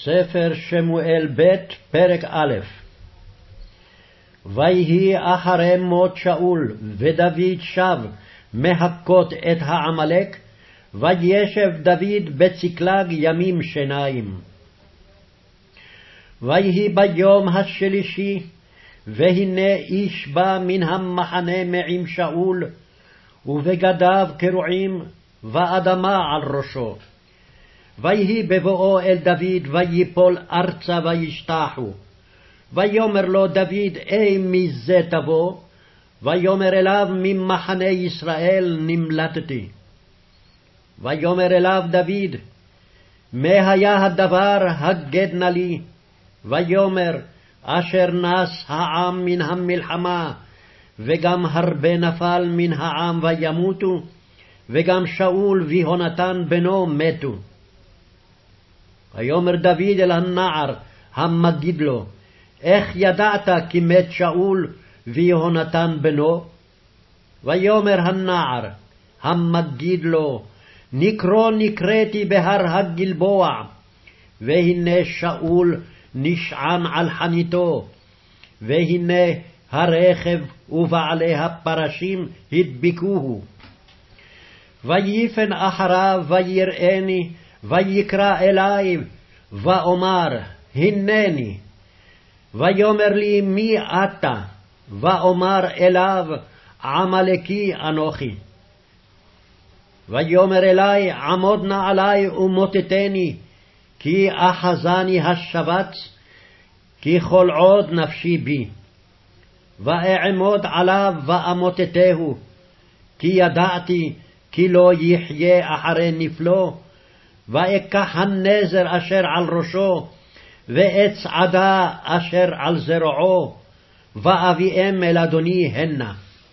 ספר שמואל ב' פרק א'. ויהי אחרי מות שאול ודוד שב מהכות את העמלק, וישב דוד בצקלג ימים שניים. ויהי ביום השלישי, והנה איש בא מן המחנה מעם שאול, ובגדיו קרועים, ואדמה על ראשו. ויהי בבואו אל דוד, ויפול ארצה וישתחו. ויאמר לו דוד, מזה תבוא? ויאמר אליו, ממחנה ישראל נמלטתי. ויאמר אליו דוד, מה היה הדבר הגד נא לי? ויאמר, אשר נס העם מן המלחמה, וגם הרבה נפל מן העם וימותו, וגם שאול ויהונתן בנו מתו. ויאמר דוד אל הנער המגיד לו, איך ידעת כי מת שאול ויהונתן בנו? ויאמר הנער המגיד לו, נקראתי בהר הגלבוע, והנה שאול נשען על חניתו, והנה הרכב ובעלי הפרשים הדביקוהו. ויפן אחריו ויראני, ויקרא אלי, ואומר, הנני. ויאמר לי, מי אתה? ואומר אליו, עמלקי אנוכי. ויאמר אלי, עמוד נא עלי ומוטטני, כי אחזני השבץ, כי כל עוד נפשי בי. ואעמוד עליו ואמוטטהו, כי ידעתי כי לא יחיה אחרי נפלו, ואקח הנזר אשר על ראשו, ועץ עדה אשר על זרועו, ואביאם אל אדוני הנה.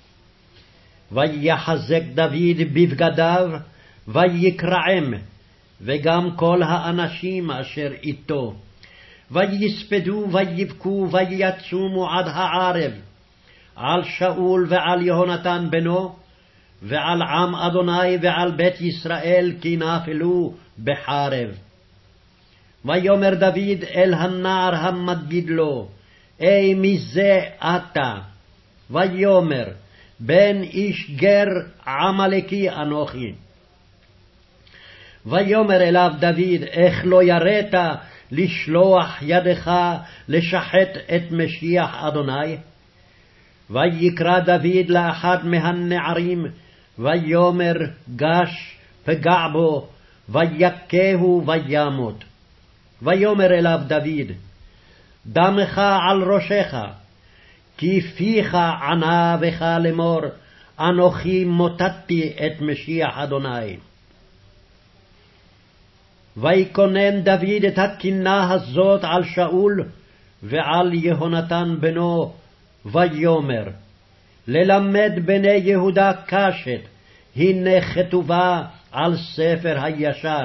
ויחזק דוד בבגדיו, ויקרעם, וגם כל האנשים אשר איתו. ויספדו ויבכו ויצומו עד הערב, על שאול ועל יהונתן בנו, ועל עם אדוני ועל בית ישראל, כי נפלו בחרב. ויאמר דוד אל הנער המגיד לו, מזה אתה? ויאמר, בן איש גר עמלקי אנוכי. ויאמר אליו דוד, איך לא יראת לשלוח ידך לשחט את משיח אדוני? ויקרא דוד לאחד מהנערים, ויאמר, גש פגע בו, ויכהו וימות. ויאמר אליו דוד, דמך על ראשך, כי פיך ענה בך לאמור, אנוכי מוטטתי את משיח אדוני. ויקונן דוד את הקינה הזאת על שאול ועל יהונתן בנו, ויאמר, ללמד בני יהודה קשת, הנה כתובה על ספר הישר.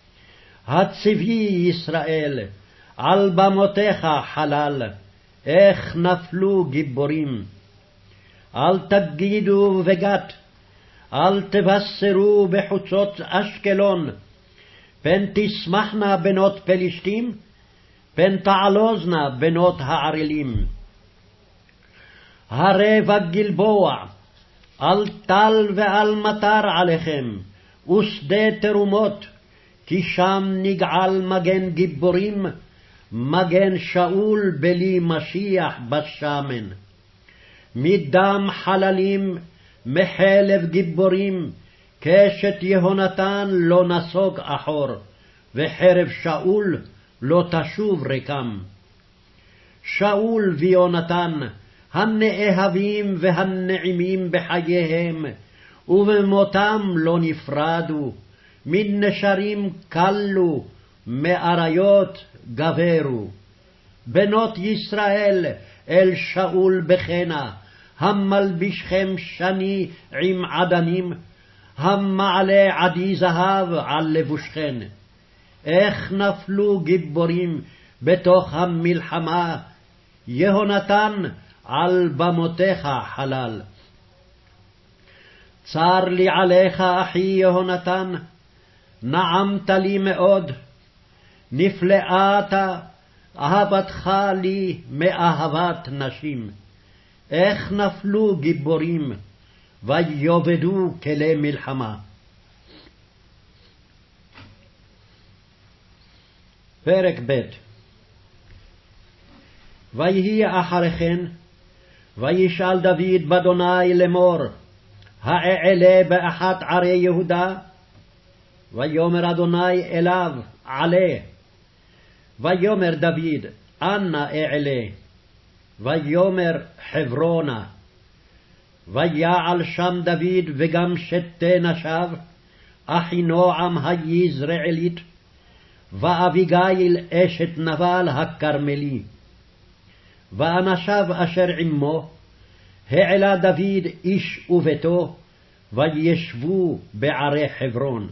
הצבי ישראל, על במותיך חלל, איך נפלו גיבורים. אל תגידו בגת, אל תבשרו בחוצות אשקלון, פן תשמחנה בנות פלשתים, פן תעלוזנה בנות הערלים. הרי בגלבוע, אל טל ואל מטר עליכם, ושדה תרומות, כי שם נגעל מגן גיבורים, מגן שאול בלי משיח בשמן. מדם חללים, מחלב גיבורים, קשת יהונתן לא נסוג אחור, וחרב שאול לא תשוב ריקם. שאול ויהונתן, הנאהבים והנעימים בחייהם, ובמותם לא נפרדו, מנשרים קלו, מאריות גברו. בנות ישראל אל שאול בחנה, המלבישכם שני עם עדנים, המעלה עדי זהב על לבושכן. איך נפלו גיבורים בתוך המלחמה, יהונתן על במותיך חלל. צר לי עליך אחי יהונתן, נעמת לי מאוד, נפלאה אתה, אהבתך לי מאהבת נשים. איך נפלו גיבורים, ויאבדו כלי מלחמה. פרק ב'. ויהי אחרי כן, וישאל דוד באדוני לאמור, האעלה באחת ערי יהודה? ויאמר אדוני אליו, עלה. ויאמר דוד, אנה אעלה? ויאמר חברונה. ויעל שם דוד וגם שתי נשיו, אחינועם היזרעאלית, ואביגיל אשת נבל הכרמלי. ואנשיו אשר עמו, העלה דוד איש וביתו, וישבו בערי חברון.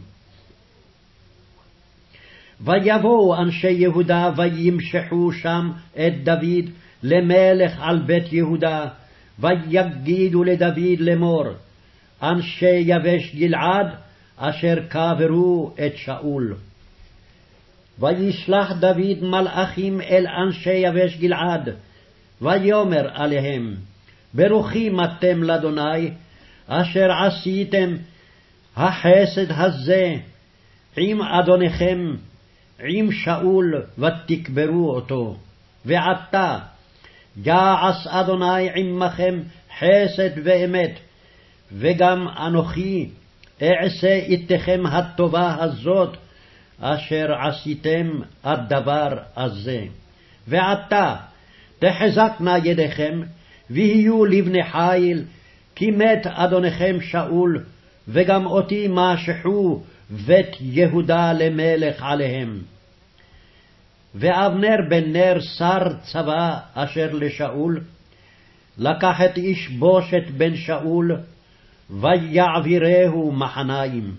ויבואו אנשי יהודה וימשחו שם את דוד למלך על בית יהודה, ויגידו לדוד לאמור, אנשי יבש גלעד אשר קברו את שאול. וישלח דוד מלאכים אל אנשי יבש גלעד, ויאמר עליהם, ברוכים אתם לאדוני, אשר עשיתם החסד הזה עם אדוניכם, עם שאול, ותקברו אותו. ועתה יעש אדוני עמכם חסד ואמת, וגם אנוכי אעשה איתכם הטובה הזאת, אשר עשיתם הדבר הזה. ועתה תחזקנה ידיכם, ויהיו לבני חיל, כי מת אדוניכם שאול, וגם אותי משחו בית יהודה למלך עליהם. ואבנר בן נר שר צבא אשר לשאול, לקח את איש בושת בן שאול, ויעבירהו מחניים.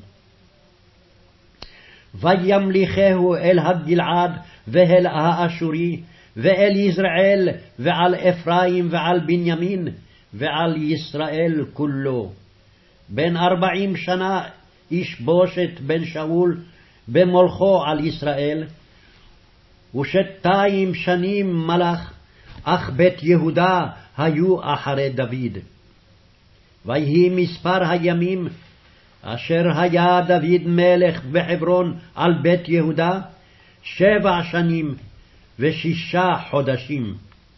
וימליכהו אל הגלעד ואל האשורי, ואל יזרעאל, ועל אפרים ועל בנימין, ועל ישראל כולו. בן 40 שנה איש בושת בן שאול במולכו על ישראל, 2 שנים מלך, אך בית יהודה היו אחרי דוד. ויהי מספר הימים אשר היה דוד מלך בחברון על בית יהודה 7 שנים ו6 חודשים.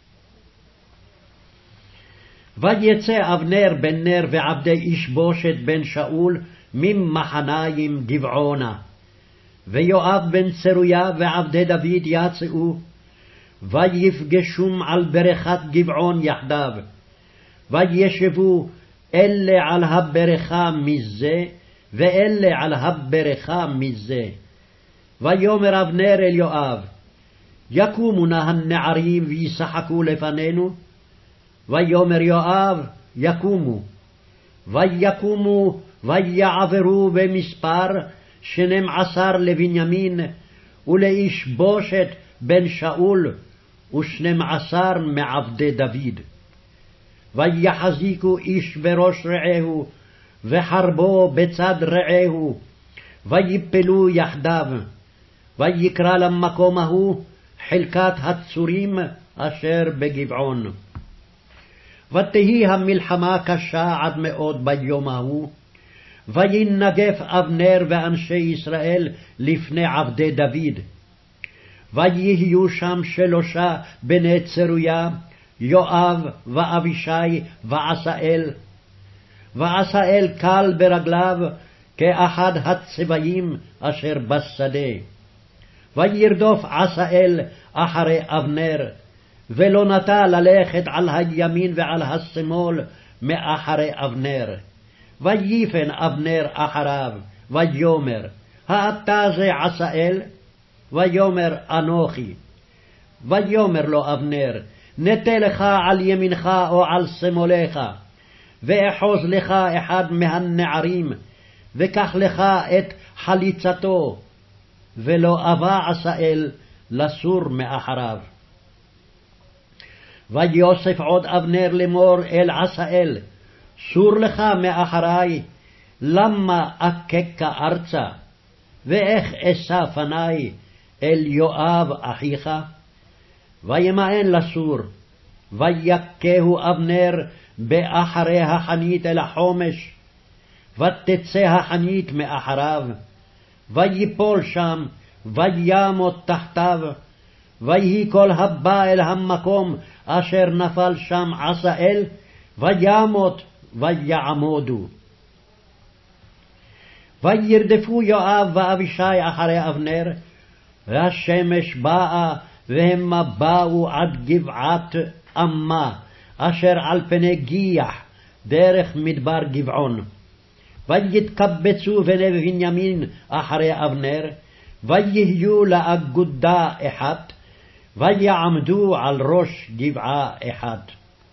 ויצא אבנר בן נר ועבדי איש בושת בן שאול ממחניים גבעונה, ויואב בן צרויה ועבדי דוד יצאו, ויפגשום על ברכת גבעון יחדיו, וישבו אלה על הברכה מזה, ואלה על הברכה מזה. ויאמר אבנר אל יואב, יקומו נא הנערים וישחקו לפנינו? ויאמר יואב, יקומו. ויקומו ויעברו במספר 12 לבנימין, ולאיש בושת בן שאול, 12 מעבדי דוד. ויחזיקו איש בראש רעהו, וחרבו בצד רעהו, ויפלו יחדיו. ויקרא למקום ההוא חלקת הצורים אשר בגבעון. ותהי המלחמה קשה עד מאוד ביום ההוא, וינגף אבנר ואנשי ישראל לפני עבדי דוד. ויהיו שם 3 בני צרויה, יואב ואבישי ועשאל. ועשאל קל ברגליו כאחד הצבעים אשר בשדה. וירדוף עשאל אחרי אבנר, ולא נטה ללכת על הימין ועל השמאל מאחרי אבנר. ויפן אבנר אחריו, ויאמר, האתה זה עשאל? ויאמר, אנוכי. ויאמר לו אבנר, נטה לך על ימינך או על שמאלך, ואחוז לך אחד מהנערים, וקח לך את חליצתו. ולא אבה עשאל לסור מאחריו. ויוסף עוד אבנר לאמור אל עשאל, סור לך מאחרי, למה אככה ארצה? ואיך אשא פני, אל יואב אחיך, וימאן לסור, ויכהו אבנר באחרי החנית אל החומש, ותצא החנית מאחריו, ויפול שם, וימות תחתיו, ויהי כל הבא אל המקום אשר נפל שם עשאל, וימות ויעמודו. וירדפו יואב ואבישי אחרי אבנר, והשמש באה, והמה באו עד גבעת אמה, אשר על פני גיח, דרך מדבר גבעון. ויתקבצו בני בנימין אחרי אבנר, ויהיו לאגודה אחת, ויעמדו על ראש גבעה אחת.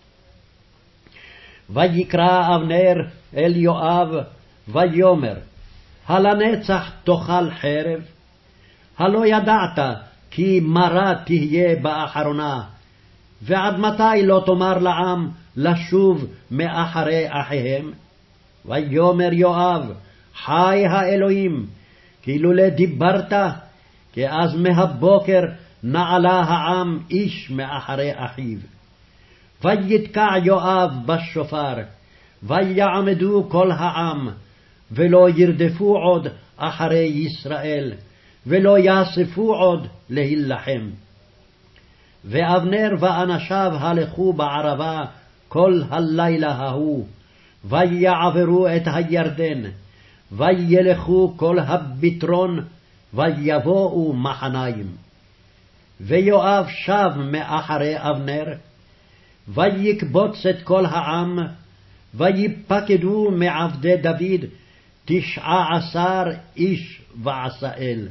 ויקרא אבנר אל יואב, ויאמר, הלנצח תאכל חרב? הלא ידעת כי מרה תהיה באחרונה, ועד מתי לא תאמר לעם לשוב מאחרי אחיהם? ויאמר יואב, חי האלוהים, כי לולא דיברת, כי אז מהבוקר נעלה העם איש מאחרי אחיו. ויתקע יואב בשופר, ויעמדו כל העם, ולא ירדפו עוד אחרי ישראל, ולא יאספו עוד להילחם. ואבנר ואנשיו הלכו בערבה כל הלילה ההוא, ויעברו את הירדן, וילכו כל הבטרון, ויבואו מחניים. ויואב שב מאחרי אבנר, ויקבוץ את כל העם, ויפקדו מעבדי דוד 19 איש ועשאל.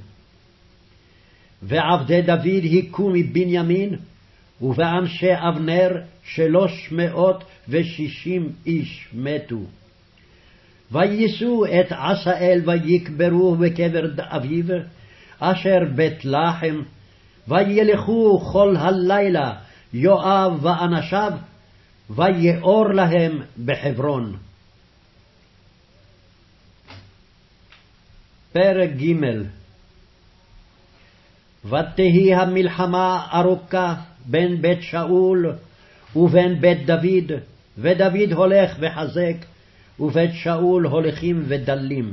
ועבדי דוד היכו מבנימין, ובאנשי אבנר 360 איש מתו. ויישאו את עשאל ויקברוה בקבר אביו, אשר בית לחם, וילכו כל הלילה יואב ואנשיו, ויאור להם בחברון. פרק ג'. ותהי המלחמה ארוכה בין בית שאול ובין בית דוד, ודוד הולך וחזק, ובית שאול הולכים ודלים.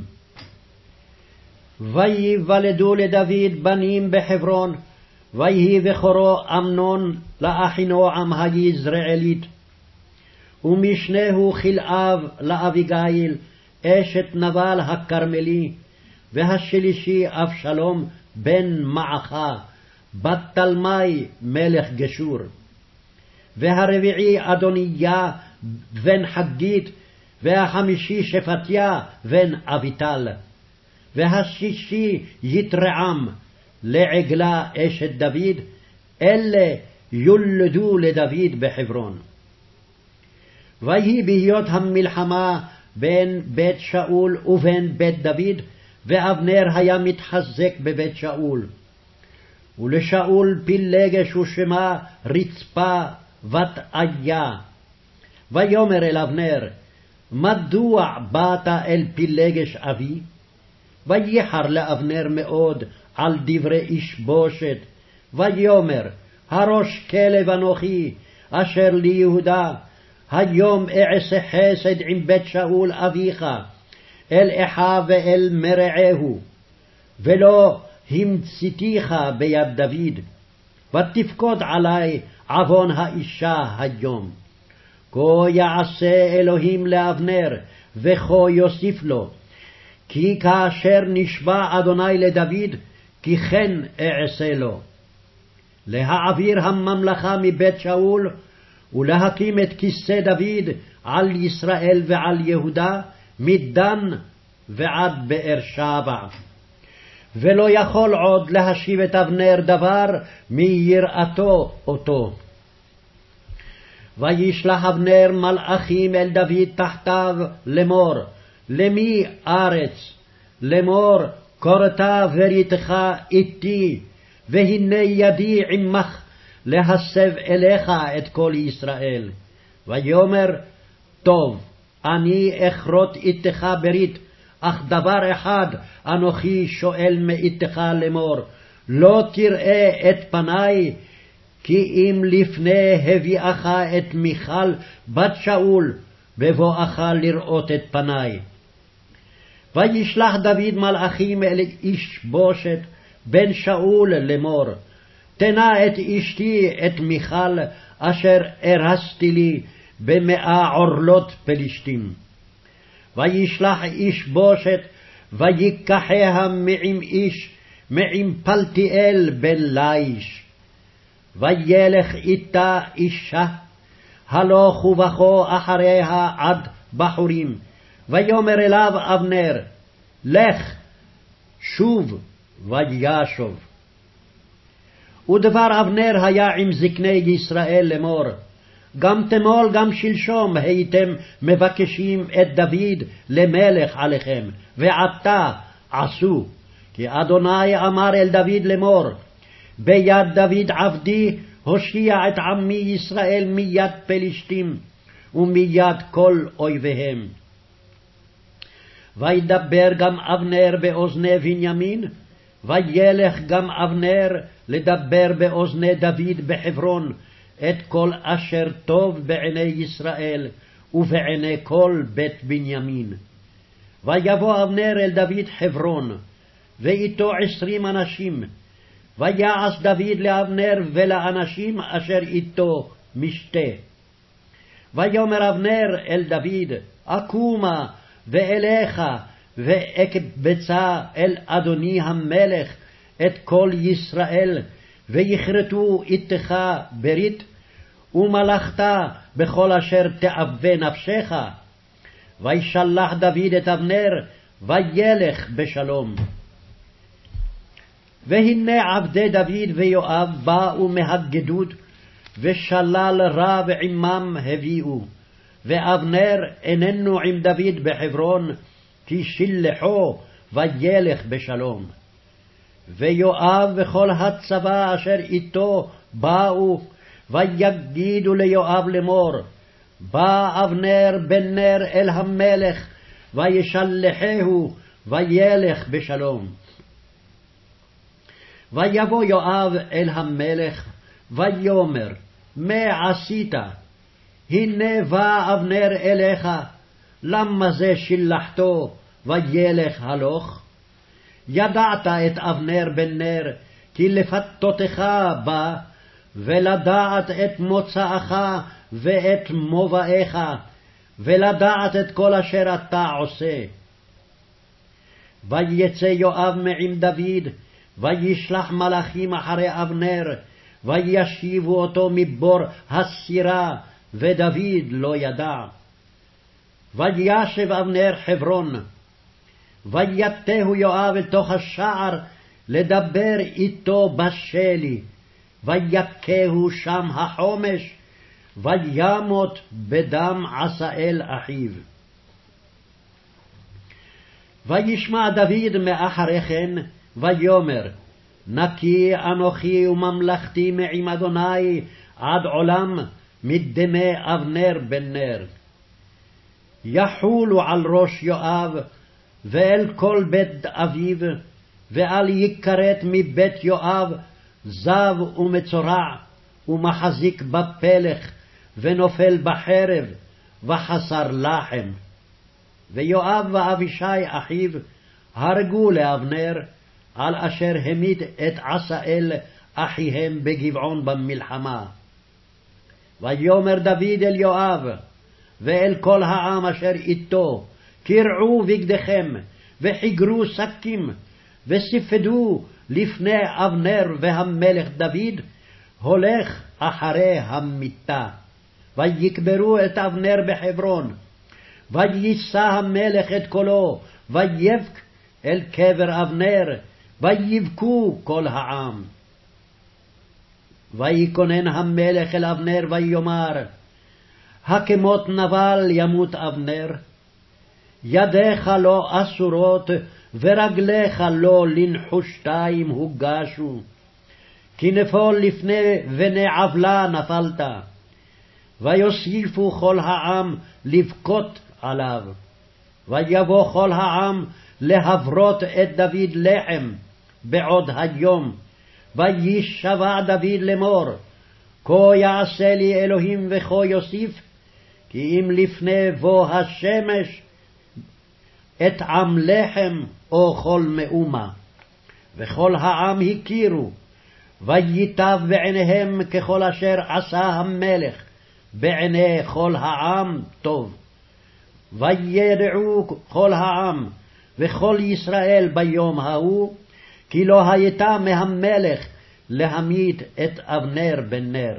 ויוולדו לדוד בנים בחברון, ויהי בכורו אמנון לאחינועם היזרעאלית, ומשנהו כלאב לאביגיל אשת נבל הכרמלי, והשלישי אבשלום בן מעכה בת תלמי מלך גשור, והרביעי אדוניה בן חגית, והחמישי שפטיה בן אביטל, והשישי יתרעם לעגלה אשת דוד. אלה יולדו לדוד בחברון. ויהי בהיות המלחמה בין בית שאול ובין בית דוד, ואבנר היה מתחזק בבית שאול. ולשאול פילגש ושמה רצפה בת איה. ויאמר אל אבנר, מדוע באת אל פילגש אבי? וייחר לאבנר מאוד על דברי איש בושת, ויאמר, הראש כלב אנוכי אשר ליהודה, היום אעשה חסד עם בית שאול אביך, אל אחיו ואל מרעהו, ולא המציתיך ביד דוד, ותפקוד עלי עוון האישה היום. כה יעשה אלוהים לאבנר, וכה יוסיף לו, כי כאשר נשבע אדוני לדוד, כי כן אעשה לו. להעביר הממלכה מבית שאול, ולהקים את כיסא דוד על ישראל ועל יהודה, מדן ועד באר שבע. ולא יכול עוד להשיב את אבנר דבר מיראתו אותו. וישלח אבנר מלאכים אל דוד תחתיו לאמור, למי ארץ? לאמור, קורתה וריתך איתי, והנה ידי עמך להסב אליך את כל ישראל. ויאמר, טוב, אני אכרות איתך ברית, אך דבר אחד אנוכי שואל מאיתך לאמור, לא תראה את פניי, כי אם לפני הביאך את מיכל בת שאול, בבואך לראות את פניי. וישלח דוד מלאכים אל איש בושת בן שאול לאמור, תנה את אשתי את מיכל, אשר הרסתי לי ב100 עורלות פלישתים. וישלח איש בושת, ויקחיה מעם איש, מעם פלטיאל בן ליש. וילך איתה אישה, הלוך ובכו אחריה עד בחורים. ויאמר אליו אבנר, לך, שוב, וישוב. ודבר אבנר היה עם זקני ישראל לאמור, גם תמול גם שלשום הייתם מבקשים את דוד למלך עליכם, ועתה עשו, כי אדוני אמר אל דוד לאמור, ביד דוד עבדי הושיע את עמי ישראל מיד פלישתים ומיד כל אויביהם. וידבר גם אבנר באוזני בנימין, וילך גם אבנר לדבר באוזני דוד בחברון את כל אשר טוב בעיני ישראל ובעיני כל בית בנימין. ויבוא אבנר אל דוד חברון, ואיתו 20 אנשים, ויעש דוד לאבנר ולאנשים אשר איתו משתה. ויאמר אבנר אל דוד, אקומה ואליך, ואקבצה אל אדוני המלך את כל ישראל, ויכרתו איתך ברית, ומלכת בכל אשר תאווה נפשך. וישלח דוד את אבנר, וילך בשלום. והנה עבדי דוד ויואב באו מהגדוד, ושלל רב עמם הביאו, ואבנר איננו עם דוד בחברון, כי שלחו וילך בשלום. ויואב וכל הצבא אשר איתו באו, ויגידו ליואב לאמור, בא אבנר בן נר אל המלך, וישלחהו וילך בשלום. ויבוא יואב אל המלך, ויאמר, מה עשית? הנה בא אבנר אליך, למה זה שלחתו וילך הלוך? ידעת את אבנר בן נר, כי לפתותך בא, ולדעת את מוצאך ואת מובאיך, ולדעת את כל אשר אתה עושה. ויצא יואב מעם דוד, וישלח מלאכים אחרי אבנר, וישיבו אותו מבור הסירה, ודוד לא ידע. וישב אבנר חברון, ויתהו יואב אל תוך השער לדבר איתו בשלי, ויכהו שם החומש, וימות בדם עשאל אחיו. וישמע דוד מאחרי כן, ויאמר, נקי אנוכי וממלכתי מעם אדוני עד עולם מדמי אבנר בן נר. יחולו על ראש יואב ואל כל בית אביו, ואל יכרת מבית יואב זב ומצורע, ומחזיק בפלך, ונופל בחרב, וחסר לחם. ויואב ואבישי אחיו הרגו לאבנר, על אשר המית את עשאל אחיהם בגבעון במלחמה. ויאמר דוד אל יואב ואל כל העם אשר איתו, קרעו בגדיכם, וחיגרו שקים, וספדו לפני אבנר והמלך דוד, הולך אחרי המיתה. ויקברו את אבנר בחברון. ויישא המלך את קולו, ויבק אל קבר אבנר, ויבכו כל העם. ויקונן המלך אל אבנר ויאמר, הכמות נבל ימות אבנר? ידיך לא אסורות, ורגליך לא לנחושתיים הוגשו. כי נפול לפני בני עוולה נפלת. ויוסיפו כל העם לבכות עליו. ויבוא כל העם להברות את דוד לחם בעוד היום, וישבע דוד לאמור, כה יעשה לי אלוהים וכה יוסיף, כי אם לפני בוא השמש את עם לחם או כל מאומה. וכל העם הכירו, וייטב בעיניהם ככל אשר עשה המלך, בעיני כל העם טוב. וידעו כל העם וכל ישראל ביום ההוא, כי לא הייתה מהמלך להמית את אבנר בן נר.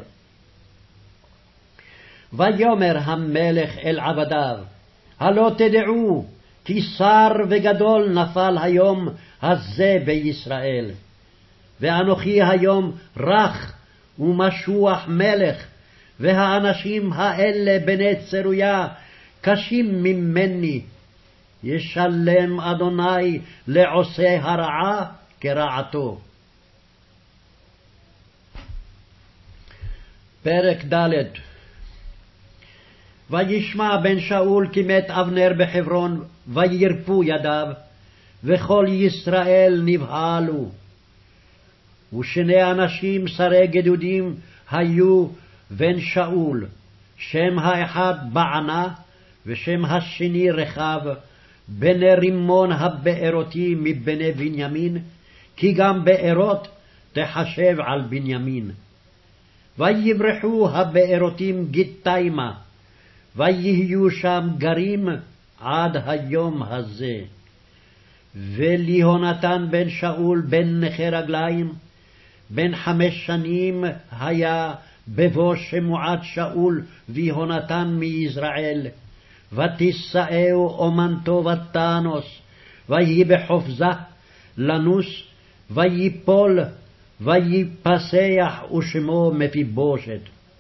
ויאמר המלך אל עבדיו, הלא תדעו, כי שר וגדול נפל היום הזה בישראל. ואנוכי היום רך ומשוח מלך, והאנשים האלה בני צרויה קשים ממני. ישלם אדוני לעושה הרעה כרעתו. פרק ד'. וישמע בן שאול כי מת אבנר בחברון, וירפו ידיו, וכל ישראל נבהלו. ושני אנשים שרי גדודים היו בן שאול, שם האחד בענה, ושם השני רחב, בני רימון הבארותי מבני בנימין, כי גם בארות תחשב על בנימין. ויברחו הבארותים גיתימה, ויהיו שם גרים עד היום הזה. וליהונתן בן שאול בן נכה רגליים, בן 5 שנים היה בבוא שמועת שאול ויהונתן מיזרעאל, ותישאהו אומנתו ותאנוס, ויהי בחופזה לנוס, ויפול, ויפסח ושמו מפיבושת.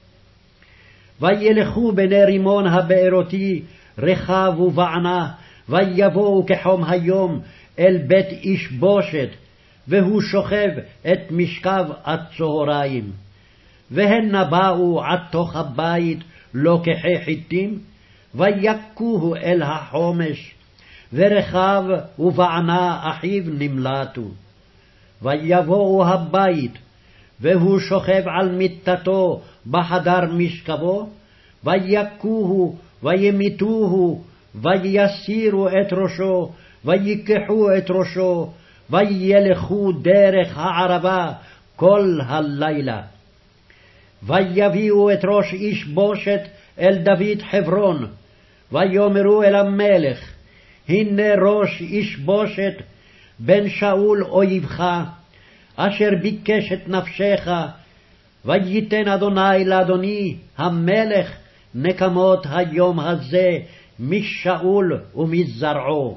וילכו בני רימון הבארותי רחב ובענה, ויבואו כחום היום אל בית איש בושת, והוא שוכב את משכב עד צהריים. והנה באו עד תוך הבית לוקחי חיטים, ויכוהו אל החומש, ורחב ובענה אחיו נמלטו. ויבואו הבית, והוא שוכב על מיטתו בחדר משכבו, ויכוהו וימיתוהו, ויסירו את ראשו, ויקחו את ראשו, וילכו דרך הערבה כל הלילה. ויביאו את ראש איש בושת אל דוד חברון, ויאמרו אל המלך, הנה ראש איש בושת בן שאול אויבך, אשר ביקש את נפשך, וייתן אדוני לאדוני המלך נקמות היום הזה משאול ומזרעו.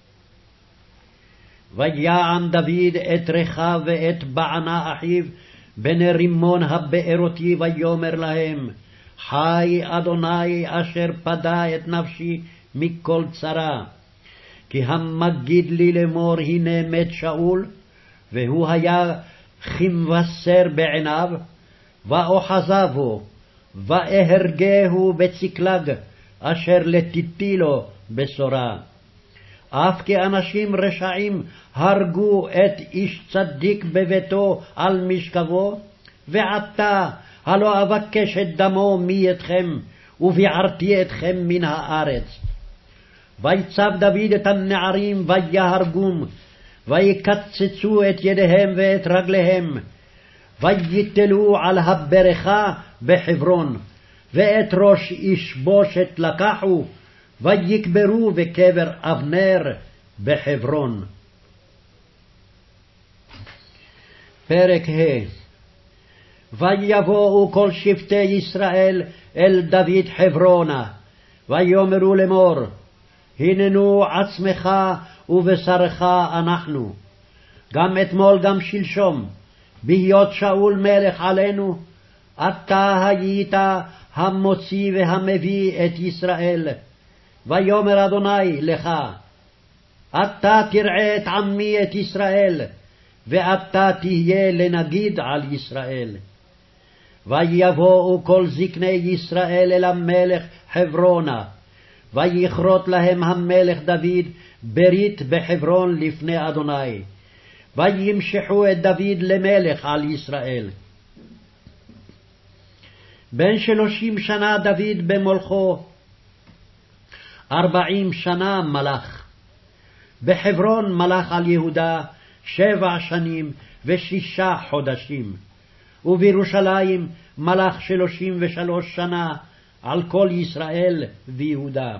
ויען דוד את רחב ואת בענה אחיו בני רימון הבארותי, ויאמר להם, חי אדוני אשר פדה את נפשי מכל צרה, כי המגיד לי לאמור, הנה מת שאול, והוא היה כמבשר בעיניו, ואוחזה בו, ואהרגהו בצקלג, אשר לתיתי לו בשורה. אף כי אנשים רשעים הרגו את איש צדיק בביתו על משכבו, ועתה הלא אבקש את דמו מידכם, וביערתי אתכם מן הארץ. ויצב דוד את הנערים ויהרגום, ויקצצו את ידיהם ואת רגליהם, ויתלו על הברכה בחברון, ואת ראש איש בושת לקחו, ויקברו בקבר אבנר בחברון. פרק ה'. ויבואו כל שבטי ישראל אל דוד חברונה, ויאמרו לאמור, הננו עצמך ובשרך אנחנו, גם אתמול גם שלשום, בהיות שאול מלך עלינו, אתה היית המוציא והמביא את ישראל. ויאמר אדוני לך, אתה תראה את עמי את ישראל, ואתה תהיה לנגיד על ישראל. ויבואו כל זקני ישראל אל המלך חברונה, ויכרות להם המלך דוד ברית בחברון לפני אדוני. וימשחו את דוד למלך על ישראל. בן 30 שנה דוד במולכו, 40 שנה מלך. בחברון מלך על יהודה 7 שנים ו6 חודשים, ובירושלים מלך 33 שנה על כל ישראל ויהודה.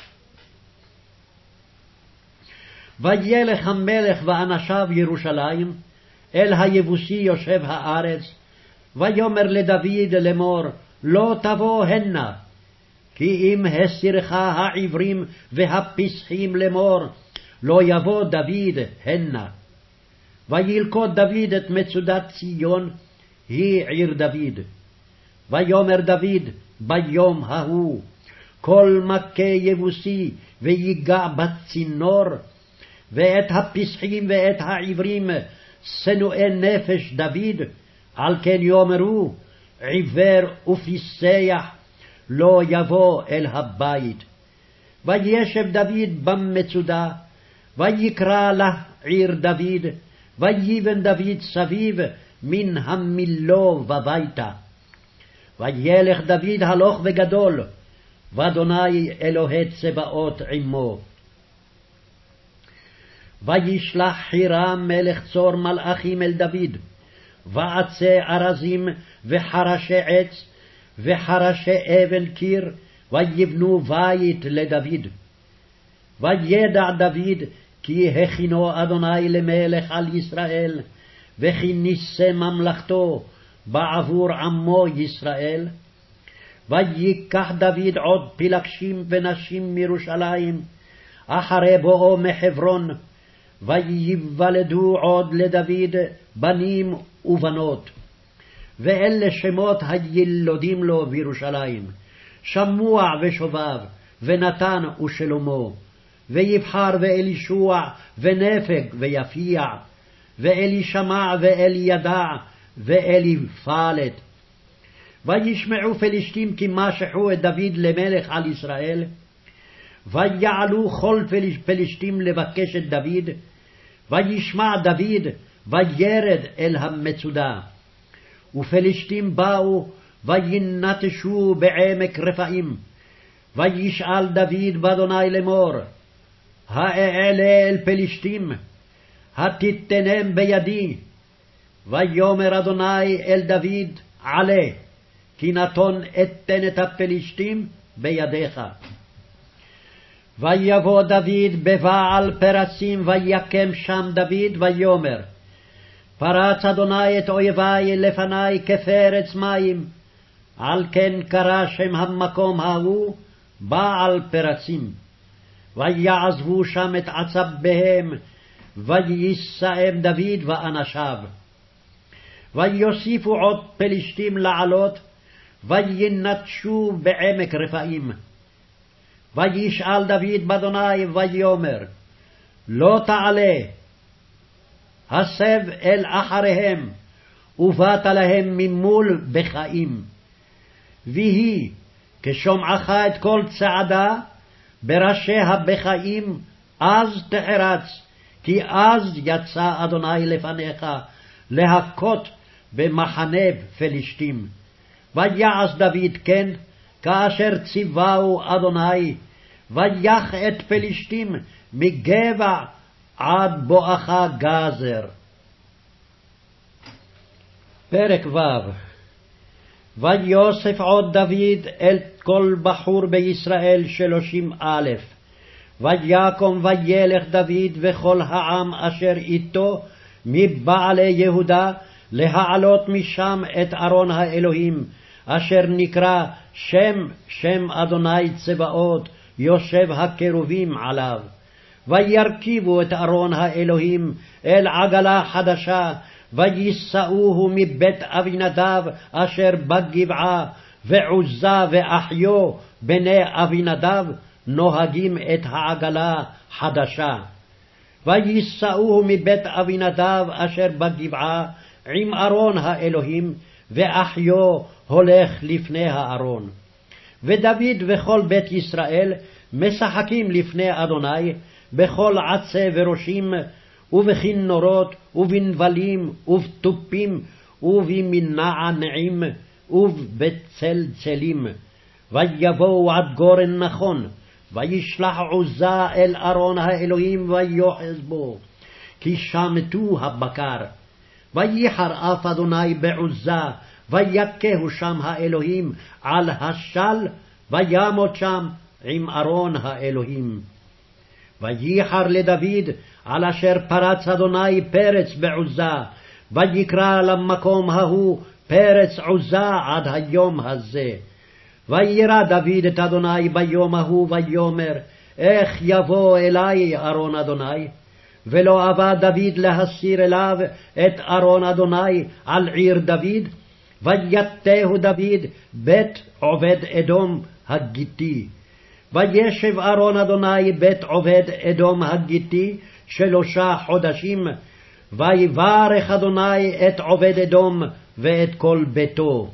וילך המלך ואנשיו ירושלים אל היבוסי יושב הארץ, ויאמר לדוד לאמור, לא תבוא הנה, כי אם הסירך העברים והפסחים לאמור, לא יבוא דוד הנה. וילכוד דוד את מצודת ציון, היא עיר דוד. ויאמר דוד ביום ההוא, כל מכה יבוסי ויגע בצינור, ואת הפסחים ואת העברים שנואי נפש דוד, על כן יאמרו, עיוור ופיסח לא יבוא אל הבית. וישב דוד במצודה, ויקרא לה עיר דוד, ויבן דוד סביב מן המילו בביתה. וילך דוד הלוך וגדול, ואדוני אלוהי צבאות עמו. וישלח חירם מלך צור מלאכים אל דוד, ועצי ארזים וחרשי עץ וחרשי אבן קיר, ויבנו בית לדוד. וידע דוד כי הכינו אדוני למלך על ישראל, וכי נישא ממלכתו בעבור עמו ישראל. ויקח דוד עוד פלגשים ונשים מירושלים, אחרי בואו מחברון, וייוולדו עוד לדוד בנים ובנות. ואלה שמות הילודים לו בירושלים, שמוע ושובב, ונתן ושלמה, ויבחר ואלישוע, ונפג ויפיע, ואלישמע ואלידע, ואליפלת. וישמעו פלישתים כי משחו את דוד למלך על ישראל, ויעלו כל פלישתים לבקש את דוד, וישמע דוד, וירד אל המצודה. ופלישתים באו, וינטשו בעמק רפאים. וישאל דוד באדוני לאמור, האעלה אל פלישתים, התיתנם בידי. ויאמר אדוני אל דוד, עלה, כי נתון אתן את הפלישתים בידיך. ויבוא דוד בבעל פרצים, ויקם שם דוד, ויאמר, פרץ אדוני את אויבי לפני כפרץ מים, על כן קרא שם המקום ההוא בעל פרצים. ויעזבו שם את עצביהם, ויסאם דוד ואנשיו. ויוסיפו עוד פלישתים לעלות, וינטשו בעמק רפאים. וישאל דוד באדוני, ויאמר, לא תעלה, הסב אל אחריהם, ובאת להם ממול בחיים. ויהי, כשומעך את כל צעדה, בראשי הבחיים, אז תחרץ, כי אז יצא אדוני לפניך, להכות במחנה פלישתים. ויעש דוד כן, כאשר ציווהו אדוני, ויח את פלישתים מגבע עד בואכה גזר. פרק ו'. ויוסף עוד דוד אל כל בחור בישראל 30,000. ויקום וילך דוד וכל העם אשר איתו מבעלי יהודה, להעלות משם את ארון האלוהים, אשר נקרא שם אדוני צבאות, יושב הקרובים עליו. וירכיבו את ארון האלוהים אל עגלה חדשה, ויישאוהו מבית אבינדב אשר בגבעה, ועוזה ואחיו בני אבינדב נוהגים את העגלה חדשה. ויישאוהו מבית אבינדב אשר בגבעה עם ארון האלוהים, ואחיו הולך לפני הארון. ודוד וכל בית ישראל משחקים לפני אדוני בכל עצי וראשים, ובכינורות, ובנבלים, ובתופים, ובמנענעים, ובצלצלים. ויבואו עד גורן נכון, וישלח עוזה אל ארון האלוהים ויוחז בו, כי שמטו הבקר. וייחר אף אדוני בעוזה, ויכהו שם האלוהים על השל, וימות שם עם ארון האלוהים. וייחר לדוד על אשר פרץ אדוני פרץ בעוזה, ויקרא למקום ההוא פרץ עוזה עד היום הזה. וירא דוד את אדוני ביום ההוא ויאמר, איך יבוא אלי ארון אדוני? ולא אבא דוד להסיר אליו את ארון אדוני על עיר דוד, ויתהו דוד בית עובד אדום הגיתי. וישב ארון אדוני בית עובד אדום הגיתי 3 חודשים, ויברך אדוני את עובד אדום ואת כל ביתו.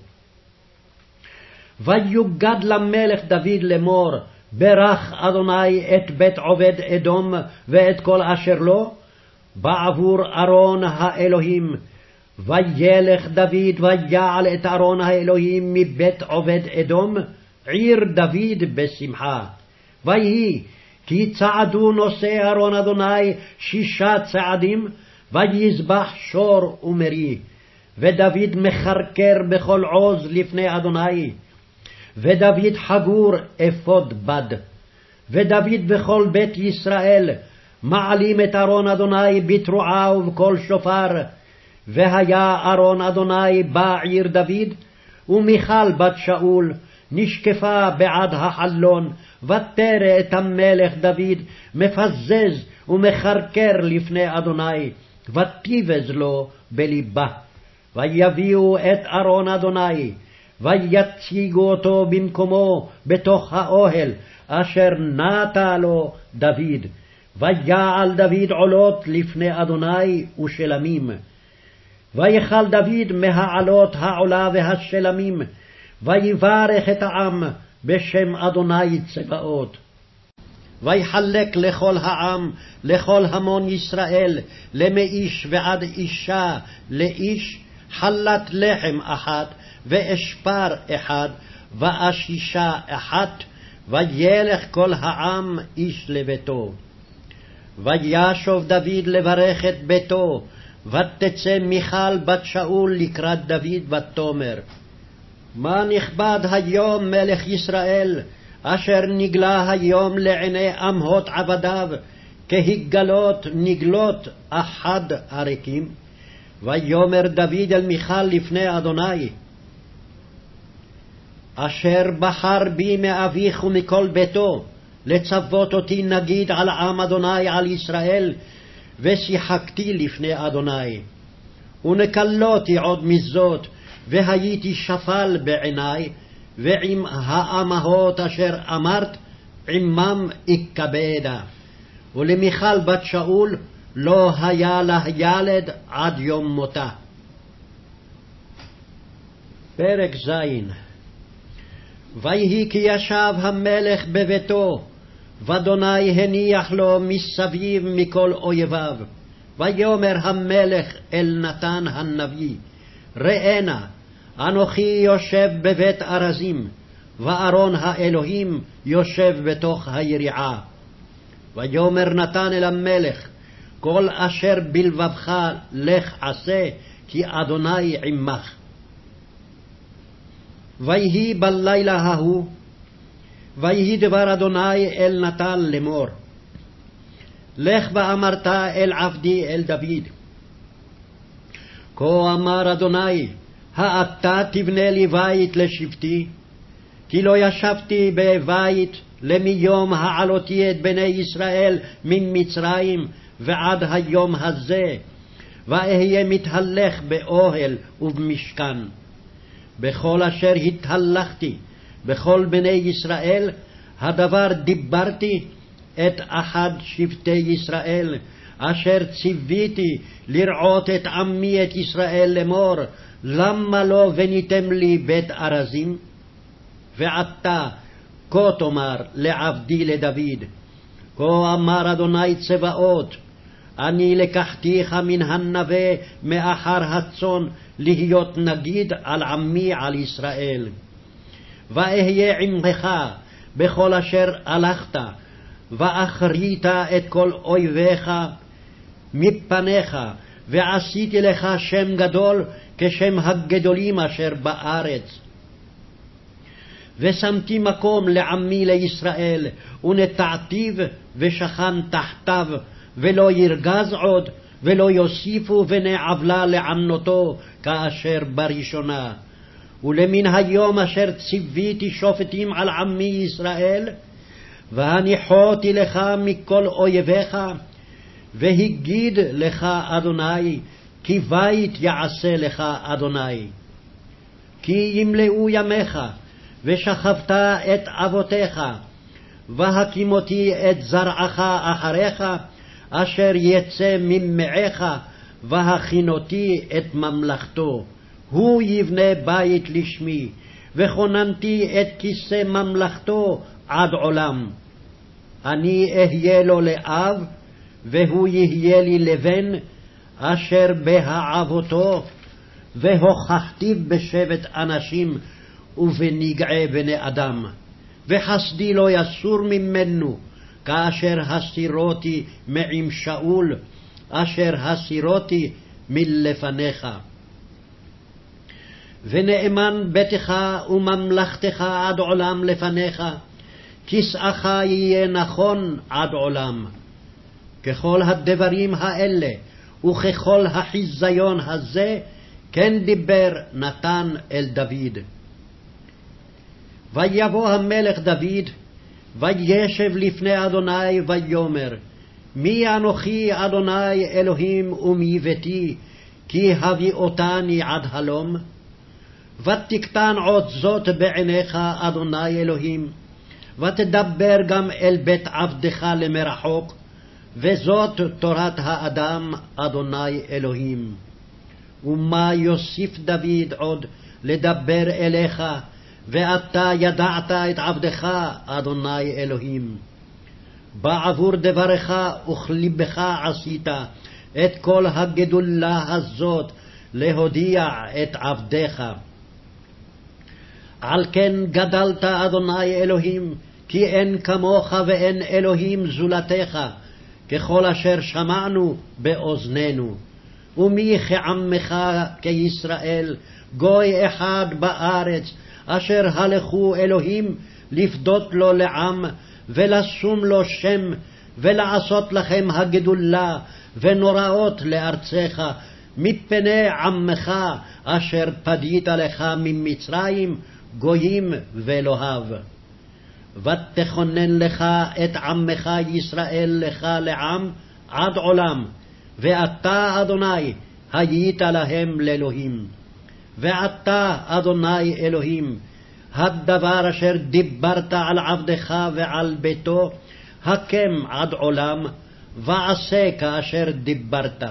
ויוגד למלך דוד לאמור, ברך אדוני את בית עובד אדום ואת כל אשר לו, בעבור ארון האלוהים. וילך דוד ויעל את ארון האלוהים מבית עובד אדום, עיר דוד בשמחה. ויהי כי צעדו נושאי ארון אדוני 6 צעדים, ויזבח שור ומרי. ודוד מחרקר בכל עוז לפני אדוני, ודוד חגור אפוד בד. ודוד בכל בית ישראל מעלים את ארון אדוני בתרועה ובקול שופר. והיה ארון אדוני בעיר דוד, ומיכל בת שאול נשקפה בעד החלון, ותרא את המלך דוד מפזז ומחרקר לפני אדוני, ותיבז לו בלבה. ויביאו את ארון אדוני, ויציגו אותו במקומו בתוך האוהל אשר נטע לו דוד. ויעל דוד עולות לפני אדוני ושלמים. ויכל דוד מהעלות העולה והשלמים, ויברך את העם בשם אדוני צבאות. ויחלק לכל העם, לכל המון ישראל, למאיש ועד אישה, לאיש חלת לחם אחת, ואשפר אחד, ואשישה אחת, וילך כל העם איש לביתו. וישוב דוד לברך את ביתו, ותצא מיכל בת שאול לקראת דוד ותאמר, מה נכבד היום מלך ישראל, אשר נגלה היום לעיני אמהות עבדיו, כהגלות נגלות אחד הריקים? ויאמר דוד אל מיכל לפני אדוני, אשר בחר בי מאביך ומכל ביתו, לצוות אותי נגיד על עם אדוני על ישראל, ושיחקתי לפני אדוני. ונקלותי עוד מזאת, והייתי שפל בעיני, ועם האמהות אשר אמרת, עמם אכבדה. ולמיכל בת שאול לא היה לה ילד עד יום מותה. פרק ז'. ויהי כי ישב המלך בביתו, ואדוני הניח לו מסביב מכל אויביו. ויאמר המלך אל נתן הנביא, ראנה, אנוכי יושב בבית ארזים, וארון האלוהים יושב בתוך היריעה. ויאמר נתן אל המלך, כל אשר בלבבך לך עשה, כי אדוני עמך. ויהי בלילה ההוא, ויהי דבר אדוני אל נתן לאמור, לך ואמרת אל עבדי אל דוד, כה אמר אדוני, האתה תבנה לי בית לשבטי, כי לא ישבתי בבית למיום העלותי את בני ישראל ממצרים ועד היום הזה, ואהיה מתהלך באוהל ובמשכן. בכל אשר התהלכתי בכל בני ישראל, הדבר דיברתי את אחד שבטי ישראל, אשר ציוויתי לרעות את עמי את ישראל לאמור, למה לא בניתם לי בית ארזים? ועתה כה תאמר לעבדי לדוד, כה אמר אדוני צבאות, אני לקחתיך מן הנווה מאחר הצאן להיות נגיד על עמי על ישראל. ואהיה עמך בכל אשר הלכת, ואחרית את כל אויביך מפניך, ועשיתי לך שם גדול כשם הגדולים אשר בארץ. ושמתי מקום לעמי לישראל, ונטעתיו ושכן תחתיו, ולא ירגז עוד, ולא יוסיפו בני עוולה לענותו כאשר בראשונה. ולמן היום אשר ציוויתי שופטים על עמי ישראל, והניחותי לך מכל אויביך, והגיד לך אדוני, כי בית יעשה לך אדוני. כי ימלאו ימיך, ושכבת את אבותיך, והקימותי את זרעך אחריך, אשר יצא ממעך, והכינותי את ממלכתו. הוא יבנה בית לשמי, וכוננתי את כיסא ממלכתו עד עולם. אני אהיה לו לאב, והוא יהיה לי לבן, אשר בהעבותו, והוכחתיו בשבט אנשים ובנגעי בני אדם. וחסדי לא יסור ממנו, כאשר הסירותי מעם שאול, אשר הסירותי מלפניך. ונאמן ביתך וממלכתך עד עולם לפניך, כסאך יהיה נכון עד עולם. ככל הדברים האלה וככל החיזיון הזה, כן דיבר נתן אל דוד. ויבוא המלך דוד, וישב לפני אדוני ויאמר, מי אנוכי אדוני אלוהים ומי ביתי, כי הביאותני עד הלום? ותקטן עוד זאת בעיניך אדוני אלוהים, ותדבר גם אל בית עבדך למרחוק, וזאת תורת האדם אדוני אלוהים. ומה יוסיף דוד עוד לדבר אליך, ואתה ידעת את עבדך אדוני אלוהים. בעבור דברך וכליבך עשית את כל הגדולה הזאת להודיע את עבדך. על כן גדלת אדוני אלוהים, כי אין כמוך ואין אלוהים זולתך, ככל אשר שמענו באוזנינו. ומי כעמך כישראל, גוי אחד בארץ, אשר הלכו אלוהים לפדות לו לעם, ולשום לו שם, ולעשות לכם הגדולה ונוראות לארצך, מפני עמך אשר פדית לך ממצרים, גויים ואלוהיו. ותכונן לך את עמך ישראל לך לעם עד עולם, ואתה אדוני היית להם לאלוהים. ועתה אדוני אלוהים, הדבר אשר דיברת על עבדך ועל ביתו, הקם עד עולם, ועשה כאשר דיברת.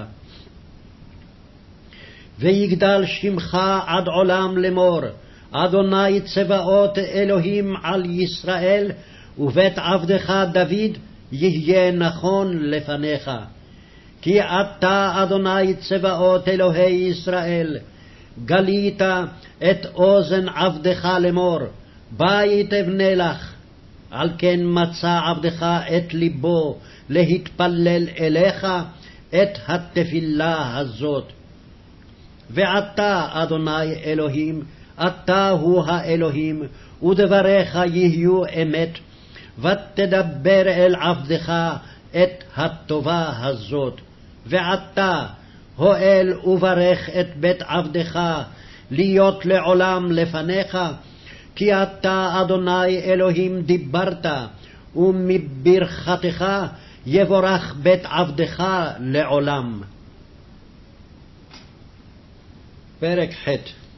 ויגדל שמך עד עולם לאמור, אדוני צבאות אלוהים על ישראל, ובית עבדך דוד יהיה נכון לפניך. כי אתה אדוני צבאות אלוהי ישראל, גלית את אוזן עבדך לאמור, בית אבנה לך. על כן מצא עבדך את ליבו להתפלל אליך את התפילה הזאת. ועתה אדוני אלוהים, אתה הוא האלוהים, ודבריך יהיו אמת, ותדבר אל עבדך את הטובה הזאת. ועתה הואל וברך את בית עבדך להיות לעולם לפניך, כי אתה אדוני אלוהים דיברת, ומברכתך יבורך בית עבדך לעולם. פרק ח'.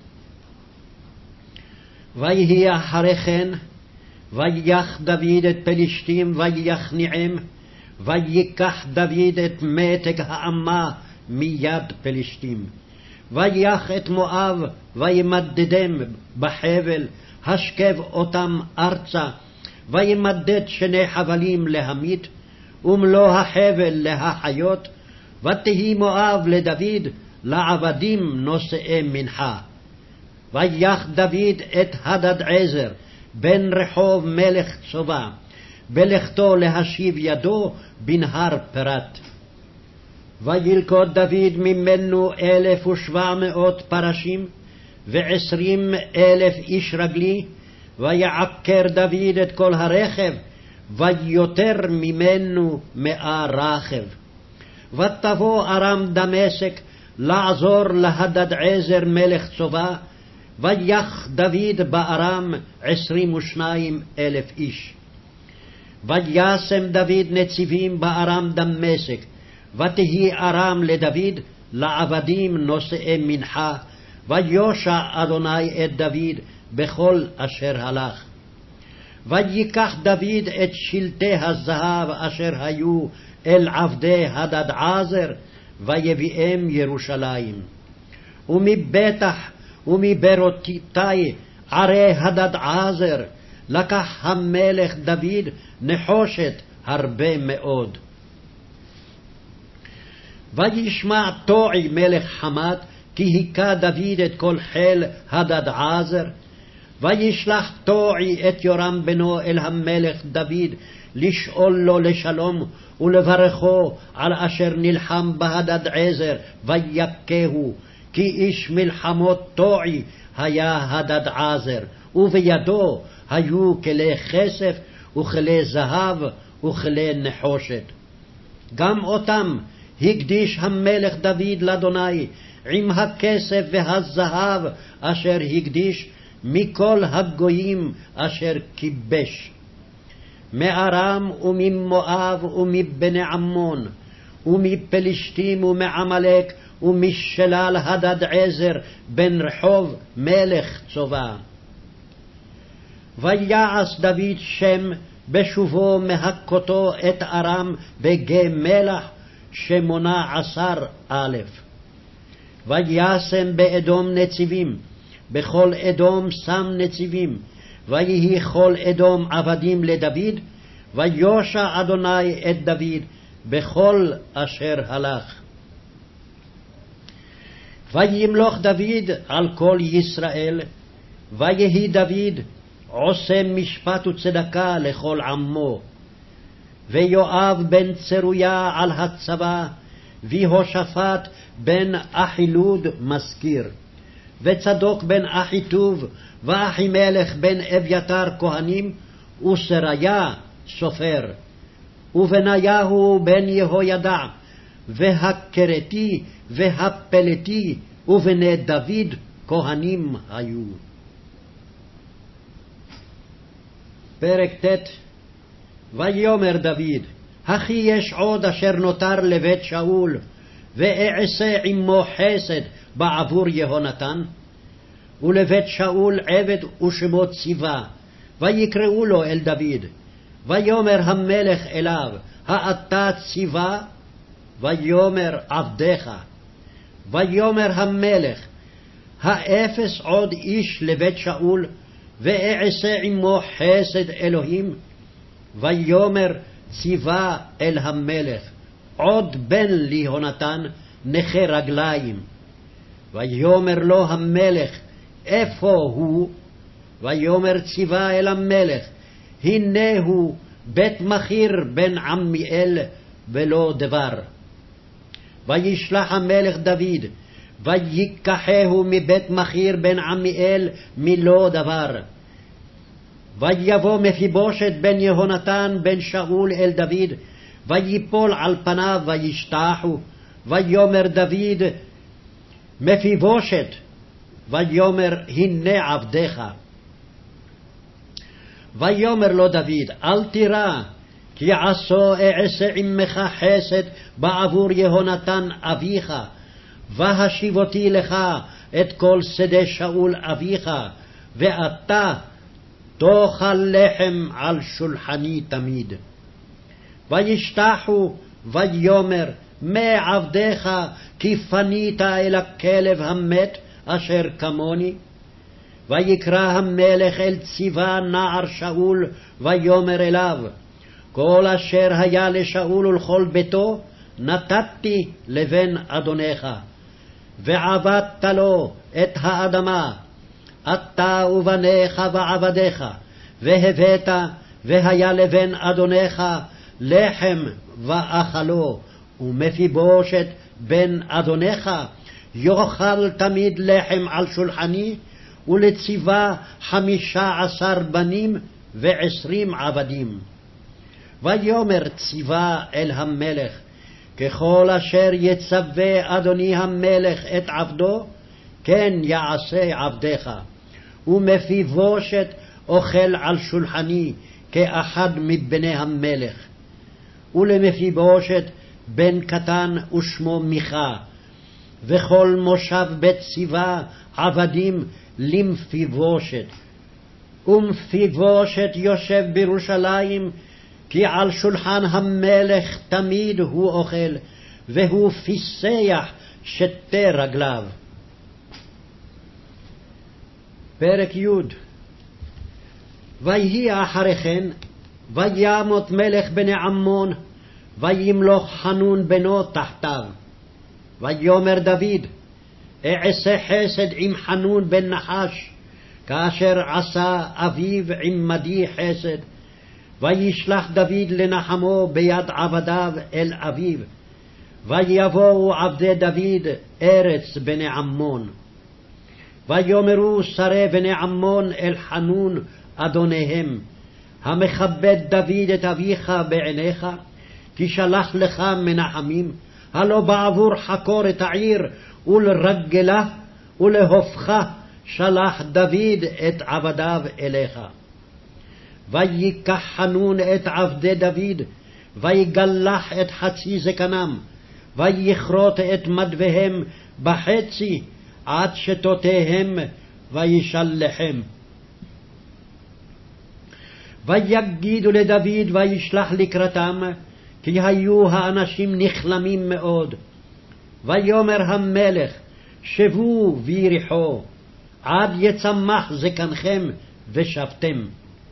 ויהי אחרי כן, ויך דוד את פלישתים ויכניעם, ויקח דוד את מתג האמה מיד פלישתים. ויך את מואב וימדדם בחבל, השכב אותם ארצה, וימדד שני חבלים להמית, ומלוא החבל להחיות, ותהי מואב לדוד לעבדים נושאי מנחה. ויך דוד את הדדעזר בן רחוב מלך צובה, בלכתו להשיב ידו בנהר פרת. וילכוד דוד ממנו 1,700 פרשים, ו20,000 איש רגלי, ויעקר דוד את כל הרכב, ויותר ממנו 100 רכב. ותבוא ארם דמשק לעזור להדדעזר מלך צובה, ויך דוד בארם 22,000 איש. וישם דוד נציבים בארם דמשק, ותהי ארם לדוד לעבדים נושאי מנחה, ויושע אדוני את דוד בכל אשר הלך. ויקח דוד את שלטי הזהב אשר היו אל עבדי הדדעזר, ויביאם ירושלים. ומבטח ומברותי ערי הדדעזר לקח המלך דוד נחושת הרבה מאוד. וישמע טועי מלך חמת כי היכה דוד את כל חיל הדדעזר, וישלח טועי את יורם בנו אל המלך דוד לשאול לו לשלום ולברכו על אשר נלחם בהדדעזר ויכהו, כי איש מלחמות טועי היה הדדעזר, ובידו היו כלי כסף וכלי זהב וכלי נחושת. גם אותם הקדיש המלך דוד לאדוני עם הכסף והזהב אשר הקדיש מכל הגויים אשר כיבש, מארם וממואב ומבני עמון ומפלשתים ומעמלק ומשלל הדדעזר בן רחוב מלך צובה. ויעש דוד שם בשובו מהכותו את ארם בגיא מלח 18,000. וישם באדום נציבים, בכל אדום שם נציבים, ויהי כל אדום עבדים לדוד, ויושע אדוני את דוד בכל אשר הלך. וימלוך דוד על כל ישראל, ויהי דוד עושה משפט וצדקה לכל עמו. ויואב בן צרויה על הצבא, ויהושפט בן אחילוד מזכיר, וצדוק בן אחיטוב, ואחימלך בן אביתר כהנים, וסריה סופר, ובניהו בן יהוידע, והכרתי והפלתי, ובני דוד כהנים היו. פרק ט'. ויאמר דוד, הכי יש עוד אשר נותר לבית שאול, ואעשה עמו חסד בעבור יהונתן, ולבית שאול עבד ושמו ציווה, ויקראו לו אל דוד. ויאמר המלך אליו, האתה ציווה? ויאמר עבדך. ויאמר המלך, האפס עוד איש לבית שאול, ואעשה עמו חסד אלוהים? ויאמר ציווה אל המלך, עוד בן ליהונתן נכה רגליים. ויאמר לו המלך, איפה הוא? ויאמר ציווה אל המלך, הנה הוא בית מחיר בן עמיאל ולא דבר. וישלח המלך דוד, ויקחהו מבית מחיר בן עמיאל מלא דבר. ויבוא מפיבושת בן יהונתן בן שאול אל דוד, ויפול על פניו וישתחו. ויאמר דוד, מפיבושת. ויאמר, הנה עבדך. ויאמר לו דוד, אל תירא, כי אעשה עמך חסד בעבור יהונתן אביך, והשיבותי לך את כל שדה שאול אביך, ואתה תאכל לחם על שולחני תמיד. וישתחו. ויאמר, מה עבדך כי פנית אל הכלב המת אשר כמוני? ויקרא המלך אל ציווה נער שאול, ויאמר אליו, כל אשר היה לשאול ולכל ביתו נתתי לבן אדונך, ועבדת לו את האדמה, אתה ובניך ועבדיך, והבאת, והיה לבן אדונך לחם ואכלו, ומפיבושת בן אדונך יאכל תמיד לחם על שולחני, ולציווה 15 בנים ו20 עבדים. ויאמר ציווה אל המלך, ככל אשר יצווה אדוני המלך את עבדו, כן יעשה עבדך, ומפיבושת אוכל על שולחני כאחד מבני המלך. ולמפיבושת בן קטן ושמו מיכה, וכל מושב בית ציווה עבדים למפיבושת. ומפיבושת יושב בירושלים, כי על שולחן המלך תמיד הוא אוכל, והוא פיסח שתי רגליו. פרק י'. ויהי אחרי כן, וימות מלך בני עמון, וימלוך חנון בנו תחתיו. ויאמר דוד, אעשה חסד עם חנון בן נחש, כאשר עשה אביו עמדי חסד. וישלח דוד לנחמו ביד עבדיו אל אביו, ויבואו עבדי דוד ארץ בני עמון. ויאמרו שרי בני עמון אל חנון אדוניהם, המכבד דוד את אביך בעיניך, כי שלח לך מנחמים, הלא בעבור חקור את העיר ולרגלה ולהופכה שלח דוד את עבדיו אליך. ויקח חנון את עבדי דוד, ויגלח את חצי זקנם, ויכרות את מדוויהם בחצי עד שתותיהם, וישלחם. ויגידו לדוד וישלח לקראתם, כי היו האנשים נכלמים מאוד. ויאמר המלך, שבו ויריחו, עד יצמח זקנכם ושבתם.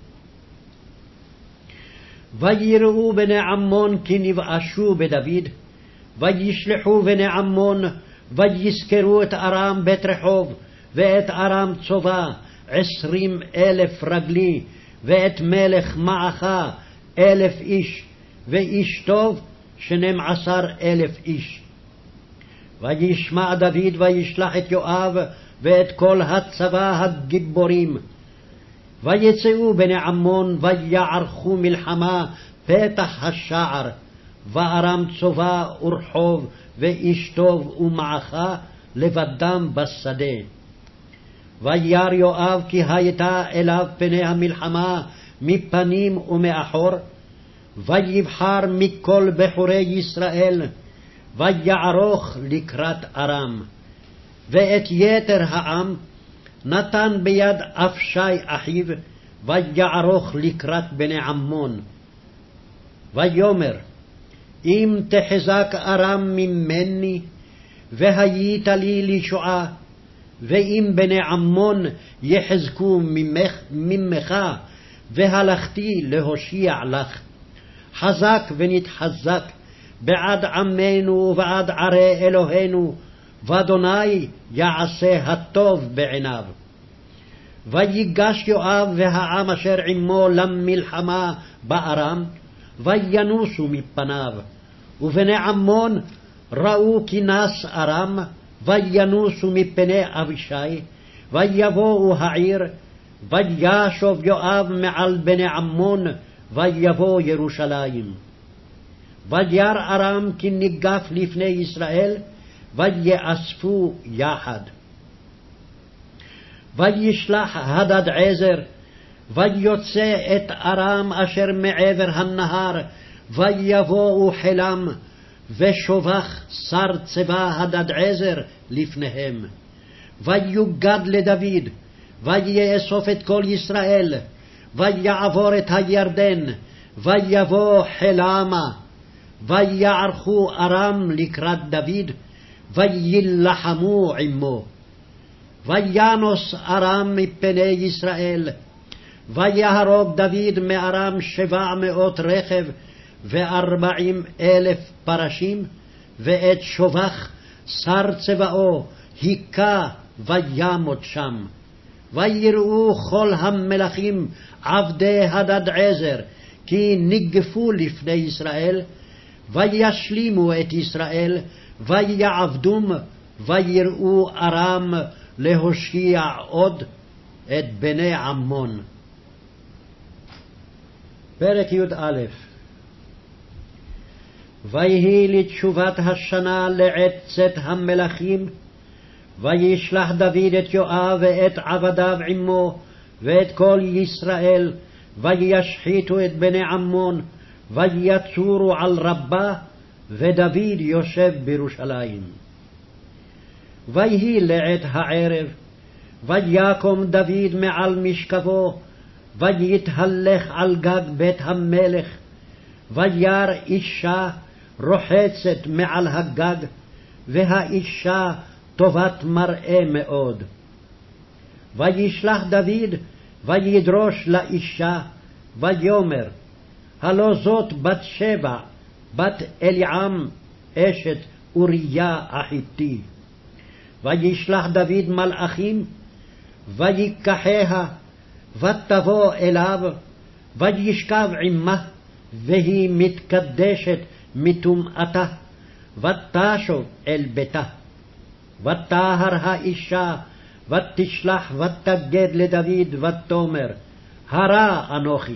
ויראו בני עמון כי נבאשו בדוד, וישלחו בני עמון, ויזכרו את ארם בית רחוב, ואת ארם צובה 20,000 רגלי, ואת מלך מעכה 1,000 איש, ואיש טוב 12,000 איש. וישמע דוד וישלח את יואב ואת כל הצבא הגיבורים. ויצאו בני עמון ויערכו מלחמה פתח השער, וארם צובה ורחוב ואיש טוב ומעכה לבדם בשדה. וירא יואב כי הייתה אליו פני המלחמה מפנים ומאחור, ויבחר מכל בחורי ישראל, ויערוך לקראת ארם. ואת יתר העם נתן ביד אבשי אחיו, ויערוך לקראת בני עמון. ויאמר, אם תחזק ארם ממני, והיית לי לישועה, ואם בני עמון יחזקו ממך, והלכתי להושיע לך. חזק ונתחזק בעד עמנו ובעד ערי אלוהינו, ואדוני יעשה הטוב בעיניו. ויגש יואב והעם אשר עמו למלחמה בארם, וינוסו מפניו. ובני עמון ראו כי נס ארם, וינוסו מפני אבישי, ויבואו העיר, וישוב יואב מעל בני עמון, ויבוא ירושלים. וירא ארם כי ניגף לפני ישראל, ויאספו יחד. וישלח הדדעזר, ויוצא את ארם אשר מעבר הנהר, ויבואו חילם, ושובח שר צבא הדדעזר לפניהם. ויוגד לדוד, ויאסוף את כל ישראל, ויעבור את הירדן, ויבוא חילמה. ויערכו ארם לקראת דוד, ויילחמו עמו. וינוס ארם מפני ישראל, ויהרוג דוד מארם 700 רכב, ו40,000 פרשים, ואת שובח שר צבאו היכה וימות שם. ויראו כל המלכים עבדי הדדעזר, כי ניגפו לפני ישראל, וישלימו את ישראל, ויעבדום, ויראו ארם להושיע עוד את בני עמון. פרק י"א. ויהי לתשובת השנה לעת צאת המלכים, וישלח דוד את יואב ואת עבדיו עמו, ואת כל ישראל, וישחיתו את בני עמון, ויצורו על רבה, ודוד יושב בירושלים. ויהי לעת הערב, ויקום דוד מעל משכבו, ויתהלך על גג בית המלך, וירא אישה רוחצת מעל הגג, והאישה טובת מראה מאוד. וישלח דוד, וידרוש לאישה, ויאמר, הלא זאת בת שבע, בת אליעם, אשת אוריה החיתי. וישלח דוד מלאכים, ויקחיה, ותבוא אליו, וישכב עמה, והיא מתקדשת מטומאתה, ותשוב אל ביתה. ותהר האישה, ותשלח ותגד לדוד, ותאמר, הרע אנוכי.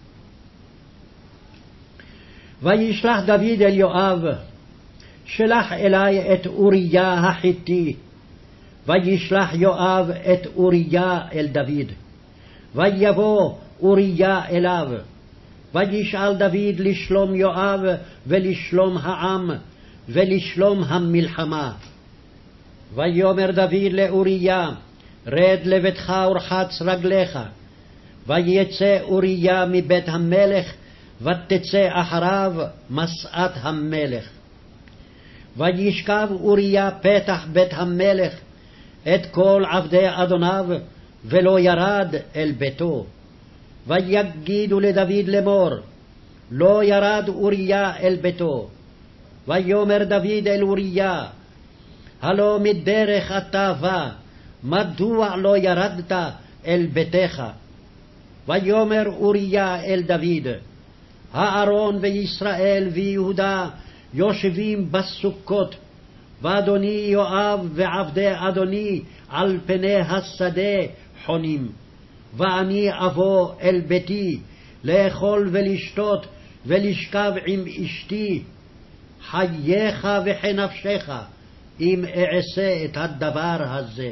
וישלח דוד אל יואב, שלח אלי את אוריה החיתי. וישלח יואב את אוריה אל דוד. ויבוא אוריה אליו. וישאל דוד לשלום יואב, ולשלום העם, ולשלום המלחמה. ויאמר דוד לאוריה, רד לביתך ורחץ רגליך. ויצא אוריה מבית המלך, ותצא אחריו משאת המלך. וישכב אוריה פתח בית המלך את כל עבדי אדוניו, ולא ירד אל ביתו. ויגידו לדוד לאמור, לא ירד אוריה אל ביתו. ויאמר דוד אל אוריה, הלא מדרך אתה בא, מדוע לא ירדת אל ביתך? ויאמר אוריה אל דוד, הארון וישראל ויהודה יושבים בסוכות, ואדוני יואב ועבדי אדוני על פני השדה חונים. ואני אבוא אל ביתי, לאכול ולשתות, ולשכב עם אשתי. חייך וכנפשך, אם אעשה את הדבר הזה.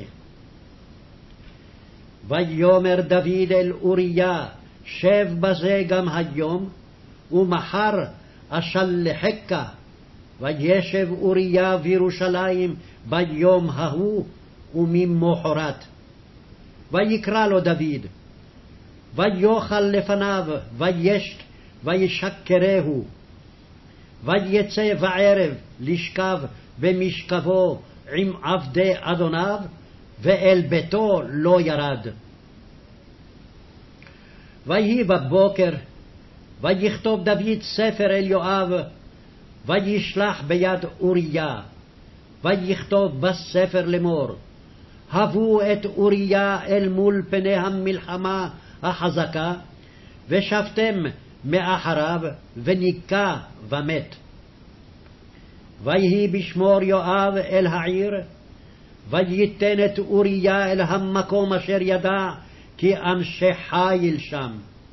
ויאמר דוד אל אוריה, שב בזה גם היום, ומחר אשלחך. וישב אוריה בירושלים ביום ההוא וממחרת. ויקרא לו דוד, ויאכל לפניו, וישת, וישכרהו. ויצא בערב לשכב במשכבו עם עבדי אדוניו, ואל ביתו לא ירד. ויהי בבוקר, ויכתוב דוד ספר אל יואב, וישלח ביד אוריה. ויכתוב בספר לאמור, הבו את אוריה אל מול פני המלחמה החזקה, ושבתם מאחריו, וניקה ומת. ויהי בשמור יואב אל העיר, וייתן את אוריה אל המקום אשר ידע כי אנשי חיל שם.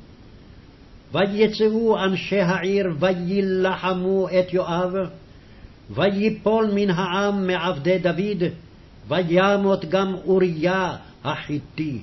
ויצאו אנשי העיר וילחמו את יואב, ויפול מן העם מעבדי דוד, וימות גם אוריה החיתי.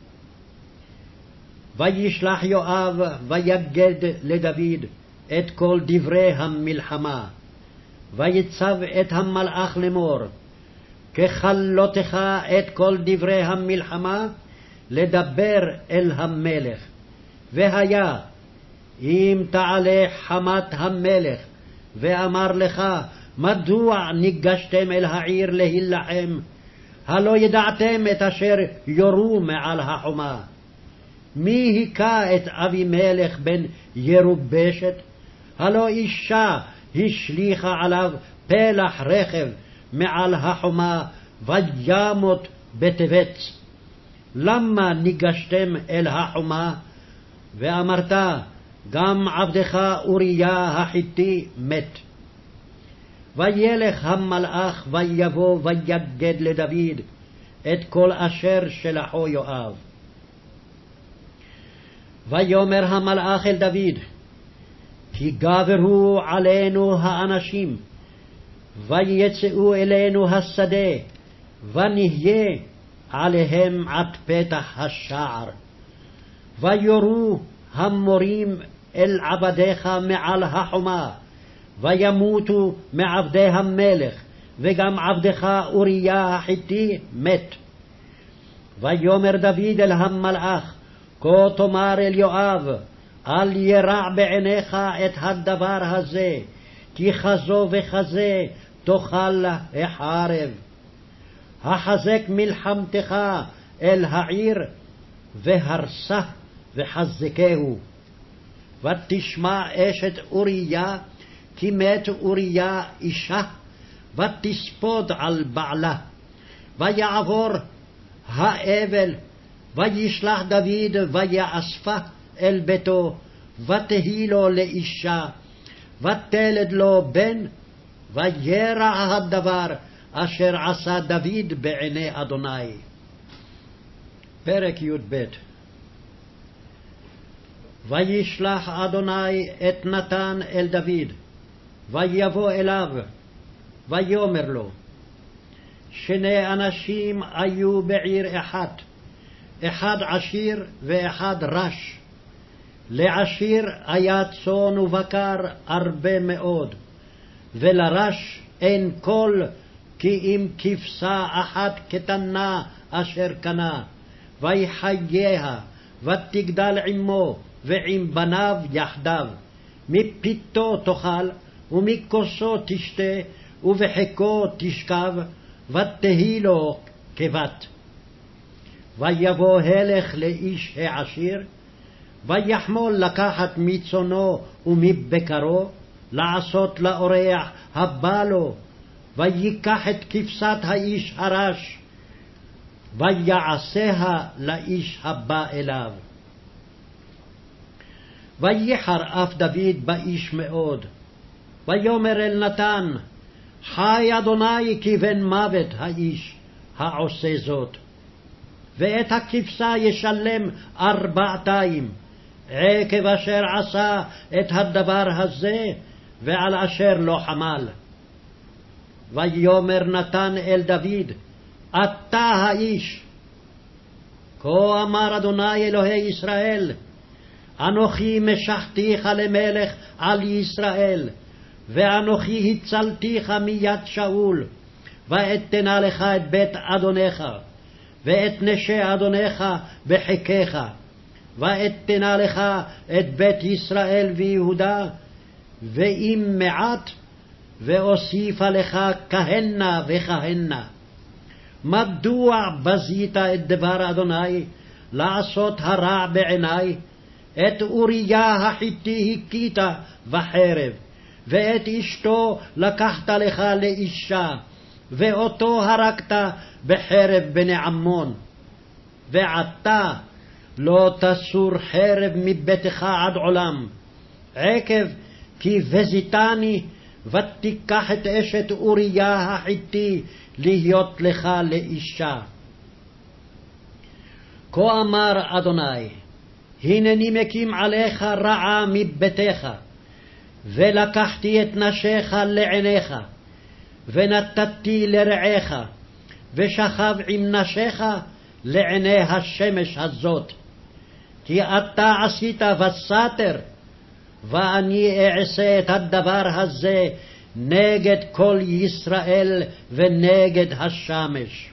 וישלח יואב ויגד לדוד את כל דברי המלחמה. ויצב את המלאך לאמור, ככלותך את כל דברי המלחמה, לדבר אל המלך. והיה, אם תעלה חמת המלך, ואמר לך, מדוע ניגשתם אל העיר להילחם? הלא ידעתם את אשר יורו מעל החומה. מי היכה את אבימלך בן ירובשת, הלא אישה השליכה עליו פלח רכב מעל החומה, וימות בטבץ. למה ניגשתם אל החומה? ואמרת, גם עבדך אוריה החיתי מת. וילך המלאך ויבוא ויגד לדוד את כל אשר שלחו יואב. ויאמר המלאך אל דוד, כי גברו עלינו האנשים, ויצאו אלינו השדה, ונהיה עליהם עד פתח השער. ויורו המורים אל עבדיך מעל החומה, וימותו מעבדי המלך, וגם עבדך אוריה החיתי מת. ויאמר דוד אל המלאך, כה תאמר אל יואב, אל ירע בעיניך את הדבר הזה, כי כזו וכזה תאכל החרב. החזק מלחמתך אל העיר, והרסה וחזקהו. ותשמע אשת אוריה, כי מת אוריה אישה, ותספוד על בעלה. ויעבור האבל, וישלח דוד ויאספה אל ביתו, ותהי לו לאישה, ותלד לו בן, וירע הדבר אשר עשה דוד בעיני אדוני. פרק י"ב. וישלח אדוני את נתן אל דוד, ויבוא אליו, ויאמר לו, שני אנשים היו בעיר אחת, אחד עשיר ואחד רש. לעשיר היה צאן ובקר הרבה מאוד, ולרש אין כל, כי אם כבשה אחת קטנה אשר קנה, ויחייה, ותגדל עמו ועם בניו יחדיו. מפיתו תאכל, ומכוסו תשתה, ובחיקו תשכב, ותהי לו כבת. ויבוא הלך לאיש העשיר, ויחמול לקחת מצונו ומבקרו, לעשות לאורח הבא לו, ויקח את כבשת האיש הרש, ויעשיה לאיש הבא אליו. וייחר אף דוד באיש מאוד, ויאמר אל נתן, חי אדוני כי בן מוות האיש העושה זאת. ואת הכבשה ישלם 400, עקב אשר עשה את הדבר הזה, ועל אשר לא חמל. ויאמר נתן אל דוד, אתה האיש. כה אמר אדוני אלוהי ישראל, אנוכי משחתיך למלך על ישראל, ואנוכי הצלתיך מיד שאול, ואתנה לך את בית אדונך, ואת נשי אדונך בחיקך, ואתנה לך את בית ישראל ויהודה, ואם מעט, ואוסיפה לך כהנה וכהנה. מדוע בזית את דבר אדוני, לעשות הרע בעיני? את אוריה החיתי הכית בחרב, ואת אשתו לקחת לך לאישה, ואותו הרגת בחרב בני עמון. ועתה לא תסור חרב מביתך עד עולם, עקב כי בזיתני, ותיקח את אשת אוריה החיתי להיות לך לאישה. כה אמר אדוני, הנני מקים עליך רעה מביתך, ולקחתי את נשיך לעיניך, ונתתי לרעך, ושכב עם נשיך לעיני השמש הזאת. כי אתה עשית וסתר, ואני אעשה את הדבר הזה נגד כל ישראל ונגד השמש.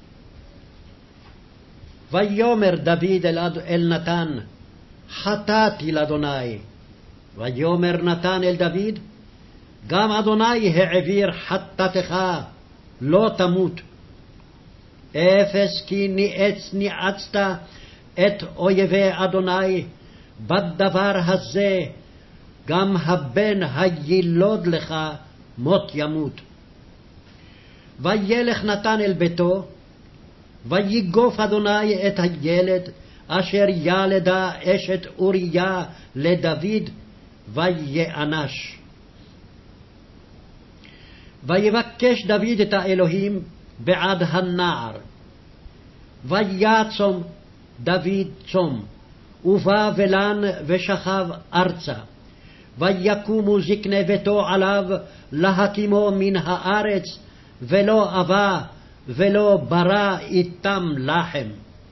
ויאמר דוד אל נתן, חטאתי לאדוני. ויאמר נתן אל דוד, גם אדוני העביר חטאתך, לא תמות. אפס כי ניאצת את אויבי אדוני בדבר הזה, גם הבן הילוד לך מות ימות. וילך נתן אל ביתו, ויגוף אדוני את הילד, אשר ילדה אשת אוריה לדוד, ויאנש. ויבקש דוד את האלוהים בעד הנער. ויצום דוד צום, ובא ולן ושכב ארצה. ויקומו זקני ביתו עליו להקימו מן הארץ, ולא אבה ולא ברא איתם לחם.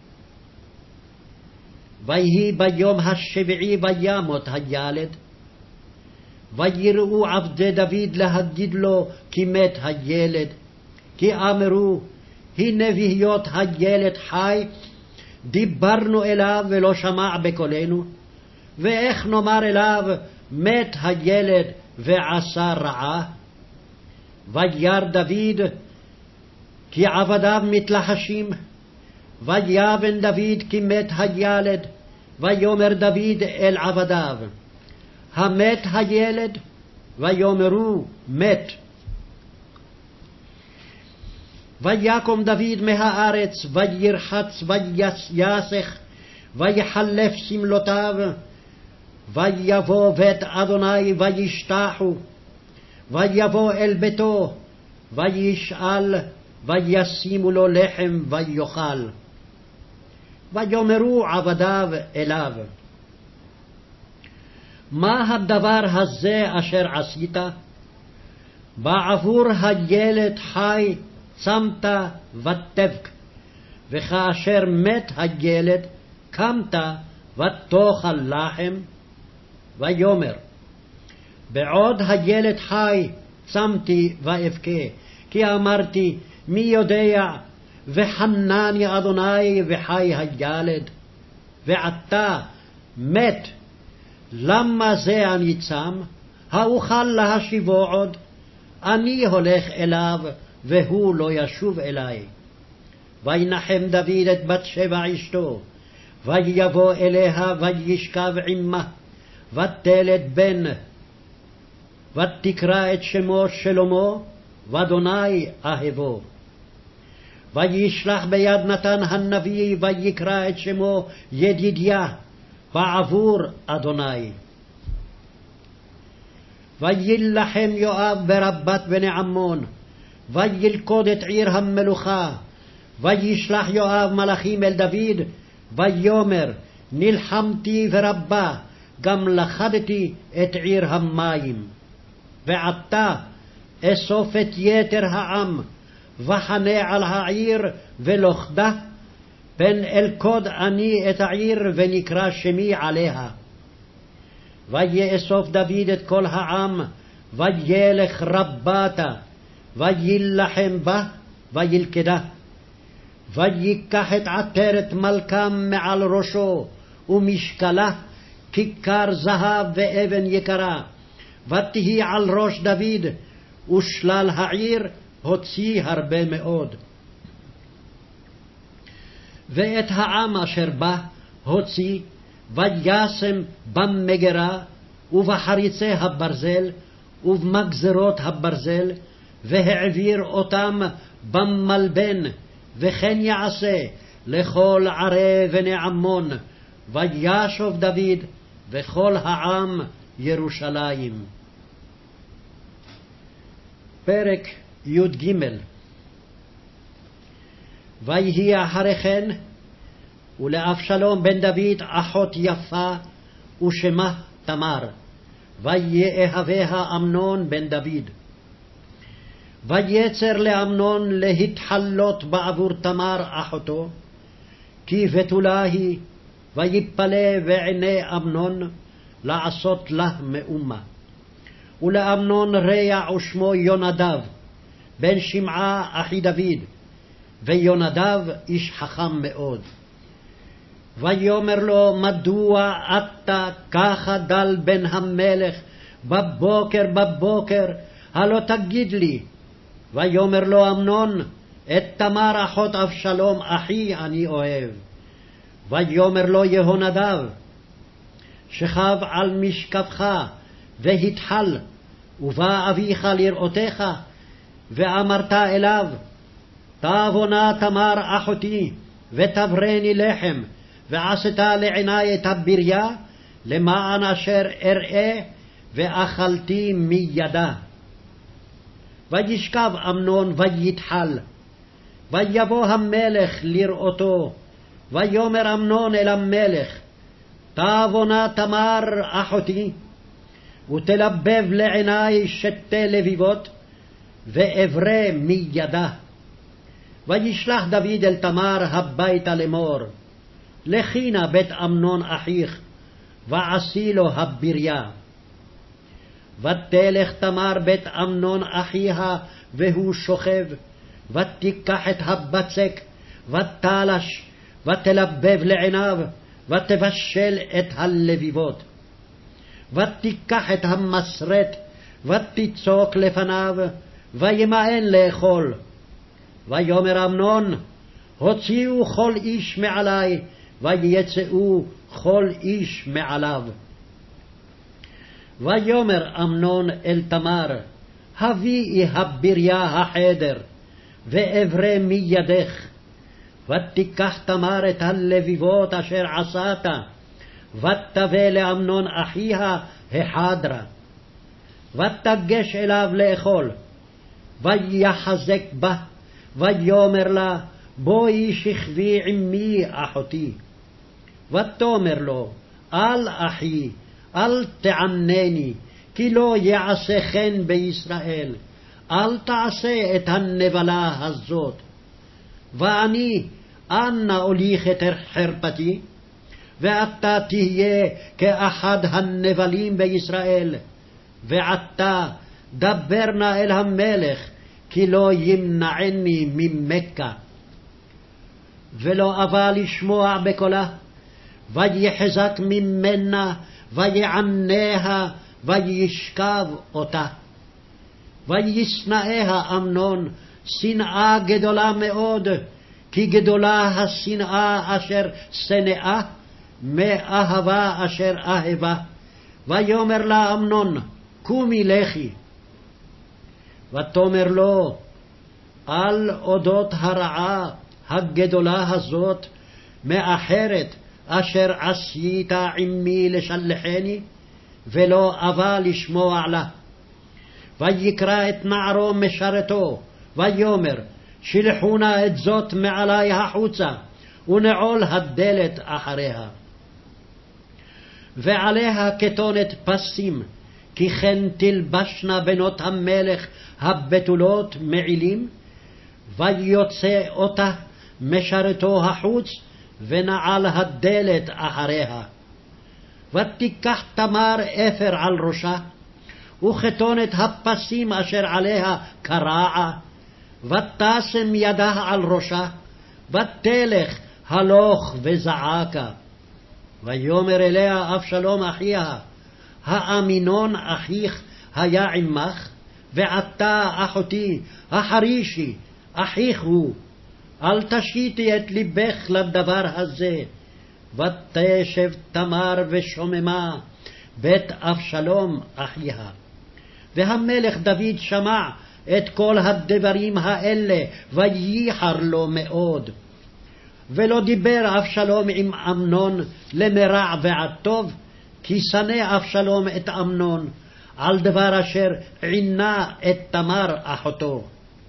ויהי ביום השביעי וימות הילד. ויראו עבדי דוד להגיד לו כי מת הילד, כי אמרו, הנה בהיות הילד חי, דיברנו אליו ולא שמע בקולנו, ואיך נאמר אליו מת הילד ועשה רעה? וירא דוד כי עבדיו מתלחשים, ויבן דוד כי מת הילד, ויאמר דוד אל עבדיו, המת הילד? ויאמרו מת. ויקום דוד מהארץ, וירחץ ויסך, ויחלף שמלותיו, ויבוא בית אדוני וישתחו, ויבוא אל ביתו, וישאל, וישימו לו לחם ויאכל. ויאמרו עבדיו אליו, מה הדבר הזה אשר עשית? בעבור הילד חי צמת ותבק, וכאשר מת הילד קמת ותאכל לחם. ויאמר, בעוד הילד חי צמתי ואבכה, כי אמרתי מי יודע, וחנני אדוני וחי הילד. ועתה מת, למה זה אני צם? האוכל להשיבו עוד? אני הולך אליו והוא לא ישוב אלי. וינחם דוד את בת שבע אשתו, ויבוא אליה וישכב עמה, ותלד בן, ותקרא את שמו שלמה, ואדוני אהבו. וישלח ביד נתן הנביא, ויקרא את שמו ידידיה, בעבור אדוני. וילחם יואב ברבת בני עמון, וילכוד את עיר המלוכה. וישלח יואב מלאכים אל דוד, ויאמר, נלחמתי ורבה, גם לכדתי את עיר המים. ועתה אסוף את יתר העם, וחנה על העיר ולוכדה, פן אלכוד אני את העיר ונקרא שמי עליה. ויאסוף דוד את כל העם, וילך רבתה, וילחם בה, וילכדה. ויקח את עטרת מלכם מעל ראשו, ומשקלה כיכר זהב ואבן יקרה, ותהי על ראש דוד, ושלל העיר הוציא הרבה מאוד. ואת העם אשר בה הוציא, וישם במגרה, ובחריצי הברזל, ובמגזרות הברזל, והעביר אותם במלבן, וכן יעשה לכל ערי בני עמון, וישוב דוד וכל העם ירושלים. פרק י"ג. ויהי אחרי כן, ולאבשלום בן דוד אחות יפה, ושמה תמר, ויאהביה אמנון בן דוד. ויצר לאמנון להתחלות בעבור תמר אחותו, כי בתולה היא, ויפלא בעיני אמנון לעשות לה מאומה. ולאמנון רע ושמו יונדב, בן שמעה אחי דוד, ויונדב איש חכם מאוד. ויאמר לו, מדוע אתה ככה דל בן המלך בבוקר, הלא תגיד לי. ויאמר לו אמנון, את תמר אחות אבשלום אחי אני אוהב. ויאמר לו יהונדב, שכב על משכבך, והתחל, ובא אביך לראותך, ואמרת אליו, תבונה תמר אחותי, ותברני לחם, ועשת לעיני את הבריה, למען אשר אראה, ואכלתי מידה. וישכב אמנון ויתחל, ויבוא המלך לראותו, ויאמר אמנון אל המלך, תבונה תמר אחותי, ותלבב לעיני שתי לביבות, ואברה מידה. וישלח דוד אל תמר הביתה לאמור, לכי נא בית אמנון אחיך, ועשי לו הבריה. ותלך תמר בית אמנון אחיה, והוא שוכב, ותיקח את הבצק, ותלש, ותלבב לעיניו, ותבשל את הלביבות. ותיקח את המסרט, ותצוק לפניו, וימאן לאכול. ויאמר אמנון, הוציאו כל איש מעלי, ויצאו כל איש מעליו. ויאמר אמנון אל תמר, הביאי הבריה החדר, ואברה מידך. ותיקח תמר את הלביבות אשר עשת, ותבא לאמנון אחיה החדרה. ותגש אליו לאכול, ויחזק בה, ויאמר לה, בואי שכבי עמי אחותי. ותאמר לו, אל אחי, אל תענני, כי לא יעשה כן בישראל, אל תעשה את הנבלה הזאת. ואני, אנה אוליך את חרפתי? ואתה תהיה כאחד הנבלים בישראל, ועתה דבר נא אל המלך, כי לא ימנעני ממכה. ולא אבה לשמוע בקולה, ויחזק ממנה, ויעניה, וישכב אותה. וישנאיה אמנון שנאה גדולה מאוד, כי גדולה השנאה אשר שנאה, מאהבה אשר אהבה. ויאמר לה אמנון, קומי לכי. ותאמר לו, על אודות הרעה הגדולה הזאת, מאחרת אשר עשית עמי לשלחני, ולא אבה לשמוע לה. ויקרא את נערו משרתו, ויאמר, שלחו נא את זאת מעלי החוצה, ונעול הדלת אחריה. ועליה כתונת פסים, כי כן תלבשנה בנות המלך הבתולות מעילים, ויוצא אותה משרתו החוץ, ונעל הדלת אחריה. ותיקח תמר אפר על ראשה, וכתונת הפסים אשר עליה קרעה, ותשם ידה על ראשה, ותלך הלוך וזעקה. ויאמר אליה אבשלום אחיה, האמינון אחיך היה עמך, ועתה אחותי, החרישי, אחיך הוא. אל תשיתי את ליבך לדבר הזה. ותשב תמר ושוממה בית אבשלום אחיה. והמלך דוד שמע את כל הדברים האלה, וייחר לו מאוד. ולא דיבר אבשלום עם אמנון למרע ועד טוב, כי שנא אבשלום את אמנון, על דבר אשר עינה את תמר אחותו.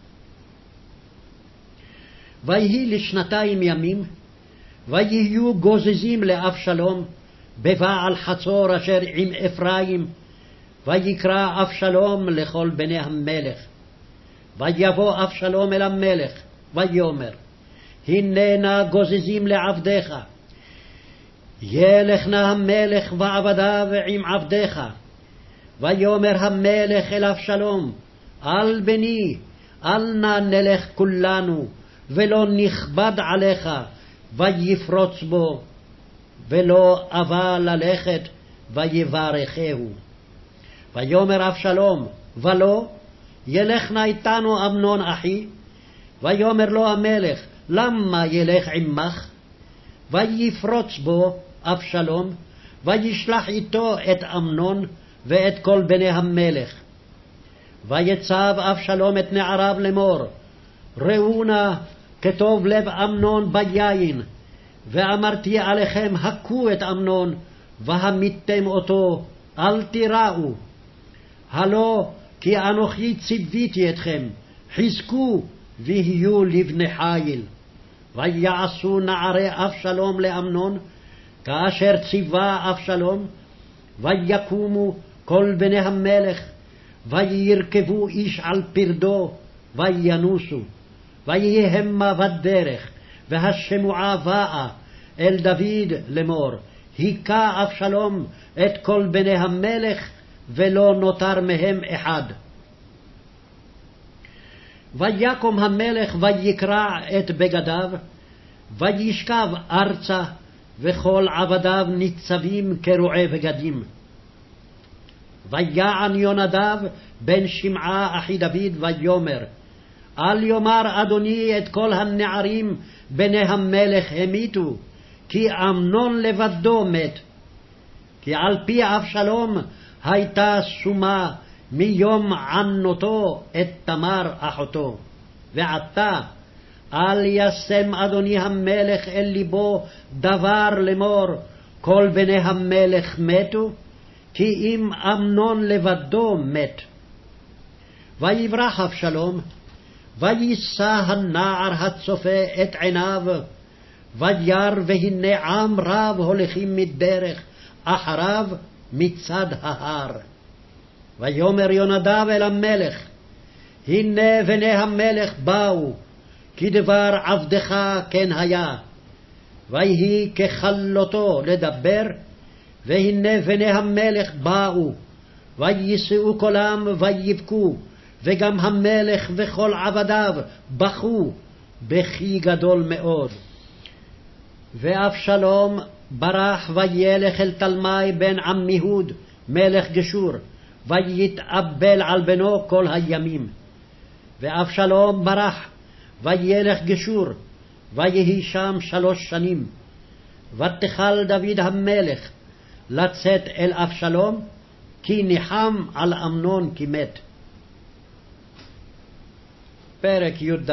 ויהי לשנתיים ימים, ויהיו גוזזים לאבשלום בבעל חצור אשר עם אפרים, ויקרא אבשלום לכל בני המלך. ויבוא אבשלום אל המלך, ויאמר, הננה גוזזים לעבדיך. ילך נא המלך ועבדיו עם עבדיך. ויאמר המלך אל אבשלום, אל בני, אל נא נלך כולנו, ולא נכבד עליך, ויפרוץ בו, ולא אבה ללכת, ויברכהו. ויאמר אבשלום, ולא, ילך נא איתנו אמנון אחי. ויאמר לו המלך, למה ילך עמך? ויפרוץ בו אבשלום, וישלח איתו את אמנון, ואת כל בני המלך. ויצב אבשלום את נעריו לאמור, ראו נא כטוב לב אמנון ביין, ואמרתי עליכם הכו את אמנון, והמיתם אותו, אל תיראו. הלא כי אנוכי ציוויתי אתכם, חזקו ויהיו לבני חיל. ויעשו נערי אבשלום לאמנון, כאשר ציווה אבשלום, ויקומו כל בני המלך, וירכבו איש על פרדו, וינוסו. ויהי המה בדרך, והשמועה באה אל דוד לאמור, היכה אבשלום את כל בני המלך, ולא נותר מהם אחד. ויקום המלך ויקרע את בגדיו, וישכב ארצה, וכל עבדיו ניצבים קרועי בגדים. ויען יונדב בן שמעה אחי דוד ויאמר, אל יאמר אדוני את כל הנערים בני המלך המיתו, כי אמנון לבדו מת. כי על פי אבשלום הייתה שומה מיום ענותו את תמר אחותו. ועתה אל ישם אדוני המלך אל ליבו דבר לאמור, כל בני המלך מתו, כי אם אמנון לבדו מת. ויברח אבשלום, ויישא הנער הצופה את עיניו, וירא והנה עם רב הולכים מדרך אחריו מצד ההר. ויאמר יונדב אל המלך, הנה בני המלך באו, כי דבר עבדך כן היה. ויהי ככלותו לדבר, והנה בני המלך באו, ויישאו קולם ויבכו, וגם המלך וכל עבדיו בכו בכי גדול מאוד. ואבשלום ברח וילך אל תלמי בן עמיהוד מלך גשור, ויתאבל על בנו כל הימים. ואבשלום ברח וילך גשור, ויהי שם 3 שנים. ותחל דוד המלך לצאת אל אבשלום, כי ניחם על אמנון כי מת. פרק י"ד.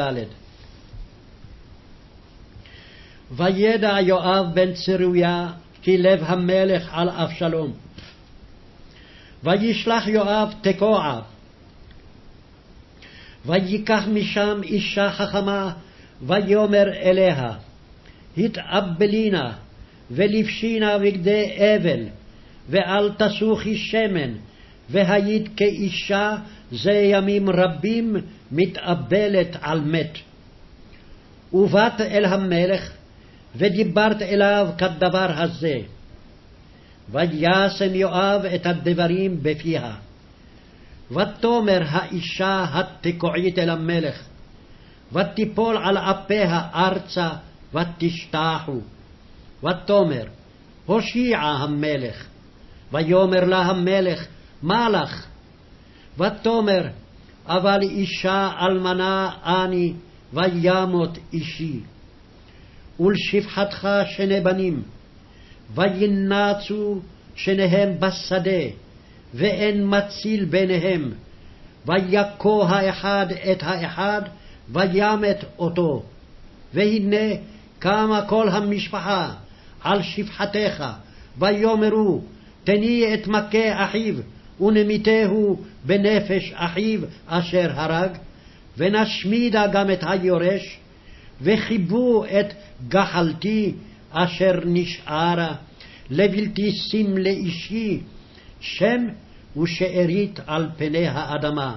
וידע יואב בן צרויה כי לב המלך על אבשלום. וישלח יואב תקוע, ויקח משם אישה חכמה, ויאמר אליה, התאבלינה ולבשינה בגדי אבל, ואל תסוכי שמן, והיית כאישה זה ימים רבים מתאבלת על מת. ובאת אל המלך, ודיברת אליו כדבר הזה. וישם יואב את הדברים בפיה. ותאמר האישה התקועית אל המלך, ותיפול על אפיה ארצה, ותשתחו. ותאמר, הושיע המלך. ויאמר לה המלך, מה לך? ותאמר, אבל אישה אלמנה אני, וימות אישי. ולשפחתך 2 בנים, וינצו שניהם בשדה, ואין מציל ביניהם. ויכו האחד את האחד, וימת אותו. והנה קמה כל המשפחה על שפחתך, ויאמרו, תני את מכה אחיו, ונמיתהו בנפש אחיו אשר הרג, ונשמידה גם את היורש, וחיבו את גחלתי אשר נשארה, לבלתי שים לאישי, שם ושארית על פני האדמה.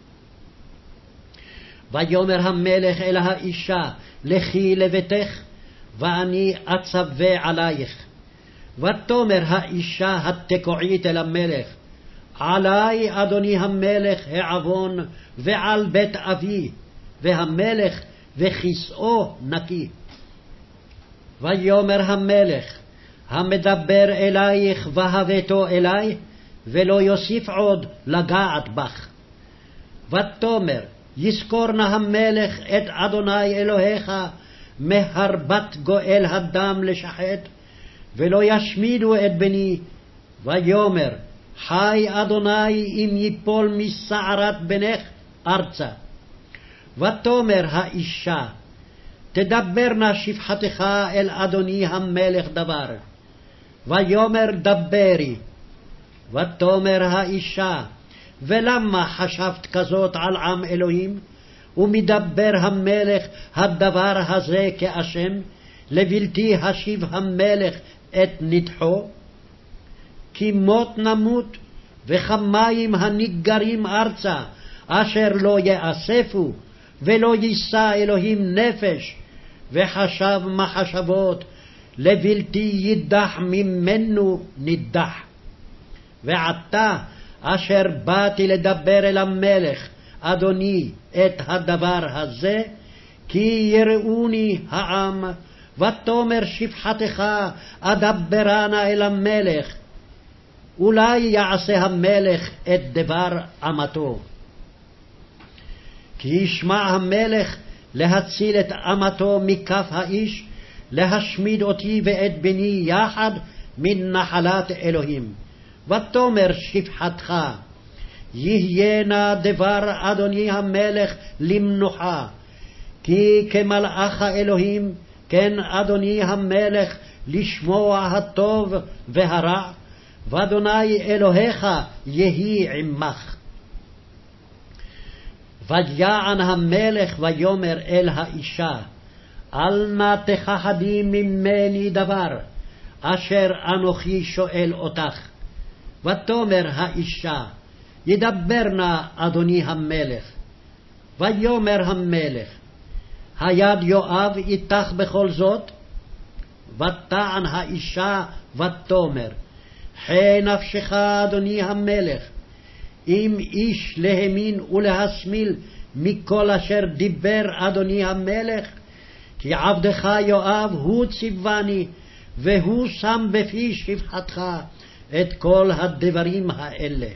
ויאמר המלך אל האישה, לכי לביתך, ואני אצווה עלייך. ותאמר האישה התקועית אל המלך, עלי אדוני המלך העוון, ועל בית אבי, והמלך וכיסאו נקי. ויאמר המלך, המדבר אלייך והבאתו אלי, ולא יוסיף עוד לגעת בך. ותאמר, יזכור נא המלך את אדוני אלוהיך, מהרבת גואל הדם לשחט, ולא ישמידו את בני. ויאמר, חי אדוני אם ייפול משערת בנך ארצה. ותאמר האישה, תדבר נא שפחתך אל אדוני המלך דבר. ויאמר דברי. ותאמר האישה, ולמה חשבת כזאת על עם אלוהים? ומדבר המלך הדבר הזה כאשם, לבלתי השיב המלך את נדחו? כי מות נמות, וכמים הניגרים ארצה, אשר לא יאספו, ולא יישא אלוהים נפש, וחשב מחשבות, לבלתי יידח ממנו נידח. ועתה אשר באתי לדבר אל המלך, אדוני, את הדבר הזה, כי יראוני העם, ותאמר שפחתך אדברנה אל המלך, אולי יעשה המלך את דבר אמתו. כי ישמע המלך להציל את אמתו מכף האיש, להשמיד אותי ואת בני יחד מן נחלת אלוהים. ותאמר שפחתך, יהיה נא דבר אדוני המלך למנוחה, כי כמלאך האלוהים כן אדוני המלך לשמוע הטוב והרע, ואדוני אלוהיך יהי עמך. ויען המלך ויאמר אל האישה, אל נא תכחדי ממני דבר, אשר אנוכי שואל אותך. ותאמר האישה, ידבר נא אדוני המלך. ויאמר המלך, היד יואב איתך בכל זאת? ותען האישה ותאמר, חי נפשך אדוני המלך, אם איש להמין ולהשמיל מכל אשר דיבר אדוני המלך, כי עבדך יואב הוא ציווני, והוא שם בפי שפחתך את כל הדברים האלה.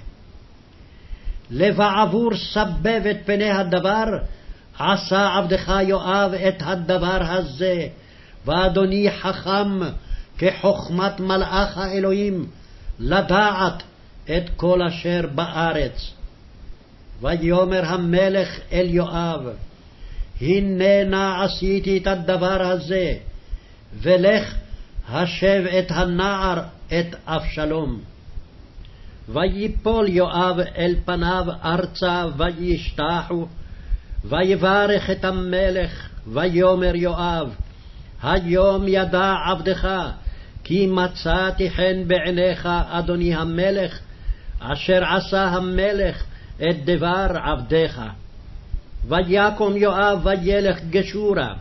לבעבור סבב את פני הדבר, עשה עבדך יואב את הדבר הזה, ואדוני חכם כחוכמת מלאך האלוהים, לדעת את כל אשר בארץ. ויאמר המלך אל יואב, הנה נא עשיתי את הדבר הזה, ולך השב את הנער את אבשלום. ויפול יואב אל פניו ארצה וישתחו, ויברך את המלך, ויאמר יואב, היום ידע עבדך, כי מצאתי חן בעיניך אדוני המלך, אשר עשה המלך את דבר עבדך. ויקום יואב וילך גשורה,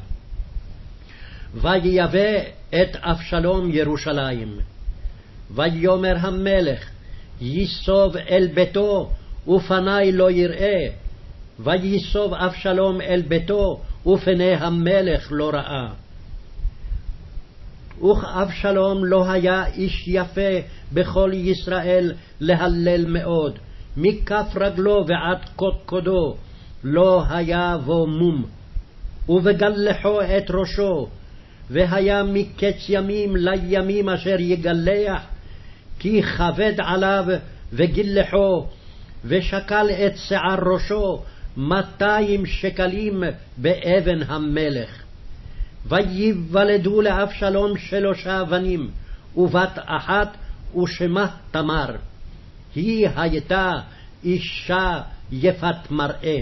ויבא את אבשלום ירושלים. ויאמר המלך, יסוב אל ביתו ופני לא יראה, ויסוב אבשלום אל ביתו ופני המלך לא ראה. וכאבשלום לא היה איש יפה בכל ישראל להלל מאוד, מכף רגלו ועד קודקודו לא היה בו מום, ובגלחו את ראשו, והיה מקץ ימים לימים אשר יגלח, כי כבד עליו וגלחו, ושקל את שיער ראשו 200 שקלים באבן המלך. ויוולדו לאבשלום 3 בנים, ובת אחת ושמה תמר. היא הייתה אישה יפת מראה.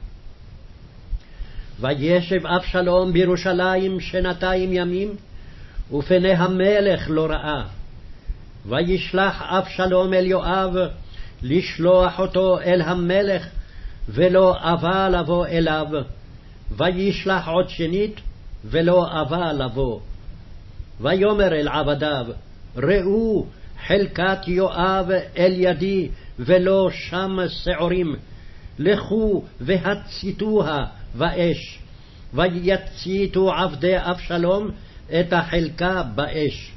וישב אבשלום בירושלים 2 ימים, ופני המלך לא ראה. וישלח אבשלום אל יואב לשלוח אותו אל המלך, ולא אבה לבוא אליו. וישלח עוד שנית, ולא אבה לבוא. ויאמר אל עבדיו, ראו חלקת יואב אל ידי, ולא שם שעורים, לכו והציתוה באש. ויציתו עבדי אבשלום את החלקה באש.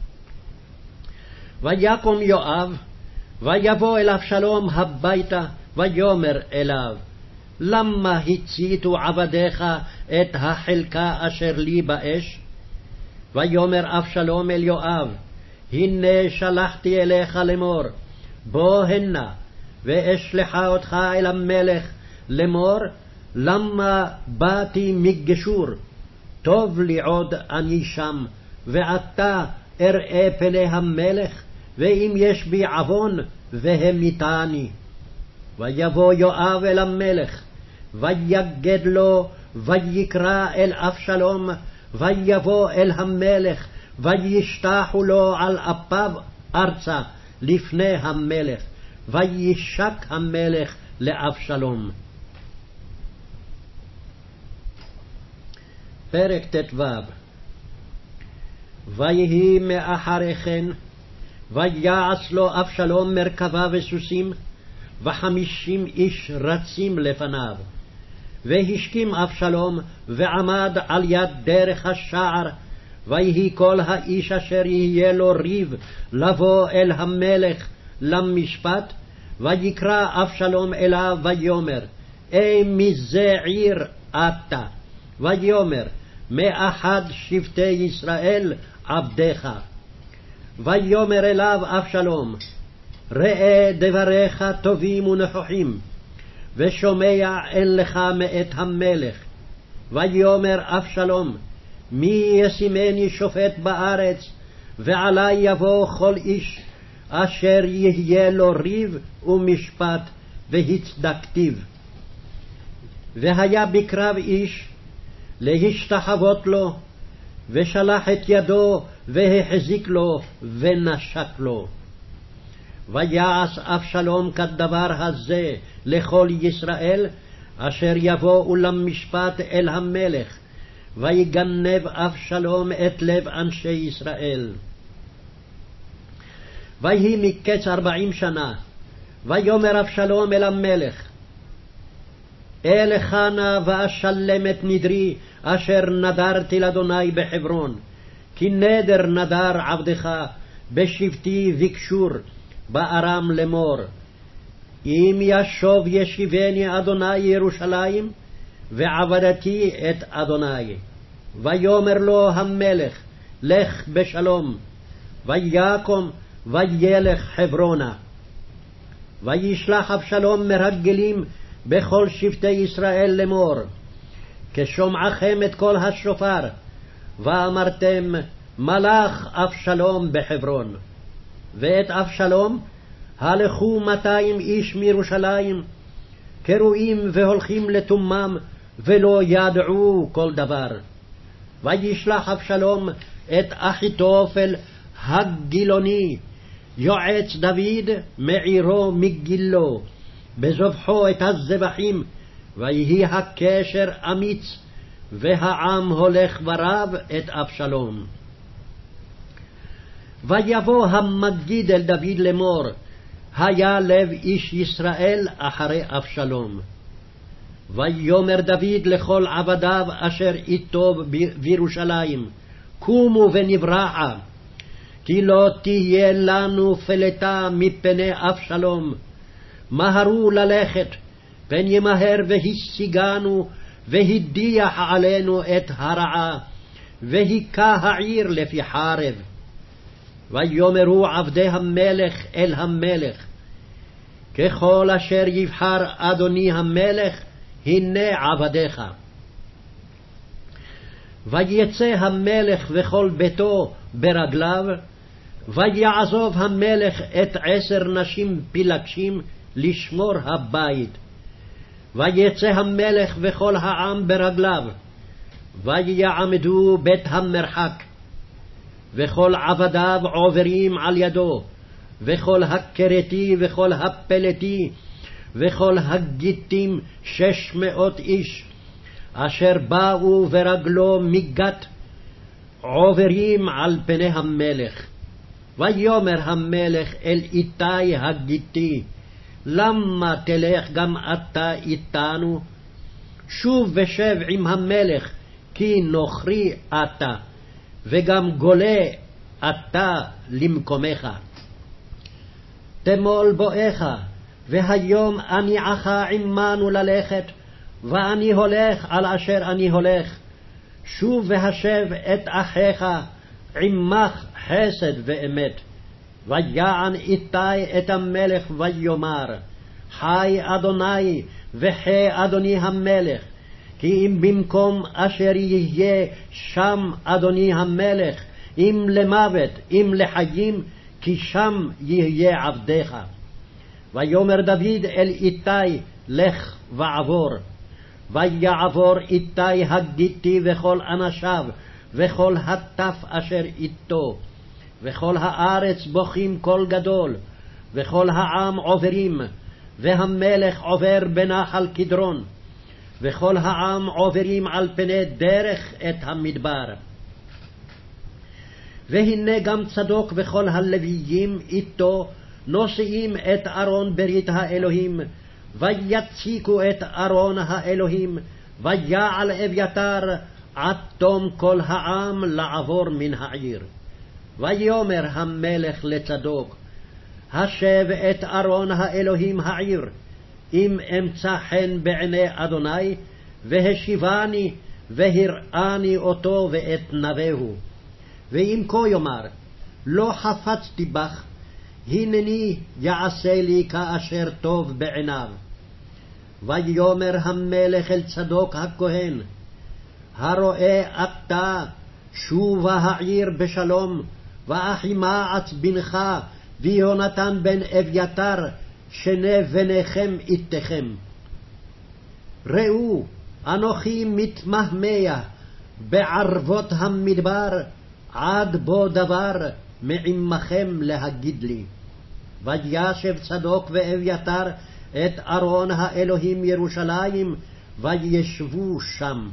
ויקום יואב, ויבוא אל אבשלום הביתה, ויאמר אליו, למה הציתו עבדיך את החלקה אשר לי באש? ויאמר אבשלום אל יואב, הנה שלחתי אליך לאמור, בוא הנה, ואשלחה אותך אל המלך לאמור, למה באתי מגשור? טוב לי עוד אני שם, ועתה אראה פני המלך, ואם יש בי עוון, והמיתני. ויבוא יואב אל המלך, ויגד לו, ויקרא אל אבשלום, ויבוא אל המלך, וישתחו לו על אפיו ארצה לפני המלך, וישק המלך לאבשלום. פרק ט"ו. ויהי מאחרי כן, ויעש לו אבשלום מרכבה וסוסים, 50 איש רצים לפניו. והשכים אבשלום, ועמד על יד דרך השער, ויהי כל האיש אשר יהיה לו ריב לבוא אל המלך למשפט, ויקרא אבשלום אליו ויאמר, מזה עיר אתה? ויאמר, מאחד שבטי ישראל עבדיך. ויאמר אליו אבשלום, ראה דבריך טובים ונכוחים, ושומע אין לך מאת המלך. ויאמר אבשלום, מי ישימני שופט בארץ, ועלי יבוא כל איש אשר יהיה לו ריב ומשפט והצדקתיו. והיה בקרב איש להשתחוות לו, ושלח את ידו והחזיק לו ונשק לו. ויעש אבשלום כדבר הזה לכל ישראל, אשר יבואו למשפט אל המלך, ויגנב אבשלום את לב אנשי ישראל. ויהי מקץ 40 שנה, ויאמר אבשלום אל המלך, אלך נא ואשלם את נדרי אשר נדרתי לאדוני בחברון, כי נדר נדר עבדך בשבטי וקשור בארם לאמור, אם ישוב ישיבני אדוני ירושלים, ועבדתי את אדוני. ויאמר לו המלך, לך בשלום. ויקום וילך חברונה. וישלח אבשלום מרגלים בכל שבטי ישראל לאמור, כשומעכם את קול השופר, ואמרתם, מלך אבשלום בחברון. ואת אבשלום הלכו 200 איש מירושלים, קרואים והולכים לתומם, ולא ידעו כל דבר. וישלח אבשלום את אחיתופל הגילוני, יועץ דוד מעירו מגילו, בזבחו את הזבחים, ויהי הקשר אמיץ, והעם הולך ורב את אבשלום. ויבוא המגיד אל דוד לאמור, היה לב איש ישראל אחרי אבשלום. ויאמר דוד לכל עבדיו אשר איתו בירושלים, קומו ונברחה, כי לא תהיה לנו פלטה מפני אבשלום. מהרו ללכת, פן ימהר והשיגנו, והדיח עלינו את הרעה, והיכה העיר לפי חרב. ויאמרו עבדי המלך אל המלך, ככל אשר יבחר אדוני המלך, הנה עבדיך. ויצא המלך וכל ביתו ברגליו, ויעזוב המלך את 10 נשים פילגשים לשמור הבית. ויצא המלך וכל העם ברגליו, ויעמדו בית המרחק, וכל עבדיו עוברים על ידו, וכל הכרתי וכל הפלתי, וכל הגיתים 600 איש, אשר באו ברגלו מגת, עוברים על פני המלך. ויאמר המלך אל איתי הגיתי, למה תלך גם אתה איתנו? שוב ושב עם המלך, כי נוכרי אתה, וגם גולה אתה למקומך. תמול בואך, והיום אניעך עמנו ללכת, ואני הולך על אשר אני הולך. שוב והשב את אחיך, עמך חסד ואמת. ויען איתי את המלך ויאמר, חי אדוני וחי אדוני המלך, כי אם במקום אשר יהיה שם אדוני המלך, אם למוות אם לחיים, כי שם יהיה עבדך. ויאמר דוד אל איתי, לך ועבור. ויעבור איתי הגיתי וכל אנשיו וכל הטף אשר איתו, וכל הארץ בוכים קול גדול, וכל העם עוברים, והמלך עובר בנחל קדרון, וכל העם עוברים על פני דרך את המדבר. והנה גם צדוק וכל הלוויים איתו נושאים את ארון ברית האלוהים, ויציקו את ארון האלוהים, ויעל אביתר עד תום כל העם לעבור מן העיר. ויאמר המלך לצדוק, השב את ארון האלוהים העיר, אם אמצא חן בעיני אדוני, והשיבני והראני אותו ואת נביהו. ואם כה יאמר, לא חפצתי בך, הנני יעשה לי כאשר טוב בעיניו. ויאמר המלך אל צדוק הכהן, הרואה אתה שובה העיר בשלום, ואחימעץ בנך ויהונתן בן אביתר שני בניכם איתכם. ראו, אנוכי מתמהמה בערבות המדבר, עד בו דבר מעמכם להגיד לי. וישב צדוק ואביתר את ארון האלוהים ירושלים, וישבו שם.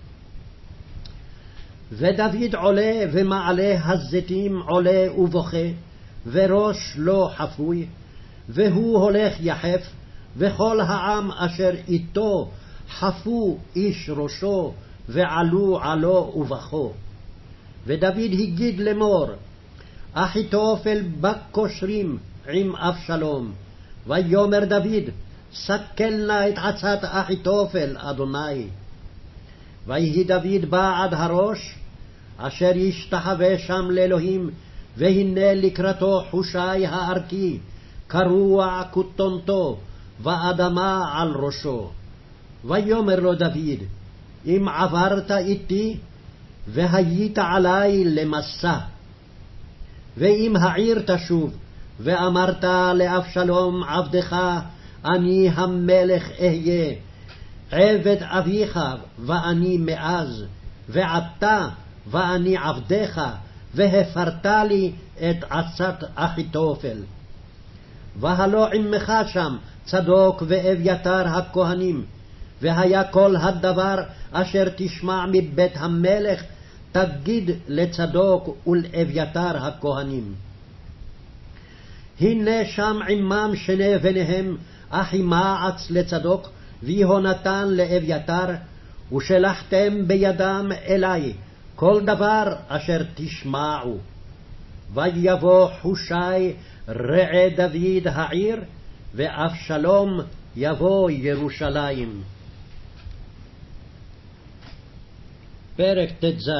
ודוד עולה ומעלה הזיתים עולה ובוכה, וראש לא חפוי, והוא הולך יחף, וכל העם אשר איתו חפו איש ראשו, ועלו עלו ובכו. ודוד הגיד לאמור, אחיתופל בקושרים עם אבשלום. ויאמר דוד, סכל נא את עצת אחיתופל אדוני. ויהי דוד בעד הראש, אשר ישתחווה שם לאלוהים, והנה לקראתו חושי הערכי, קרוע כותנתו, ואדמה על ראשו. ויאמר לו דוד, אם עברת איתי, והיית עלי למסע, ואם העיר תשוב, ואמרת לאבשלום עבדך, אני המלך אהיה, עבד אביך ואני מאז, ועתה ואני עבדך, והפרת לי את עצת אחיתופל. והלא עמך שם צדוק ואביתר הכהנים, והיה כל הדבר אשר תשמע מבית המלך תגיד לצדוק ולאביתר הכהנים. הנה שם עמם שני בניהם, אחימעץ לצדוק ויהונתן לאביתר, ושלחתם בידם אלי כל דבר אשר תשמעו. ויבוא חושי רעה דוד העיר, ואבשלום יבוא ירושלים. פרק ט"ז.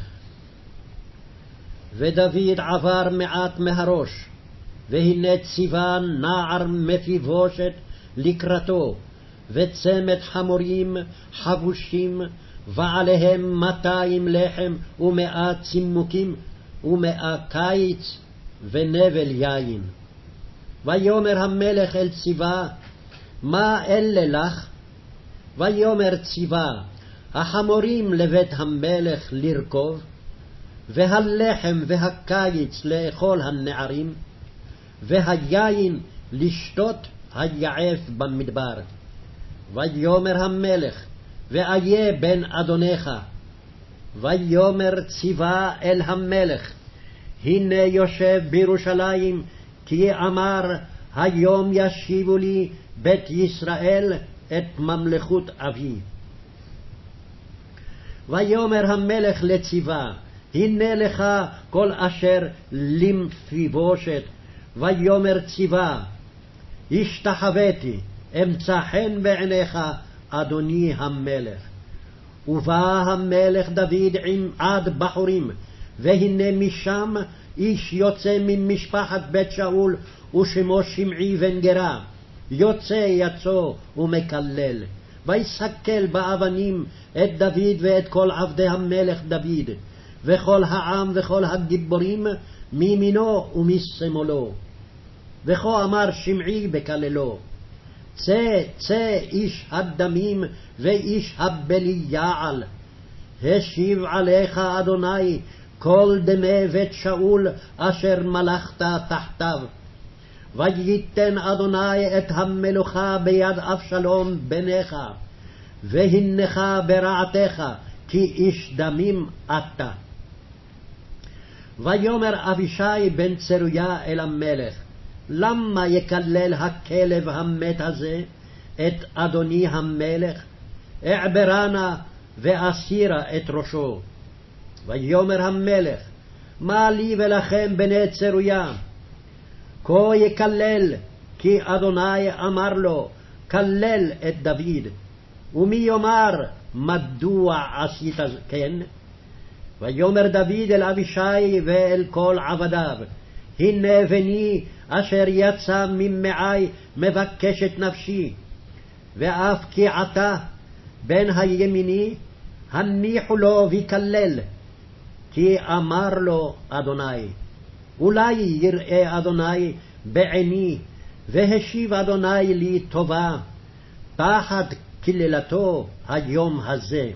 ודוד עבר מעט מהראש, והנה ציווה נער מפיבושת לקראתו, וצמד חמורים חבושים, ועליהם 200 לחם ו100 צימוקים, ו100 קיץ ונבל יין. ויאמר המלך אל ציווה, מה אלה לך? ויאמר ציווה, החמורים לבית המלך לרכוב, והלחם והקיץ לאכול הנערים, והיין לשתות היעף במדבר. ויאמר המלך, ואיה בן אדונך. ויאמר ציווה אל המלך, הנה יושב בירושלים, כי אמר, היום ישיבו לי בית ישראל את ממלכות אבי. ויאמר המלך לציווה, הנה לך כל אשר למפיבושת. ויאמר ציווה, השתחוויתי, אמצא חן בעיניך, אדוני המלך. ובא המלך דוד עם עד בחורים, והנה משם איש יוצא ממשפחת בית שאול, ושמו שמעי בן גרה, יוצא יצאו ומקלל, ויסקל באבנים את דוד ואת כל עבדי המלך דוד, וכל העם וכל הגיבורים מימינו ומשמאלו. וכה אמר שמעי בקללו, צא צא איש הדמים ואיש הבליעל, השיב עליך אדוני כל דמי בית שאול אשר מלכת תחתיו. וייתן אדוני את המלוכה ביד אבשלום בנך, והנך ברעתך, כי איש דמים אתה. ויאמר אבישי בן צרויה אל המלך, למה יקלל הכלב המת הזה את אדוני המלך? אעברה נא ואסירה את ראשו. ויאמר המלך, מה לי ולכם בני צרויה? כה יקלל, כי אדוני אמר לו, כלל את דוד. ומי יאמר, מדוע עשית כן? ויאמר דוד אל אבישי ואל כל עבדיו, הנה בני אשר יצא ממעי מבקש את נפשי, ואף כי עתה בן הימיני, הניחו לו ויקלל, כי אמר לו אדוני, אולי יראה אדוני בעיני, והשיב אדוני לי טובה, תחת קללתו היום הזה.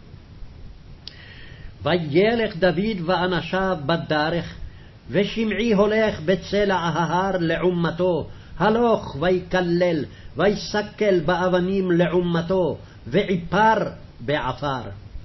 וילך דוד ואנשיו בדרך, ושמעי הולך בצלע ההר לעומתו, הלוך ויקלל, ויסקל באבנים לעומתו, ועיפר בעפר.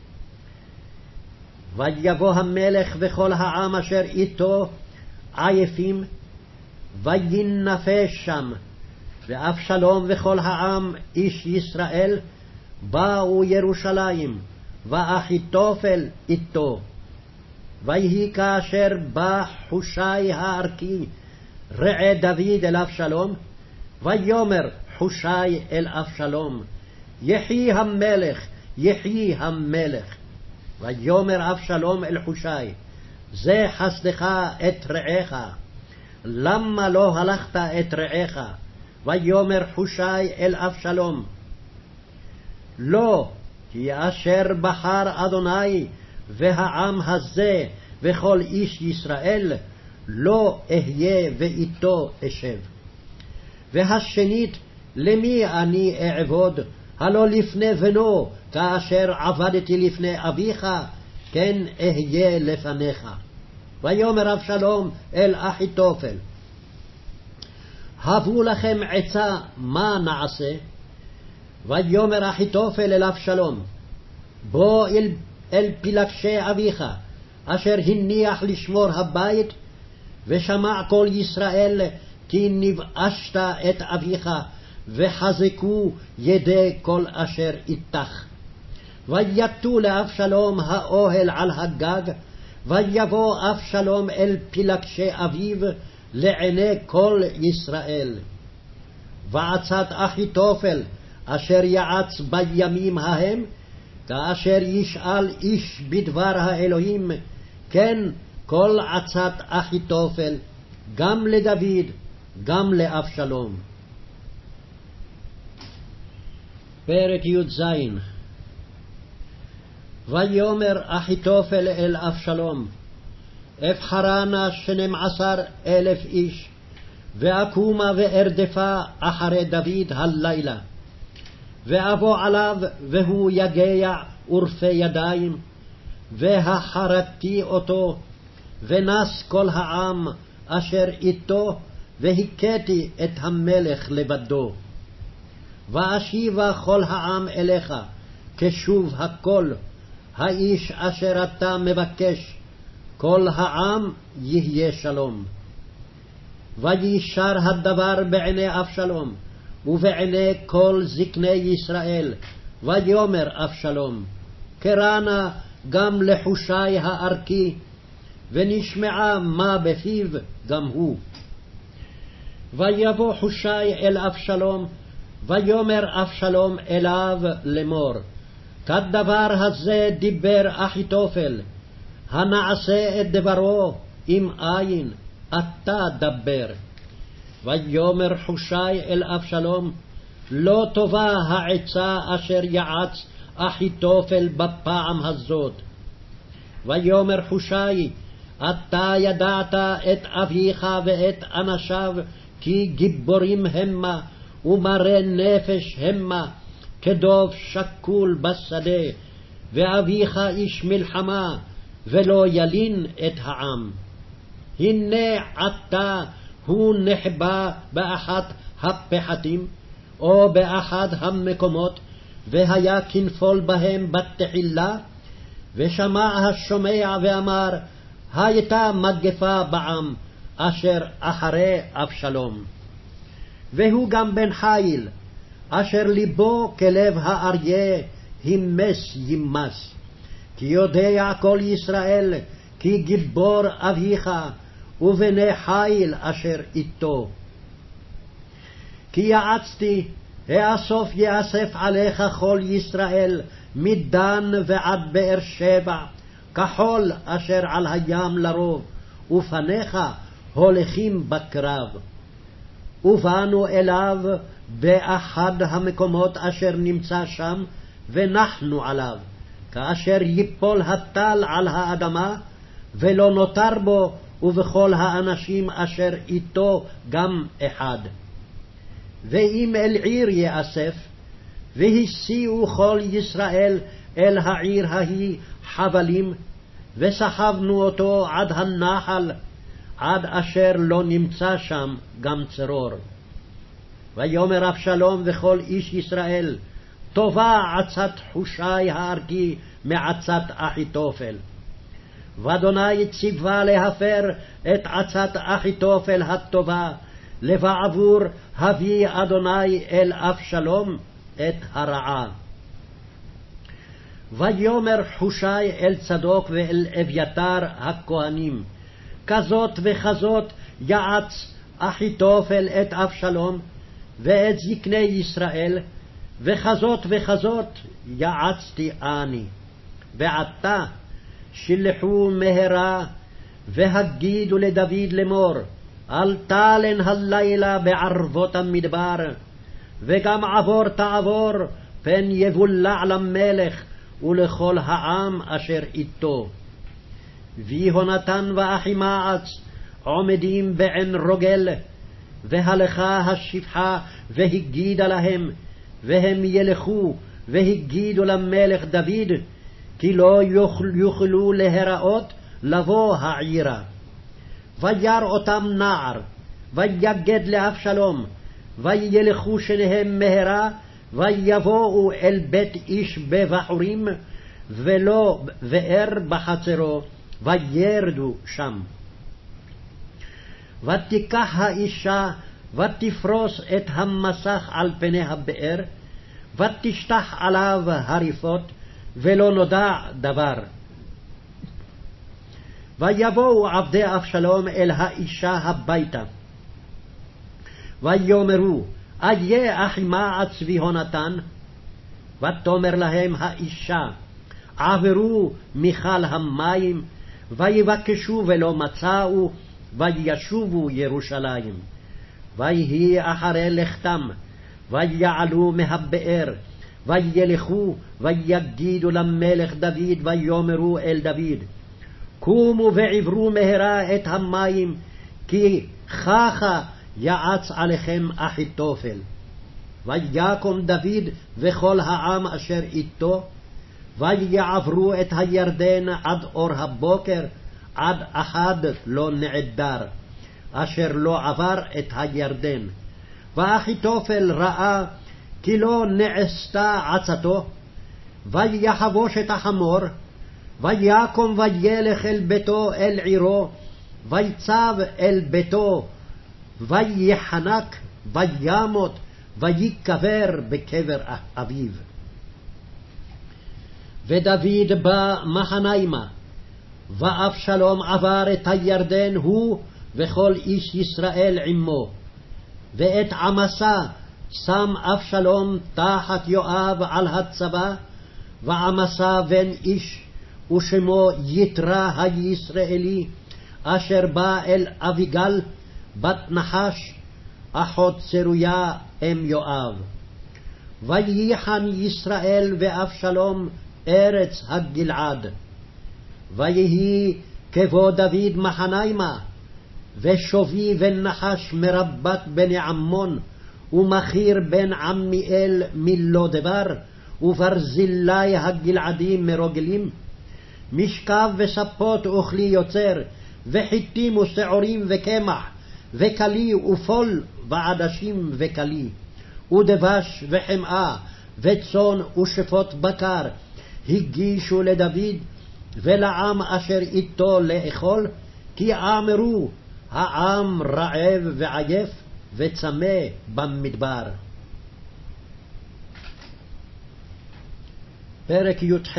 ויבוא המלך וכל העם אשר איתו עייפים, וינפש שם, ואבשלום וכל העם איש ישראל באו ירושלים, ואחיתופל איתו. ויהי כאשר בא חושי הערכי רעה דוד אל אבשלום, ויאמר חושי אל אבשלום, יחי המלך, יחי המלך. ויאמר אבשלום אל חושי, זה חסדך את רעך, למה לא הלכת את רעך? ויאמר חושי אל אבשלום, לא, כי אשר בחר אדוני והעם הזה וכל איש ישראל, לא אהיה ואיתו אשב. והשנית, למי אני אעבוד? הלא לפני בנו, כאשר עבדתי לפני אביך, כן אהיה לפניך. ויאמר אבשלום אל אחיתופל, הבו לכם עצה, מה נעשה? ויאמר אחיתופל אל אבשלום, בוא אל פלגשי אביך, אשר הניח לשמור הבית, ושמע כל ישראל, כי נבאשת את אביך, וחזקו ידי כל אשר איתך. ויתו לאבשלום האוהל על הגג, ויבוא אבשלום אל פלגשי אביו לעיני כל ישראל. ועצת אחיתופל אשר יעץ בימים ההם, כאשר ישאל איש בדבר האלוהים, כן כל עצת אחיתופל, גם לדוד, גם לאבשלום. פרק י"ז. ויאמר אחיתופל אל אבשלום, אבחרה נא 12,000 איש, ואקומה וארדפה אחרי דוד הלילה, ואבוא עליו והוא יגע ורפה ידיים, והחרתי אותו, ונס כל העם אשר איתו, והכיתי את המלך לבדו. ואשיבה כל העם אליך, כשוב הכל, האיש אשר אתה מבקש, כל העם יהיה שלום. וישר הדבר בעיני אבשלום, ובעיני כל זקני ישראל, ויאמר אבשלום, קרא נא גם לחושי הערכי, ונשמעה מה בפיו גם הוא. ויבוא חושי אל אבשלום, ויאמר אבשלום אליו לאמור, כדבר הזה דיבר אחיתופל, הנעשה את דברו, אם אין, אתה דבר. ויאמר חושי אל אבשלום, לא טובה העצה אשר יעץ אחיתופל בפעם הזאת. ויאמר חושי, אתה ידעת את אביך ואת אנשיו, כי גיבורים המה, ומרי נפש המה, כדוב שקול בשדה, ואביך איש מלחמה, ולא ילין את העם. הנה עתה הוא נחבא באחת הפחתים, או באחד המקומות, והיה כנפול בהם בתחילה, ושמע השומע ואמר, הייתה מגפה בעם, אשר אחרי אבשלום. והוא גם בן חיל, אשר ליבו כלב האריה, הימס ימס. כי יודע כל ישראל, כי גיבור אביך, ובני חיל אשר איתו. כי יעצתי, האסוף יאסף עליך כל ישראל, מדן ועד באר שבע, כחול אשר על הים לרוב, ופניך הולכים בקרב. ובאנו אליו באחד המקומות אשר נמצא שם, ונחנו עליו, כאשר ייפול הטל על האדמה, ולא נותר בו, ובכל האנשים אשר איתו גם אחד. ואם אל עיר יאסף, והסיעו כל ישראל אל העיר ההיא חבלים, וסחבנו אותו עד הנחל, עד אשר לא נמצא שם גם צרור. ויאמר אבשלום וכל איש ישראל, טובה עצת חושי הערכי מעצת אחיתופל. ואדוני ציווה להפר את עצת אחיתופל הטובה, לבעבור הביא אדוני אל אבשלום את הרעה. ויאמר חושי אל צדוק ואל אביתר הכהנים, כזאת וכזאת יעץ אחיתופל את אבשלום ואת זקני ישראל, וכזאת וכזאת יעצתי אני. ועתה שלחו מהרה והגידו לדוד לאמור, אל תלן הלילה בערבות המדבר, וגם עבור תעבור, פן יבולע למלך ולכל העם אשר איתו. ויהונתן ואחימעץ עומדים בעין רוגל, והלכה השפחה והגידה להם, והם ילכו והגידו למלך דוד, כי לא יוכלו להיראות לבוא העירה. וירא אותם נער, ויגד לאבשלום, וילכו שניהם מהרה, ויבואו אל בית איש בבחורים, ולא באר בחצרו, וירדו שם. ותיקח האישה, ותפרוס את המסך על פני הבאר, ותשטח עליו הריפות, ולא נודע דבר. ויבואו עבדי אבשלום אל האישה הביתה, ויאמרו, איה אחימעץ ויהונתן? ותאמר להם האישה, עברו מיכל המים, ויבקשו ולא מצאו, וישובו ירושלים. ויהי אחרי לכתם, ויעלו מהבאר, וילכו ויגידו למלך דוד, ויאמרו אל דוד, קומו ועברו מהרה את המים, כי ככה יעץ עליכם אחיתופל. ויקום דוד וכל העם אשר איתו, ויעברו את הירדן עד אור הבוקר, עד אחד לא נעדר, אשר לא עבר את הירדן. ואחיתופל ראה כי לא נעשתה עצתו, ויחבוש את החמור, ויקום וילך אל ביתו אל עירו, ויצב אל ביתו, ויחנק, וימות, ויקבר בקבר אביו. ודוד בא מחניימה, ואבשלום עבר את הירדן הוא וכל איש ישראל עמו. ואת עמסה שם אבשלום תחת יואב על הצבא, ועמסה בן איש, ושמו יתרה הישראלי, אשר בא אל אביגל בת נחש, אחות צרויה אם יואב. וייחן ישראל ואבשלום ארץ הגלעד. ויהי כבוא דוד מחניימה, ושובי בן נחש מרבת בני עמון, ומחיר בן עמיאל מלא דבר, וברזילי הגלעדים מרוגלים. משכב וספות אוכלי יוצר, וחיטים ושעורים וקמח, וכלי ופול ועדשים וכלי, ודבש וחמאה, וצאן ושפות בקר, הגישו לדוד ולעם אשר איתו לאכול, כי אמרו, העם רעב ועייף וצמא במדבר. פרק י"ח.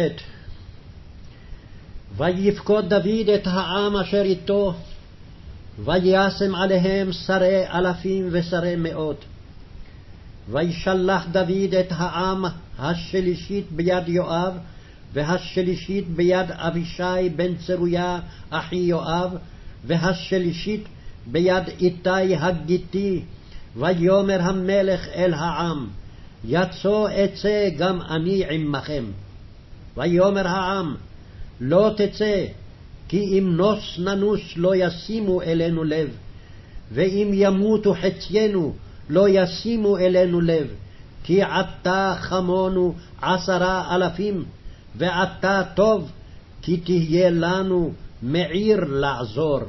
ויפקוד דוד את העם אשר איתו, וישם עליהם שרי אלפים ושרי מאות. וישלח דוד את העם השלישית ביד יואב, והשלישית ביד אבישי בן צרויה אחי יואב, והשלישית ביד איתי הגיתי. ויאמר המלך אל העם, יצא אצא גם אני עמכם. ויאמר העם, לא תצא, כי אם נוס ננוס לא ישימו אלינו לב, ואם ימותו חציינו לא ישימו אלינו לב, כי עתה חמונו 10,000, ועתה טוב, כי תהיה לנו מעיר לעזור.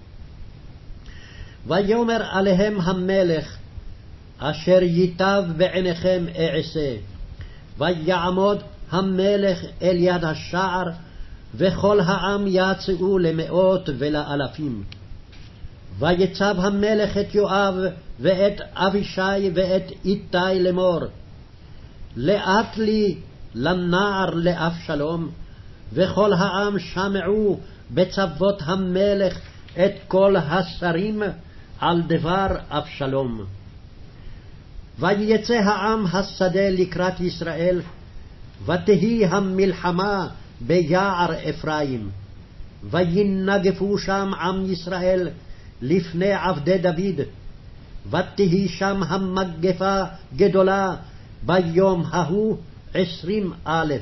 ויאמר עליהם המלך, אשר ייטב בעיניכם אעשה. ויעמוד המלך אל יד השער, וכל העם יצאו למאות ולאלפים. ויצב המלך את יואב ואת אבישי ואת איתי לאמור, לאט לי לנער לאבשלום. וכל העם שמעו בצוות המלך את כל השרים על דבר אבשלום. ויצא העם השדה לקראת ישראל, ותהי המלחמה ביער אפרים. וינגפו שם עם ישראל לפני עבדי דוד, ותהי שם המגפה גדולה ביום ההוא 20,000.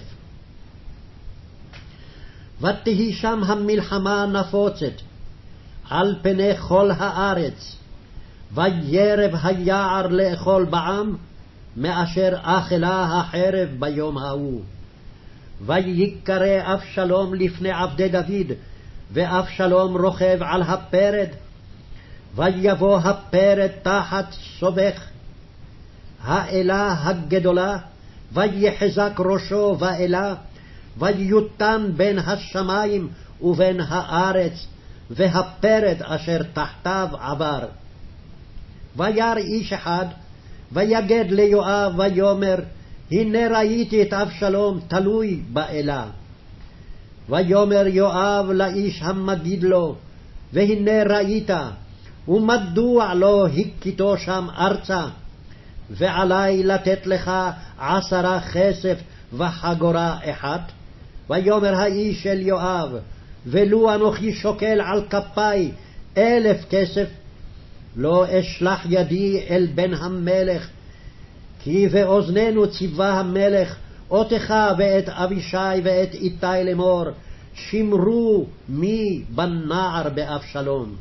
ותהי שם המלחמה נפוצת על פני כל הארץ, וירב היער לאכול בעם, מאשר אכלה החרב ביום ההוא. ויקרא אבשלום לפני עבדי דוד, ואבשלום רוכב על הפרד. ויבוא הפרד תחת סובך האלה הגדולה, ויחזק ראשו באלה, ויותן בין השמיים ובין הארץ, והפרד אשר תחתיו עבר. וירא איש אחד, ויגד ליואב ויאמר, הנה ראיתי את אבשלום תלוי באלה. ויאמר יואב לאיש המגיד לו, והנה ראית, ומדוע לא הכיתו שם ארצה? ועלי לתת לך 10 כסף וחגורה אחת? ויאמר האיש אל יואב, ולו אנוכי שוקל על כפי 1,000 כסף, לא אשלח ידי אל בן המלך, כי באוזננו ציווה המלך אותך ואת אבישי ואת איתי לאמור, שמרו מי בנער באבשלום.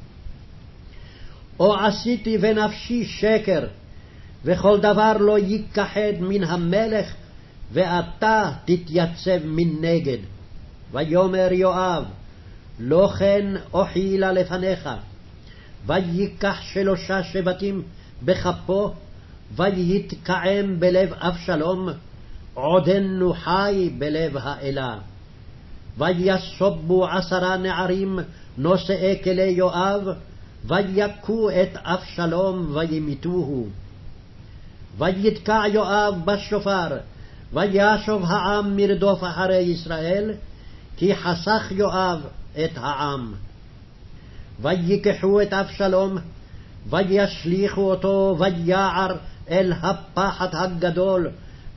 או עשיתי בנפשי שקר, וכל דבר לא יכחד מן המלך, ואתה תתייצב מנגד. ויאמר יואב, לא כן אוכילה לפניך. ויקח 3 שבטים בכפו, ויתקעם בלב אבשלום, עודנו חי בלב האלה. ויסובו 10 נערים נושאי כלי יואב, ויכו את אבשלום וימיתוהו. ויתקע יואב בשופר, וישוב העם מרדוף אחרי ישראל, כי חסך יואב את העם. ויקחו את אבשלום, וישליכו אותו ויער אל הפחת הגדול,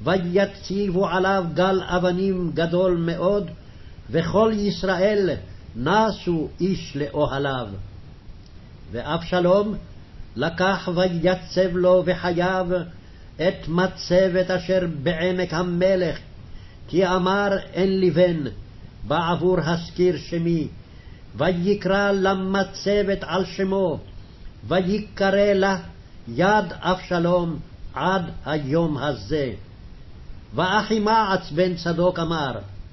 ויציבו עליו גל אבנים גדול מאוד, וכל ישראל נסו איש לאוהליו. ואבשלום לקח ויצב לו וחייו את מצבת אשר בעמק המלך, כי אמר אין לי בן, בעבור הזכיר שמי, ויקרא למצבת על שמו, ויקרא לה יד אבשלום עד היום הזה. ואחימעץ בן צדוק אמר,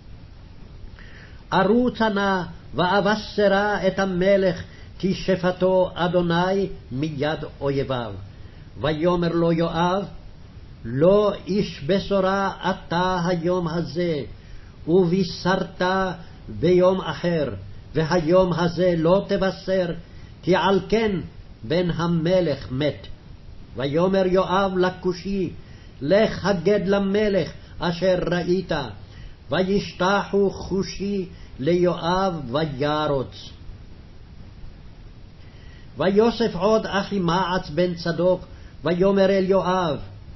ארוצה נא ואבשרה את המלך, כי שפטו אדוני מיד אויביו. ויאמר לו יואב, לא איש בשורה אתה היום הזה, ובישרת ביום אחר, והיום הזה לא תבשר, כי על כן בן המלך מת. ויאמר יואב לכושי, לך הגד למלך אשר ראית. וישתחו כושי ליואב וירוץ. ויוסף עוד אחימעץ בן צדוק, ויאמר אל יואב,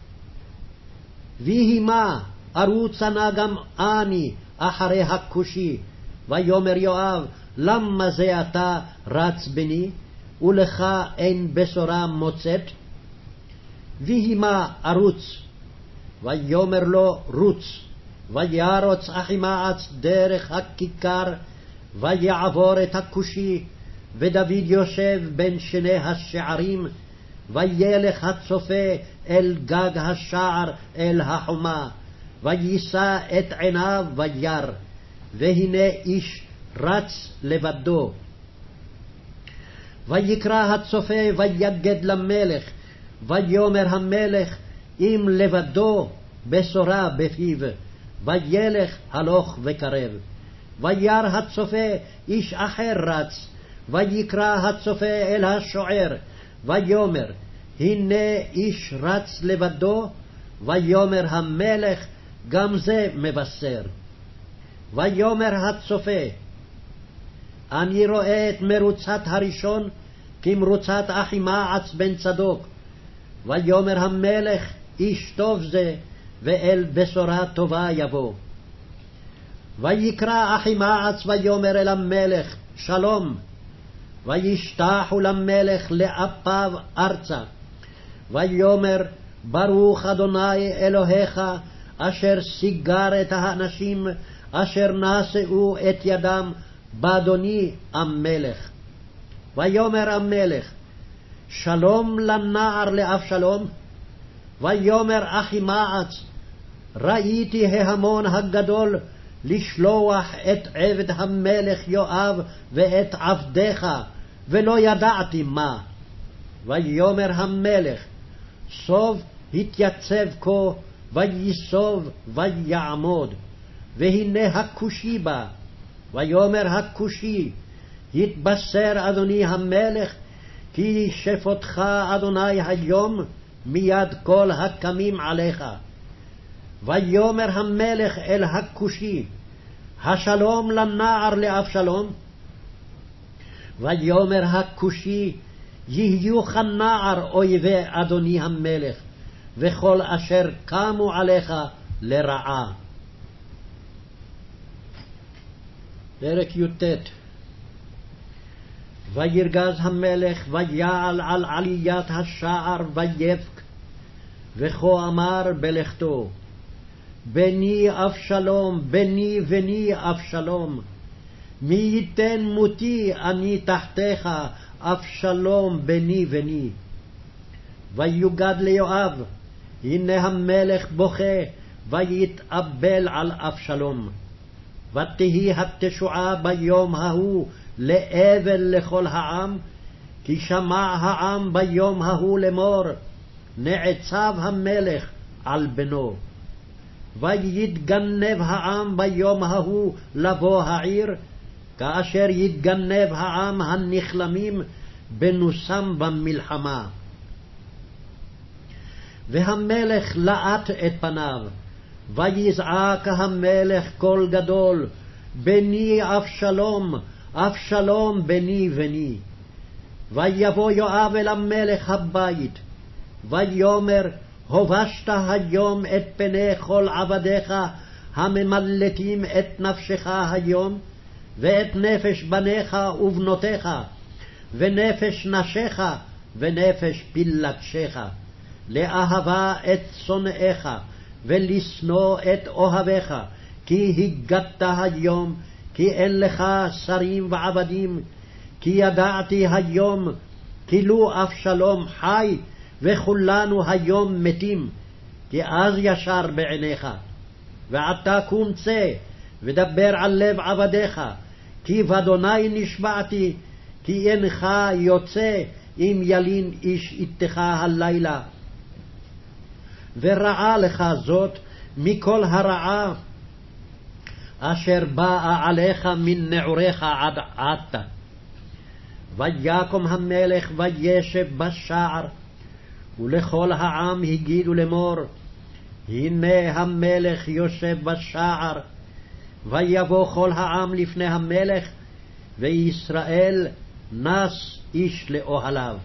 ויהי מה, ארוצה נא גם אני אחרי הכושי. ויאמר יואב, למה זה אתה רץ בני, ולך אין בשורה מוצאת? ויהי מה, ארוץ. ויאמר לו, רוץ. וירוץ אחימעץ דרך הכיכר, ויעבור את הכושי, ודוד יושב בין שני השערים, וילך הצופה אל גג השער אל החומה, ויישא את עיניו ויר, והנה איש רץ לבדו. ויקרא הצופה ויגד למלך, ויאמר המלך, אם לבדו בשורה בפיו, וילך הלוך וקרב. ויר הצופה איש אחר רץ, ויקרא הצופה אל השוער, ויאמר, הנה איש רץ לבדו, ויאמר המלך, גם זה מבשר. ויאמר הצופה, אני רואה את מרוצת הראשון כמרוצת אחימעץ בן צדוק. ויאמר המלך, איש טוב זה, ואל בשורה טובה יבוא. ויקרא אחימעץ ויאמר אל המלך, שלום. וישתחו למלך לאפיו ארצה. ויאמר, ברוך אדוני אלוהיך, אשר סיגר את האנשים אשר נשאו את ידם באדוני המלך. ויאמר המלך, שלום לנער לאבשלום. ויאמר אחימעץ, ראיתי ההמון הגדול לשלוח את עבד המלך יואב ואת עבדיך, ולא ידעתי מה. ויאמר המלך, סוב התייצב כה, ויסוב ויעמוד, והנה הכושי בא. ויאמר הכושי, התבשר אדוני המלך, כי שפוטך אדוני היום מיד כל הקמים עליך. ויאמר המלך אל הכושי, השלום לנער לאבשלום. ויאמר הכושי, יהיו כנער אויבי אדוני המלך, וכל אשר קמו עליך לרעה. פרק י"ט. וירגז המלך ויעל על עליית השער ויבק, וכה אמר בלכתו, בני אבשלום, בני בני אבשלום, מי ייתן מותי אני תחתיך, אבשלום בני בני. ויוגד ליואב, הנה המלך בוכה, ויתאבל על אבשלום. ותהי התשועה ביום ההוא לאבל לכל העם, כי שמע העם ביום ההוא לאמור, נעצב המלך על בנו. ויתגנב העם ביום ההוא לבוא העיר, כאשר יתגנב העם הנכלמים בנוסם במלחמה. והמלך לאט את פניו, ויזעק המלך קול גדול, בני אבשלום, אבשלום בני בני. ויבוא יואב אל המלך הבית, ויאמר, הובשת היום את פני כל עבדיך הממלטים את נפשך היום, ואת נפש בניך ובנותיך, ונפש נשיך, ונפש פילגשיך, לאהבה את שונאיך, ולשנוא את אוהביך, כי הגדת היום, כי אין לך שרים ועבדים, כי ידעתי היום, כי לו אבשלום חי, וכולנו היום מתים, כי אז ישר בעיניך. ועתה קום צא, ודבר על לב עבדיך, כי באדוני נשבעתי, כי אינך יוצא אם ילין איש איתך הלילה. ורעה לך זאת מכל הרעה אשר באה עליך מן נעוריך עד עתה. ויקום המלך וישב בשער, ולכל העם הגידו לאמור, הנה המלך יושב בשער. ויבוא כל העם לפני המלך, וישראל נס איש לאוהליו.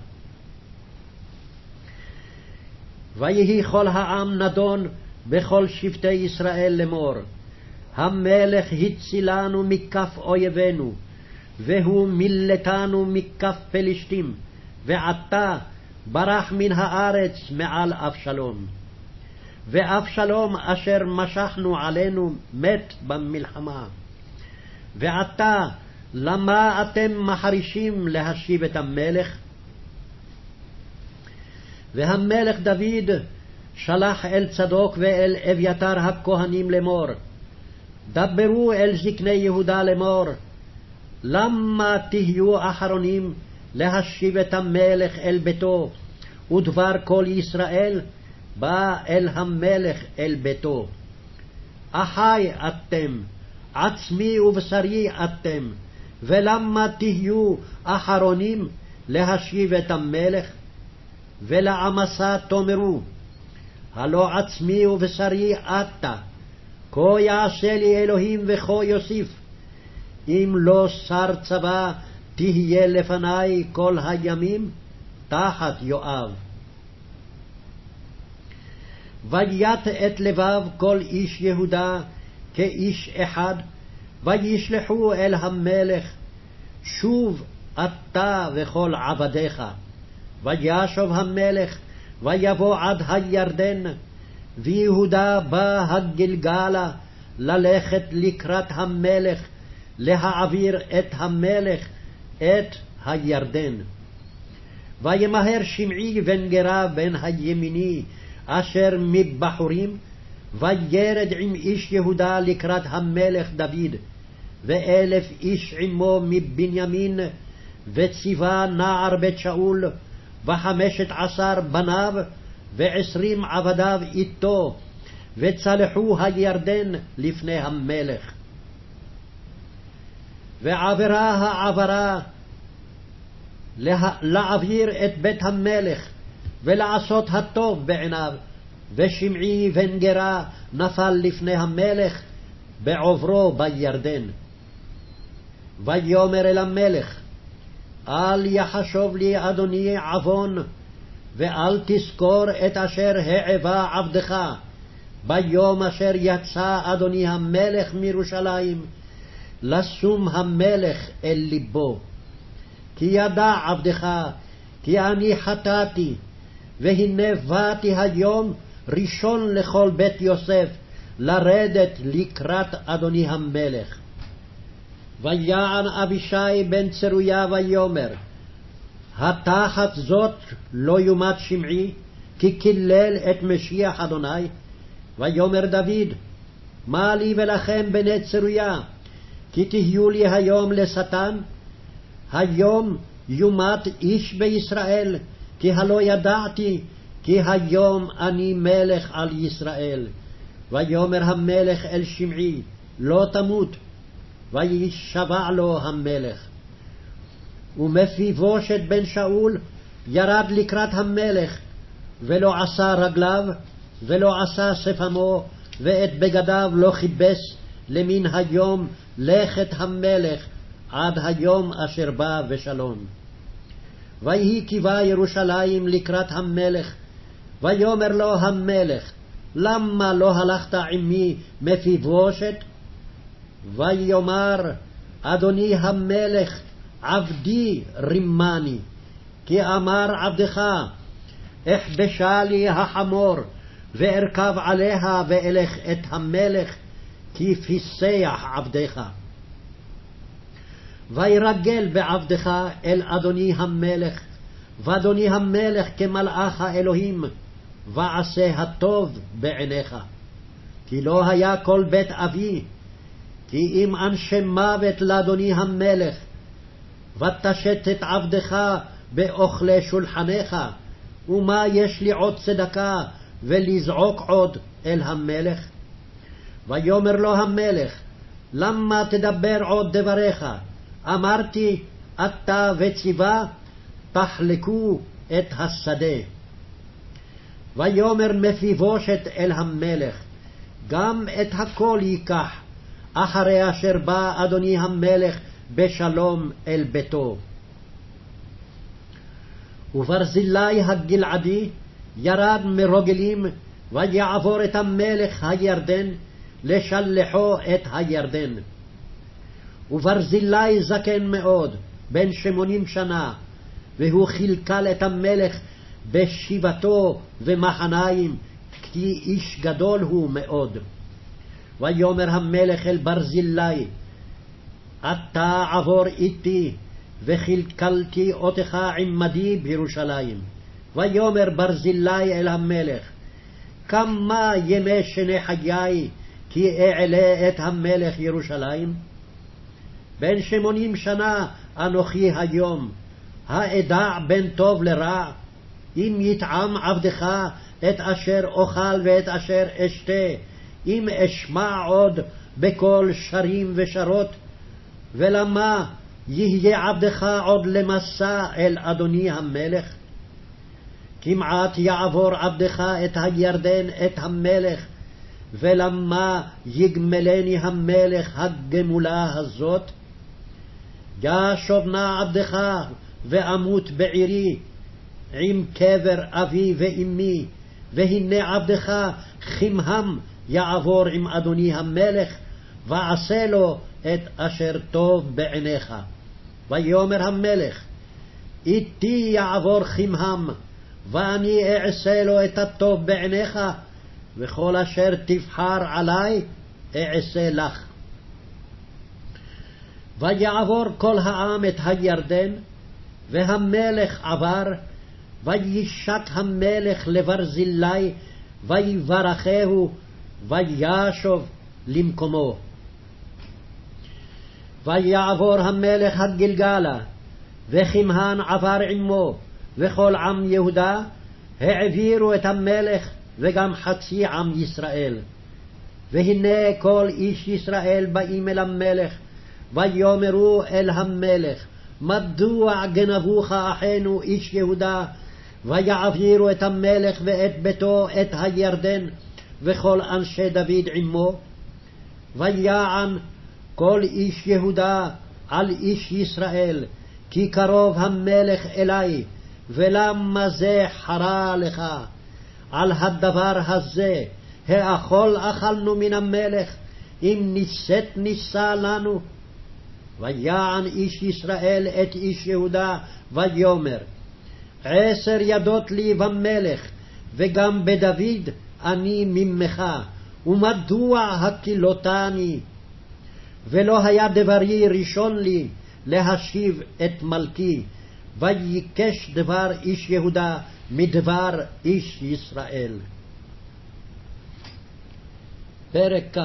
ויהי כל העם נדון בכל שבטי ישראל לאמור, המלך הצילנו מכף אויבינו, והוא מילתנו מכף פלשתים, ועתה ברח מן הארץ מעל אבשלום. ואבשלום אשר משכנו עלינו מת במלחמה. ועתה למה אתם מחרישים להשיב את המלך? והמלך דוד שלח אל צדוק ואל אביתר הכהנים לאמור, דברו אל זקני יהודה לאמור, למה תהיו אחרונים להשיב את המלך אל ביתו, ודבר כל ישראל בא אל המלך אל ביתו? אחי אתם, עצמי ובשרי אתם, ולמה תהיו אחרונים להשיב את המלך? ולעמסה תאמרו, הלא עצמי ובשרי אתה, כה יעשה לי אלוהים וכה יוסיף, אם לא שר צבא תהיה לפני כל הימים תחת יואב. וית את לבב כל איש יהודה כאיש אחד, וישלחו אל המלך, שוב אתה וכל עבדיך. וישוב המלך, ויבוא עד הירדן, ויהודה בא הגלגלה ללכת לקראת המלך, להעביר את המלך את הירדן. וימהר שמעי בן גרה בן הימיני, אשר מבחורים, וירד עם איש יהודה לקראת המלך דוד, 1,000 איש עמו מבנימין, וציווה נער בית שאול, 15 בניו, 20 עבדיו איתו, וצלחו הירדן לפני המלך. ועברה העברה להעביר את בית המלך, ולעשות הטוב בעיניו, ושמעי בן גרה נפל לפני המלך בעוברו בירדן. ויאמר אל המלך, אל יחשוב לי אדוני עוון, ואל תזכור את אשר העבה עבדך, ביום אשר יצא אדוני המלך מירושלים, לשום המלך אל ליבו. כי ידע עבדך, כי אני חטאתי, והנה באתי היום ראשון לכל בית יוסף, לרדת לקראת אדוני המלך. ויען אבישי בן צרויה ויאמר, התחת זאת לא יומת שמעי, כי קילל את משיח אדוני. ויאמר דוד, מה לי ולכם בני צרויה, כי תהיו לי היום לשטן? היום יומת איש בישראל, כי הלא ידעתי, כי היום אני מלך על ישראל. ויאמר המלך אל שמעי, לא תמות. וישבע לו המלך. ומפיבושת בן שאול ירד לקראת המלך, ולא עשה רגליו, ולא עשה שפמו, ואת בגדיו לא כיבס, למן היום לכת המלך, עד היום אשר בא ושלום. ויהי קיבה ירושלים לקראת המלך, ויאמר לו המלך, למה לא הלכת עמי מפיבושת? ויאמר, אדוני המלך, עבדי רימני, כי אמר עבדך, אחבשה לי החמור, וארכב עליה ואלך את המלך, כי פיסח עבדך. וירגל בעבדך אל אדוני המלך, ואדוני המלך כמלאך האלוהים, ועשה הטוב בעיניך. כי לא היה כל בית אבי, כי אם אנשי מוות לאדוני המלך, ותשת את עבדך באוכלי שולחנך, ומה יש לי עוד צדקה ולזעוק עוד אל המלך? ויאמר לו המלך, למה תדבר עוד דבריך? אמרתי, אתה וציווה, תחלקו את השדה. ויאמר מפיבושת אל המלך, גם את הכל ייקח, אחרי אשר בא אדוני המלך בשלום אל ביתו. וברזילי הגלעדי ירד מרוגלים, ויעבור את המלך הירדן, לשלחו את הירדן. וברזילי זקן מאוד, בן 80 שנה, והוא חלקל את המלך בשיבתו ומחניים, כי איש גדול הוא מאוד. ויאמר המלך אל ברזילי, אתה עבור איתי, וחלקלתי אותך עמדי בירושלים. ויאמר ברזילי אל המלך, כמה ימי שני חיי, כי אעלה את המלך ירושלים? בן 80 שנה אנוכי היום, האדע בין טוב לרע? אם יטעם עבדך את אשר אוכל ואת אשר אשתה, אם אשמע עוד בקול שרים ושרות? ולמה יהיה עבדך עוד למסע אל אדוני המלך? כמעט יעבור עבדך את הירדן את המלך, ולמה יגמלני המלך הגמולה הזאת? ישוב נא עבדך ואמות בעירי, עם קבר אבי ואמי, והנה עבדך חמהם יעבור עם אדוני המלך, ועשה לו את אשר טוב בעיניך. ויאמר המלך, איתי יעבור חמהם, ואני אעשה לו את הטוב בעיניך, וכל אשר תבחר עלי אעשה לך. ויעבור כל העם את הירדן, והמלך עבר, וישק המלך לברזילי, ויברכהו, וישוב למקומו. ויעבור המלך הגלגלה, וכמהן עבר עמו, וכל עם יהודה העבירו את המלך, וגם חצי עם ישראל. והנה כל איש ישראל באים אל המלך, ויאמרו אל המלך, מדוע גנבוך אחינו איש יהודה, ויעבירו את המלך ואת ביתו את הירדן, וכל אנשי דוד עמו? ויען כל איש יהודה על איש ישראל, כי קרוב המלך אלי, ולמה זה חרה לך? על הדבר הזה האכול אכלנו מן המלך, אם ניסת ניסה לנו? ויען איש ישראל את איש יהודה, ויאמר, 10 ידות לי במלך, וגם בדוד אני ממך, ומדוע הקילותני? ולא היה דברי ראשון לי להשיב את מלכי, ויקש דבר איש יהודה מדבר איש ישראל. פרק כ'.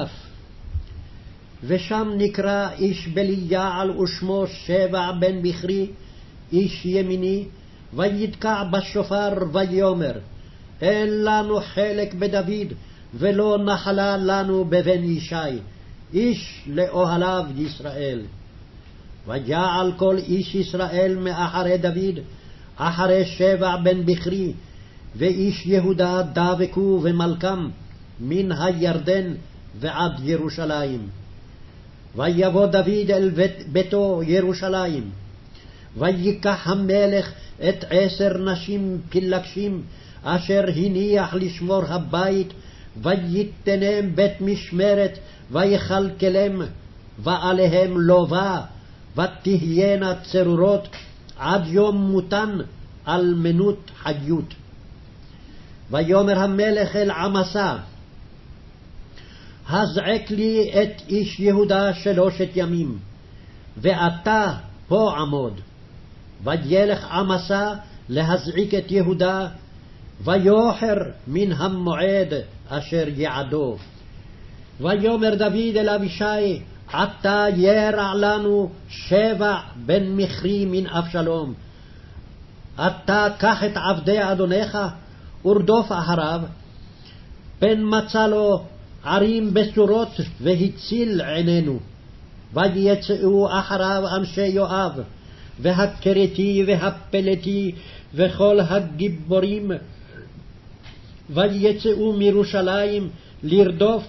ושם נקרא איש בליעל ושמו שבע בן בכרי, איש ימיני, ויתקע בשופר ויאמר, אין לנו חלק בדוד, ולא נחלה לנו בבן ישי, איש לאוהליו ישראל. ויעל כל איש ישראל מאחרי דוד, אחרי שבע בן בכרי, ואיש יהודה דבקו ומלכם, מן הירדן ועד ירושלים. ויבוא דוד אל ביתו ירושלים, ויקח המלך את 10 נשים פילגשים, אשר הניח לשמור הבית, ויתנם בית משמרת, ויכלכלם, ועליהם לובה, ותהיינה צרורות עד יום מותן על מנות חיות. ויאמר המלך אל עמסה, הזעק לי את איש יהודה 3 ימים, ואתה פה עמוד. וילך עמסה להזעיק את יהודה, ויוחר מן המועד אשר יעדו. ויאמר דוד אל אבישי, עתה ירע לנו 7 בן מכרי מן אבשלום. אתה קח את עבדי אדונך ורדוף אחריו, פן מצא לו ערים בצורות והציל עינינו. ויצאו אחריו אנשי יואב, והכרתי והפלתי וכל הגיבורים, ויצאו מירושלים לרדוף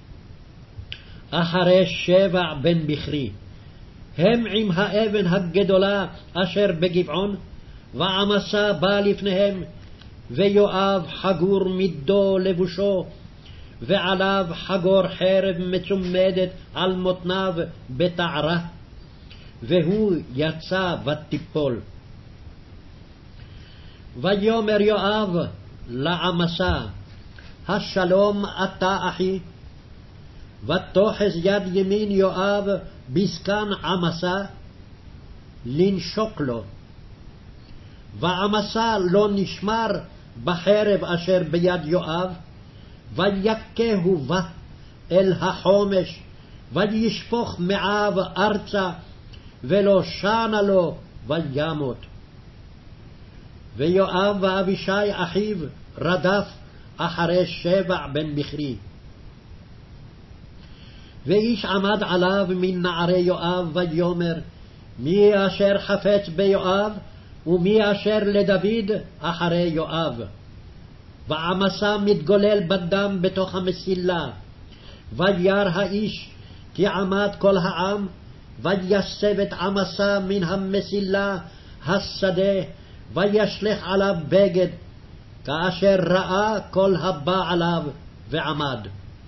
אחרי 7 בן בכרי. הם עם האבן הגדולה אשר בגבעון, ועמסה בא לפניהם, ויואב חגור מידו לבושו, ועליו חגור חרב מצומדת על מותניו בתערה, והוא יצא ותיפול. ויאמר יואב לעמסה, השלום אתה אחי? ותאחז יד ימין יואב בזקן עמסה לנשוק לו. ועמסה לא נשמר בחרב אשר ביד יואב, ויכהו בה אל החומש, וישפוך מעיו ארצה, ולא שנה לו וימות. ויואב ואבישי אחיו רדף אחרי 7 בן בכרי. ואיש עמד עליו מן נערי יואב, ויאמר, מי אשר חפץ ביואב, ומי אשר לדוד אחרי יואב? ועמסה מתגולל בדם בתוך המסילה. וירא האיש כי עמד כל העם, ויסב את עמסה מן המסילה השדה, וישלך עליו בגד, כאשר ראה כל הבא עליו ועמד.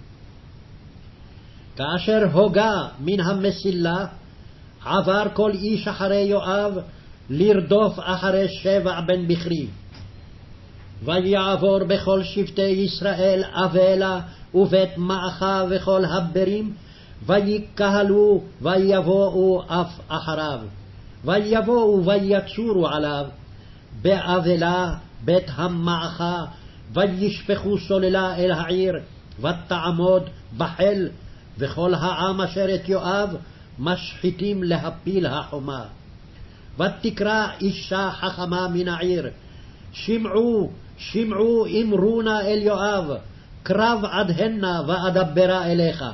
כאשר הוגה מן המסילה, עבר כל איש אחרי יואב לרדוף אחרי 7 בן בכרי. ויעבור בכל שבטי ישראל אבלה ובית מעכה וכל הברים, ויקהלו ויבואו אף אחריו. ויבואו ויצורו עליו באבלה בית המעכה, וישפכו סוללה אל העיר, ותעמוד בחיל, וכל העם אשר את יואב משחיתים להפיל החומה. ותקרא אישה חכמה מן העיר, שמעו, שמעו אמרונה אל יואב, קרב עד הנה ואדברה אליך.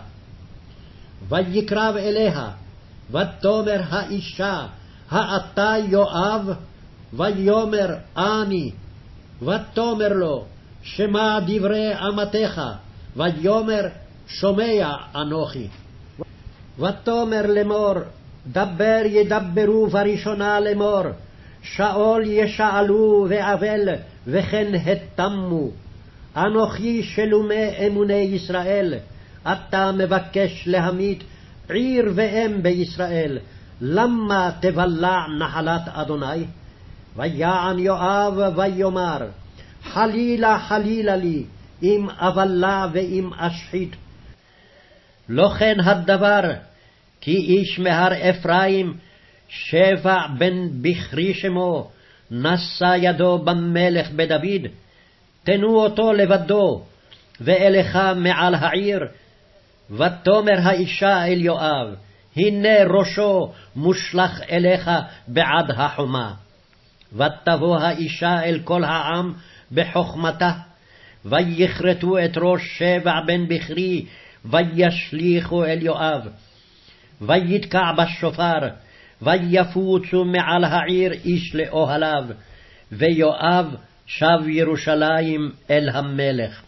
ויקרב אליה, ותאמר האישה, האתה יואב? ויאמר אני. ותאמר לו, שמע דברי אמתך. ויאמר, שומע אנוכי. ותאמר לאמור, דבר ידברו בראשונה לאמור, שאול ישאלו ואבל, וכן התמו. אנוכי שלומי אמוני ישראל, אתה מבקש להמית עיר ואם בישראל, למה תבלע נחלת אדוני? ויען יואב ויאמר, חלילה חלילה לי, אם אבלע ואם אשחית. לא כן הדבר, כי איש מהר אפרים, 7 בן בכרי שמו, נשא ידו במלך בדוד. תנו אותו לבדו, ואליך מעל העיר. ותאמר האישה אל יואב, הנה ראשו מושלך אליך בעד החומה. ותבוא האישה אל כל העם בחוכמתה, ויכרתו את ראש 7 בן בכרי, וישליכו אל יואב. ויתקע בשופר, ויפוצו מעל העיר איש לאוהליו, ויואב שב ירושלים אל המלך.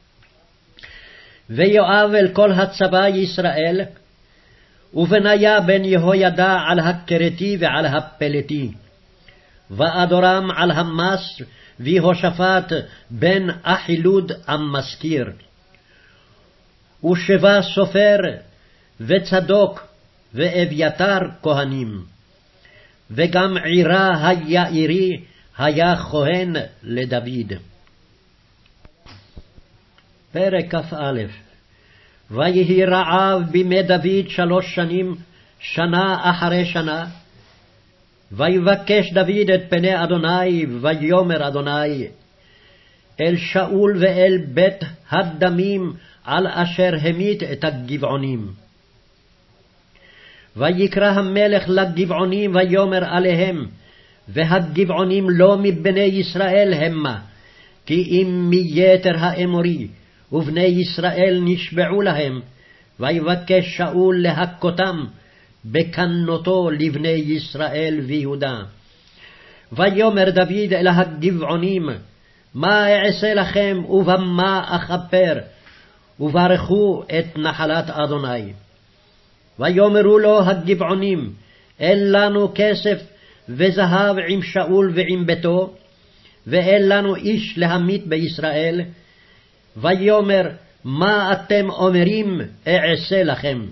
ויואב אל כל הצבא ישראל, ובניה בן יהוידע על הכרתי ועל הפלתי, ואדורם על המס, ויהושפט בן אחילוד המזכיר, ושבא סופר, וצדוק, ואביתר כהנים. וגם עירה היעירי היה כהן לדוד. פרק כ"א. ויהי רעב בימי דוד 3 שנים, שנה אחרי שנה. ויבקש דוד את פני אדוני, ויאמר אדוני אל שאול ואל בית הדמים על אשר המית את הגבעונים. ויקרא המלך לגבעונים ויאמר עליהם, והגבעונים לא מבני ישראל המה, כי אם מיתר האמורי, ובני ישראל נשבעו להם. ויבקש שאול להכותם בקנותו לבני ישראל ויהודה. ויאמר דוד אל הגבעונים, מה אעשה לכם ובמה אכפר, וברכו את נחלת אדוני. ויאמרו לו הגבעונים, אין לנו כסף וזהב עם שאול ועם ביתו, ואין לנו איש להמית בישראל. ויאמר, מה אתם אומרים אעשה לכם?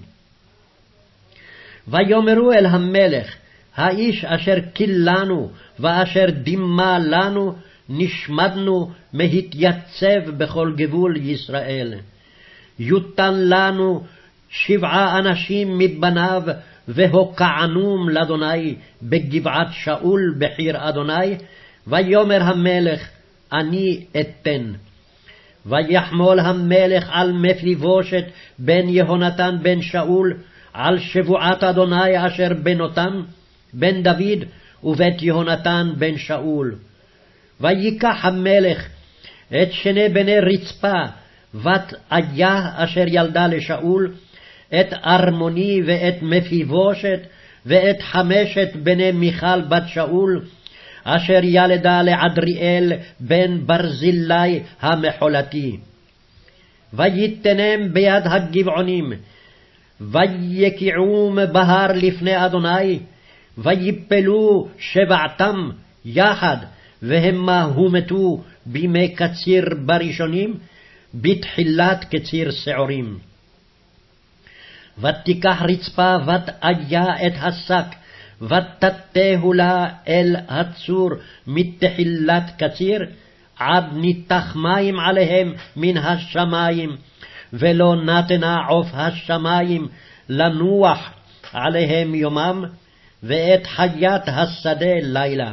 ויאמרו אל המלך, האיש אשר כילנו ואשר דימה לנו, נשמדנו מהתייצב בכל גבול ישראל. יותן לנו 7 אנשים מבניו, והוקענום לאדוני בגבעת שאול בחיר אדוני. ויאמר המלך, אני אתן. ויחמול המלך על מפיבושת בן יהונתן בן שאול, על שבועת אדוני אשר בנותם, בן דוד ובית יהונתן בן שאול. ויקח המלך את 2 בני רצפה, בת איה אשר ילדה לשאול, את ארמוני ואת מפיבושת, ואת 5 בני מיכל בת שאול, אשר ילדה לעדריאל בן ברזילי המחולתי. ויתנם ביד הגבעונים, ויקיעום בהר לפני אדוני, ויפלו 7 יחד, והמה הומתו בימי קציר בראשונים, בתחילת קציר שעורים. ותיקח רצפה בת איה את השק, ותתהו לה אל הצור מתחילת קציר, עד ניתח מים עליהם מן השמים, ולא נתנה עוף השמים לנוח עליהם יומם, ואת חיית השדה לילה.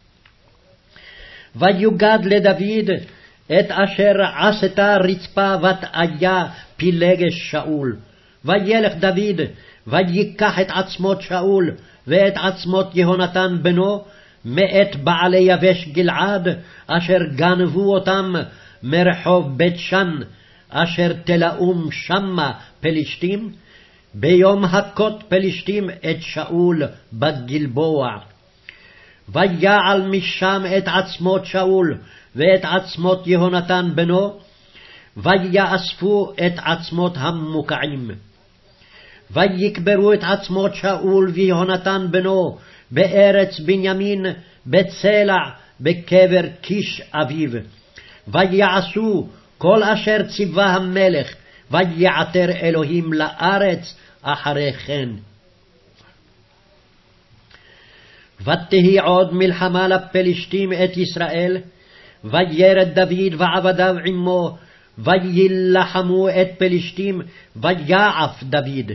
ויוגד לדוד את אשר עשתה רצפה בת איה פילגש שאול. וילך דוד, ויקח את עצמות שאול, ואת עצמות יהונתן בנו, מאת בעלי יבש גלעד, אשר גנבו אותם מרחוב בית שן, אשר תלאום שמה פלישתים, ביום הכות פלישתים את שאול בגלבוע. ויעל משם את עצמות שאול, ואת עצמות יהונתן בנו, ויאספו את עצמות המוקעים. ויקברו את עצמות שאול ויהונתן בנו בארץ בנימין, בצלע, בקבר קיש אביו. ויעשו כל אשר ציווה המלך, ויעתר אלוהים לארץ אחרי כן. ותהי עוד מלחמה לפלשתים את ישראל, וירד דוד ועבדיו עמו, וילחמו את פלשתים, ויעף דוד.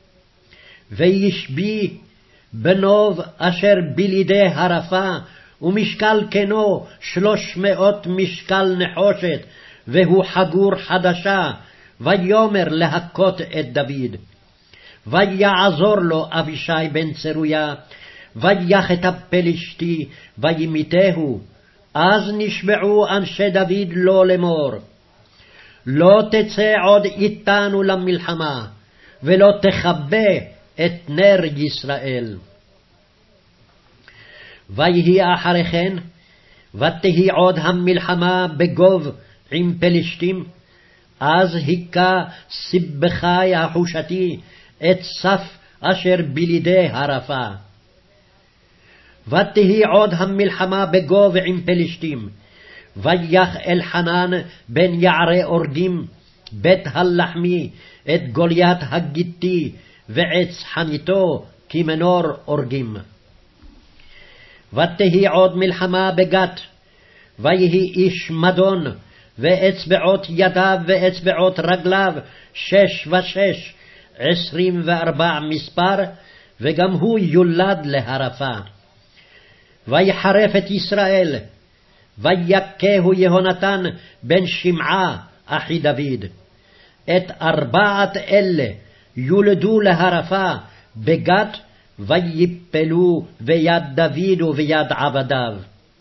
וישבי בנוב אשר בלידי הרפה, ומשקל כנו 300 משקל נחושת, והוא חגור חדשה, ויאמר להכות את דוד. ויעזור לו אבישי בן צרויה, ויח את הפלשתי, וימיתהו. אז נשבעו אנשי דוד לו לאמור, לא תצא עוד איתנו למלחמה, ולא תכבה את נר ישראל. ויהי אחרי כן, ותהי עוד המלחמה בגוב עם פלשתים, אז היכה סיבכי החושתי את סף אשר בלידי הרפה. ותהי עוד המלחמה בגוב עם פלשתים, ויח אלחנן בן יערי אורדים בית הלחמי את גוליית הגיתי ועץ חניתו כמנור אורגים. ותהי עוד מלחמה בגת, ויהי איש מדון, ואצבעות ידיו ואצבעות רגליו 6 ו6, 24 מספר, וגם הוא יולד להרפה. ויחרף את ישראל, ויכהו יהונתן בן שמעה אחי דוד. את 4 אלה יולדו להרפה בגת, ויפלו ביד דוד וביד עבדיו.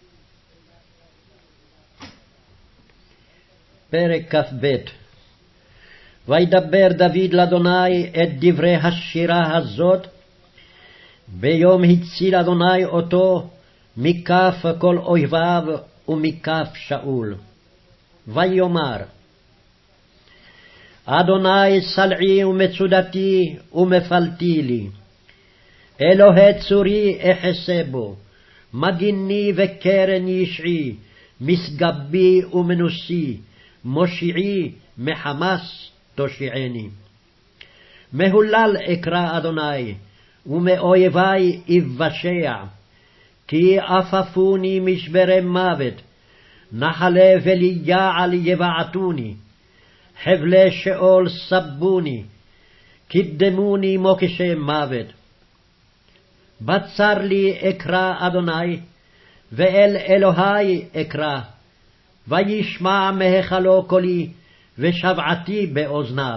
פרק כ"ב. וידבר דוד לאדוני את דברי השירה הזאת, ביום הציל אדוני אותו מכף כל אויביו ומכף שאול. ויאמר, אדוני סלעי ומצודתי ומפלתי לי, אלוהי צורי אחסה בו, מגיני וקרן ישעי, משגבי ומנוסי, מושיעי מחמס תושיעני. מהולל אקרא אדוני, ומאויבי אבשע, כי אפפוני משברי מוות, נחלי וליעל יבעטוני, חבלי שאול סבוני, קידמוני מוקשי מוות. בצר לי אקרא אדוני, ואל אלוהי אקרא, וישמע מהיכלו קולי, ושבעתי באוזניו.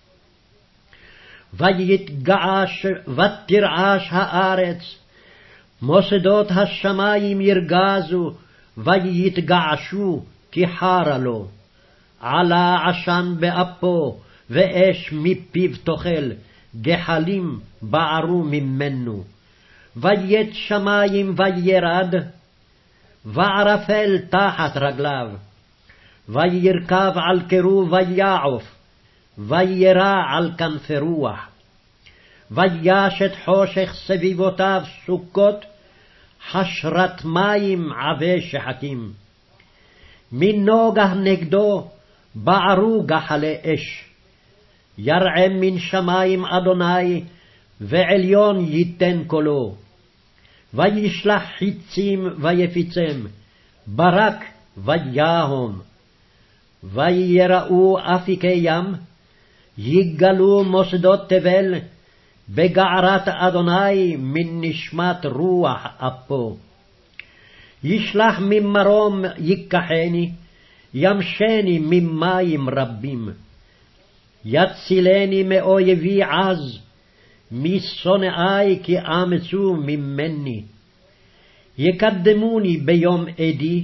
ויתגעש ותרעש הארץ, מוסדות השמים ירגזו, ויתגעשו כי חרה לו. עלה עשן באפו, ואש מפיו תאכל, גחלים בערו ממנו. ויית שמים וירד, וערפל תחת רגליו. וירכב על קירוב ויעוף, וירא על כנפי רוח. וישת חושך סביבותיו סוכות, חשרת מים עבה שחקים. מנוגה נגדו בערו גחלי אש. ירעם מן שמים אדוני, ועליון ייתן קולו. וישלח חיצים ויפיצם, ברק ויהום. ויראו אפיקי ים, יגלו מוסדות תבל, בגערת אדוני מן נשמת רוח אפו. ישלח ממרום ייקחני, ימשני ממים רבים. יצילני מאויבי עז, משונאי כי אמצו ממני. יקדמוני ביום עדי,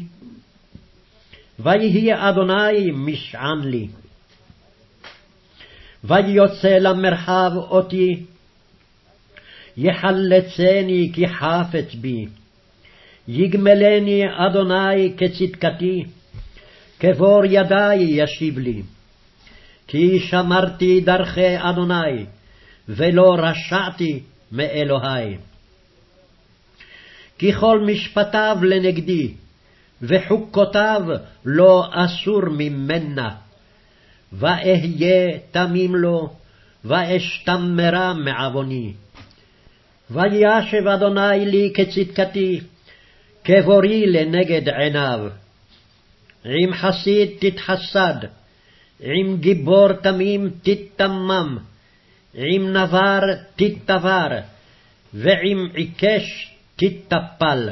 ויהיה אדוני משען לי. ויוצא למרחב אותי, יחלצני כי חפץ בי. יגמלני אדוני כצדקתי, כבור ידי ישיב לי. כי שמרתי דרכי אדוני, ולא רשעתי מאלוהי. כי כל משפטיו לנגדי, וחוקותיו לא אסור ממנה. ואהיה תמים לו, ואשתמרה מעווני. וישב אדוני לי כצדקתי, כבורי לנגד עיניו. עם חסיד תתחסד, עם גיבור תמים תתמם, עם נבר תתבר, ועם עיקש תתטפל.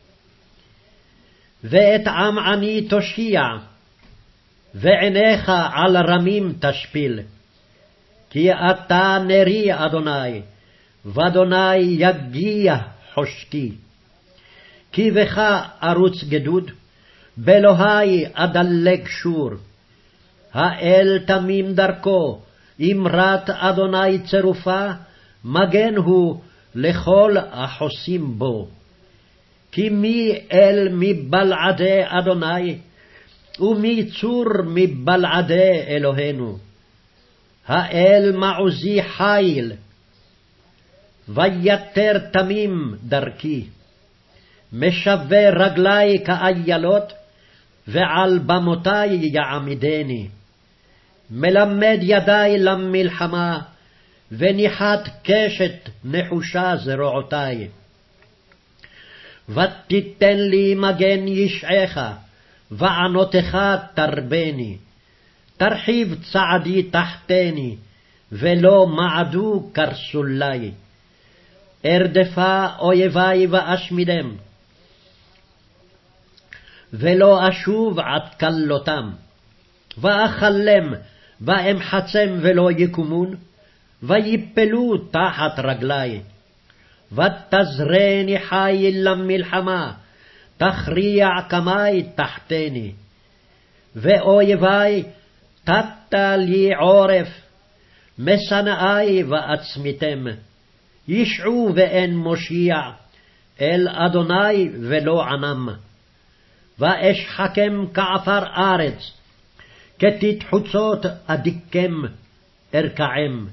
ואת עם עני תושיע, ועיניך על רמים תשפיל. כי אתה נרי אדוני, ואדוני יגיע חושקי. כי בך ארוץ גדוד, באלוהי אדלג שור. האל תמים דרכו, אמרת אדוני צרופה, מגן הוא לכל החוסים בו. כי מי אל מבלעדי אדוני, ומי צור מבלעדי אלוהינו. האל מעוזי חיל, ויתר תמים דרכי. משווה רגלי כאיילות, ועל במותי יעמידני. מלמד ידי למלחמה, וניחת קשת נחושה זרועותי. ותיתן לי מגן ישעך, וענותך תרבני. תרחיב צעדי תחתני, ולא מעדו קרסולי. ארדפה אויבי ואשמידם, ולא אשוב עד כלותם. ואכלם ואמחצם ולא יקומון, ויפלו תחת רגלי. ותזרני חיל למלחמה, תכריע קמי תחתני. ואויבי תת לי עורף, משנאי ועצמיתם. ישעו ואין מושיע, אל אדוני ולא ענם. ואשחקם כעפר ארץ, כתית חוצות אדיקם ארקעם.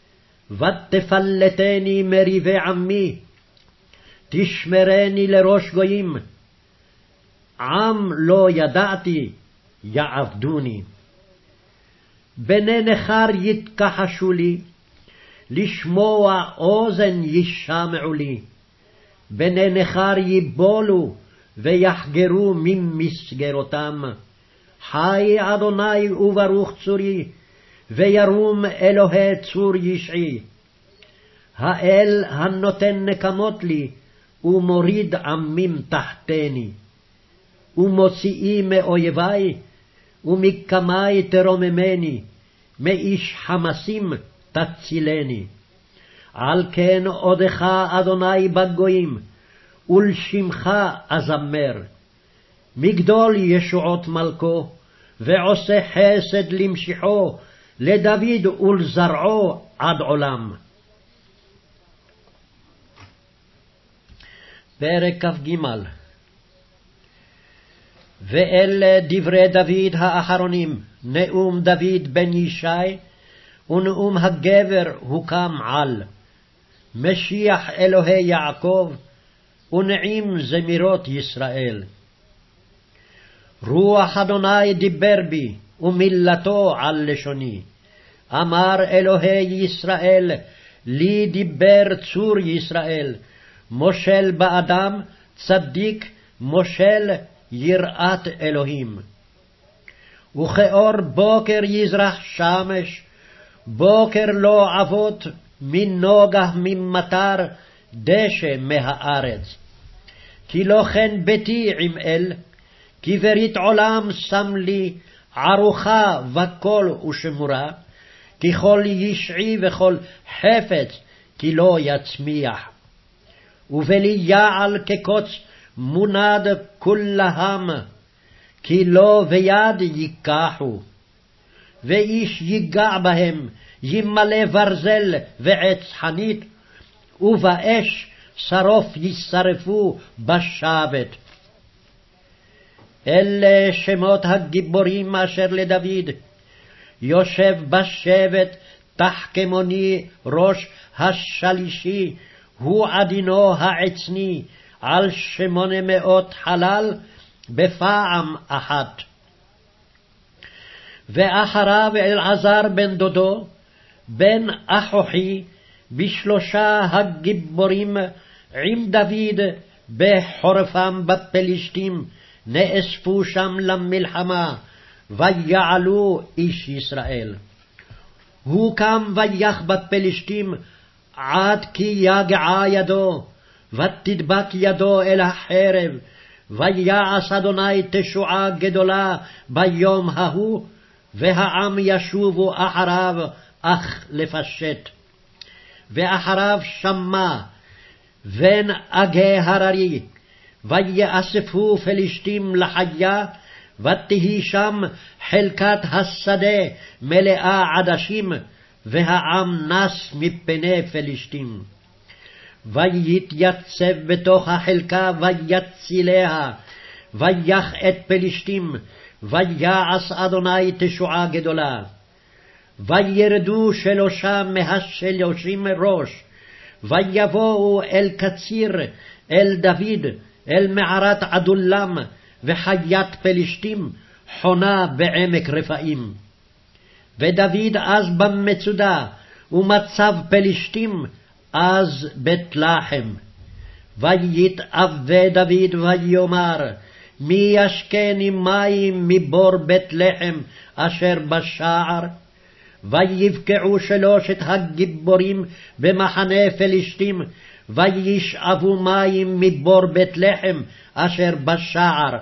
ותפלטני מריבי עמי, תשמרני לראש גויים. עם לא ידעתי, יעבדוני. בני נכר יתכחשו לי, לשמוע אוזן ישמעו לי. בני נכר יבולו, ויחגרו ממסגרותם. חי אדוני וברוך צורי, וירום אלוהי צור ישעי. האל הנותן נקמות לי, ומוריד עמים תחתני. ומוציאי מאויבי, ומקמי תרוממני, מאיש חמסים תצילני. על כן עודך אדוני בגויים, ולשמך אזמר. מגדול ישועות מלכו, ועושה חסד למשיחו, לדוד ולזרעו עד עולם. פרק כ"ג. ואלה דברי דוד האחרונים, נאום דוד בן ישי, ונאום הגבר הוקם על. משיח אלוהי יעקב, ונעים זמירות ישראל. רוח אדוני דיבר בי, ומילתו על לשוני. אמר אלוהי ישראל, לי דיבר צור ישראל. מושל באדם, צדיק, מושל יראת אלוהים. וכאור בוקר יזרח שמש, בוקר לא עבוד, מנוגה ממטר, דשא מהארץ. כי לא כן ביתי עם אל, כי ברית עולם שם לי, ערוכה וכל ושמורה, כי כל ישעי וכל חפץ, כי לא יצמיח. ובלי יעל כקוץ מונד כולהם, כי לא ביד ייקחו. ואיש ייגע בהם, ימלא ברזל ועץ חנית, ובאש שרוף ישרפו בשבת. אלה שמות הגיבורים אשר לדוד, יושב בשבט תחכמוני ראש השלישי, הוא עדינו העצני, על 800 חלל בפעם אחת. ואחריו אלעזר בן דודו, בן אחוכי, בשלושה הגיבורים עם דוד בחורפם בפלישתים, נאספו שם למלחמה, ויעלו איש ישראל. הוא קם ויח בפלישתים, עד כי יגעה ידו, ותדבק ידו אל החרב, ויעש אדוני תשועה גדולה ביום ההוא, והעם ישובו אחריו, אך לפשט. ואחריו שמע, בן אגי הררי, ויאספו פלישתים לחיה, ותהי שם חלקת השדה מלאה עדשים, והעם נס מפני פלישתים. ויתייצב בתוך החלקה ויציליה, ויח את פלישתים, ויעש אדוני תשועה גדולה. וירדו 3 מה30 ראש, ויבואו אל קציר, אל דוד, אל מערת עדולם, וחיית פלישתים חונה בעמק רפאים. ודוד אז במצודה, ומצב פלשתים אז בית לחם. ויתאווה דוד ויאמר, מי ישקני מים מבור בית לחם אשר בשער? ויבקעו שלושת הגיבורים במחנה פלשתים, וישאבו מים מבור בית לחם אשר בשער.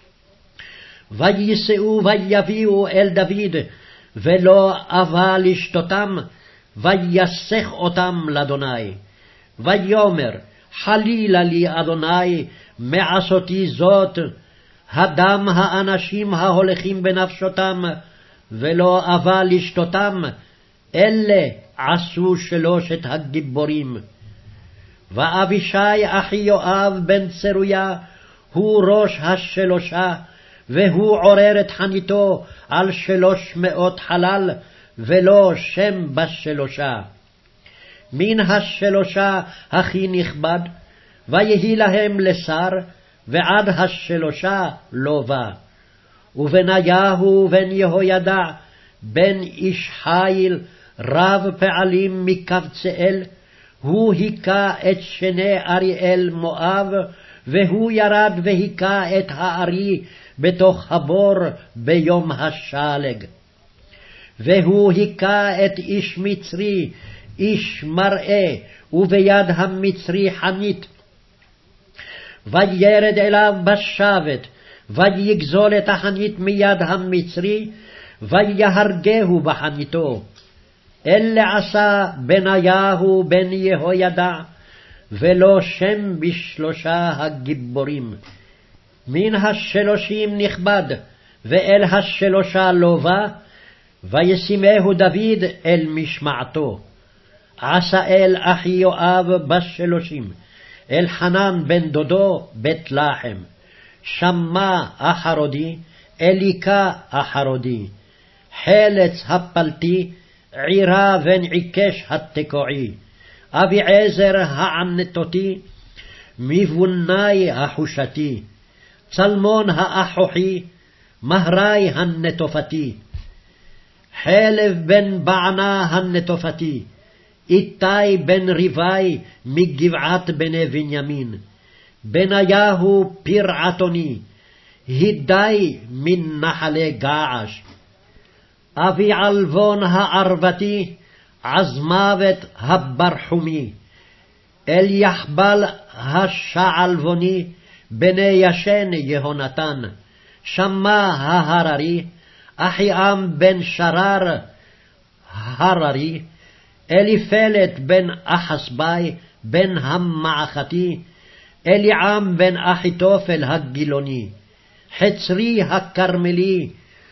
וייסעו ויביאו אל דוד, ולא אבה לשתותם, ויסך אותם לאדוני. ויאמר, חלילה לי אדוני מעשותי זאת, הדם האנשים ההולכים בנפשותם, ולא אבה לשתותם, אלה עשו שלושת הגיבורים. ואבישי אחי יואב בן צרויה הוא ראש השלושה, והוא עורר את חניתו על 300 חלל, ולא שם בשלושה. מן השלושה הכי נכבד, ויהי להם לשר, ועד השלושה לא בא. ובניהו בן יהוידע בן איש חיל רב פעלים מקבצאל, הוא היכה את שני אריאל מואב, והוא ירד והיכה את הארי בתוך הבור ביום השלג. והוא היכה את איש מצרי, איש מראה, וביד המצרי חנית. וירד אליו בשבת, ויגזול את החנית מיד המצרי, ויהרגהו בחניתו. אלה עשה בניהו בן יהוידע, ולא שם בשלושה הגיבורים. מן השלושים נכבד, ואל השלושה לא בא, וישימהו דוד אל משמעתו. עשאל אחי יואב בשלושים, אלחנן בן דודו בית לחם, שמע החרודי, אליקה החרודי, חלץ הפלתי, עירה בן עיקש התקועי, אביעזר הענתותי, מבוני החושתי, צלמון האחוכי, מהרי הנטופתי, חלב בן בענה הנטופתי, איתי בן ריבי מגבעת בני בנימין, בניהו פרעתוני, הידי מן נחלי געש, אבי עלבון הערבתי, עזמוות הברחומי, אל יחבל השעלבוני, בני ישן יהונתן, שמע ההררי, אחיעם בן שרר הררי, אליפלת בן אחסבי בן המעכתי, אליעם בן אחיתופל הגילוני, חצרי הכרמלי,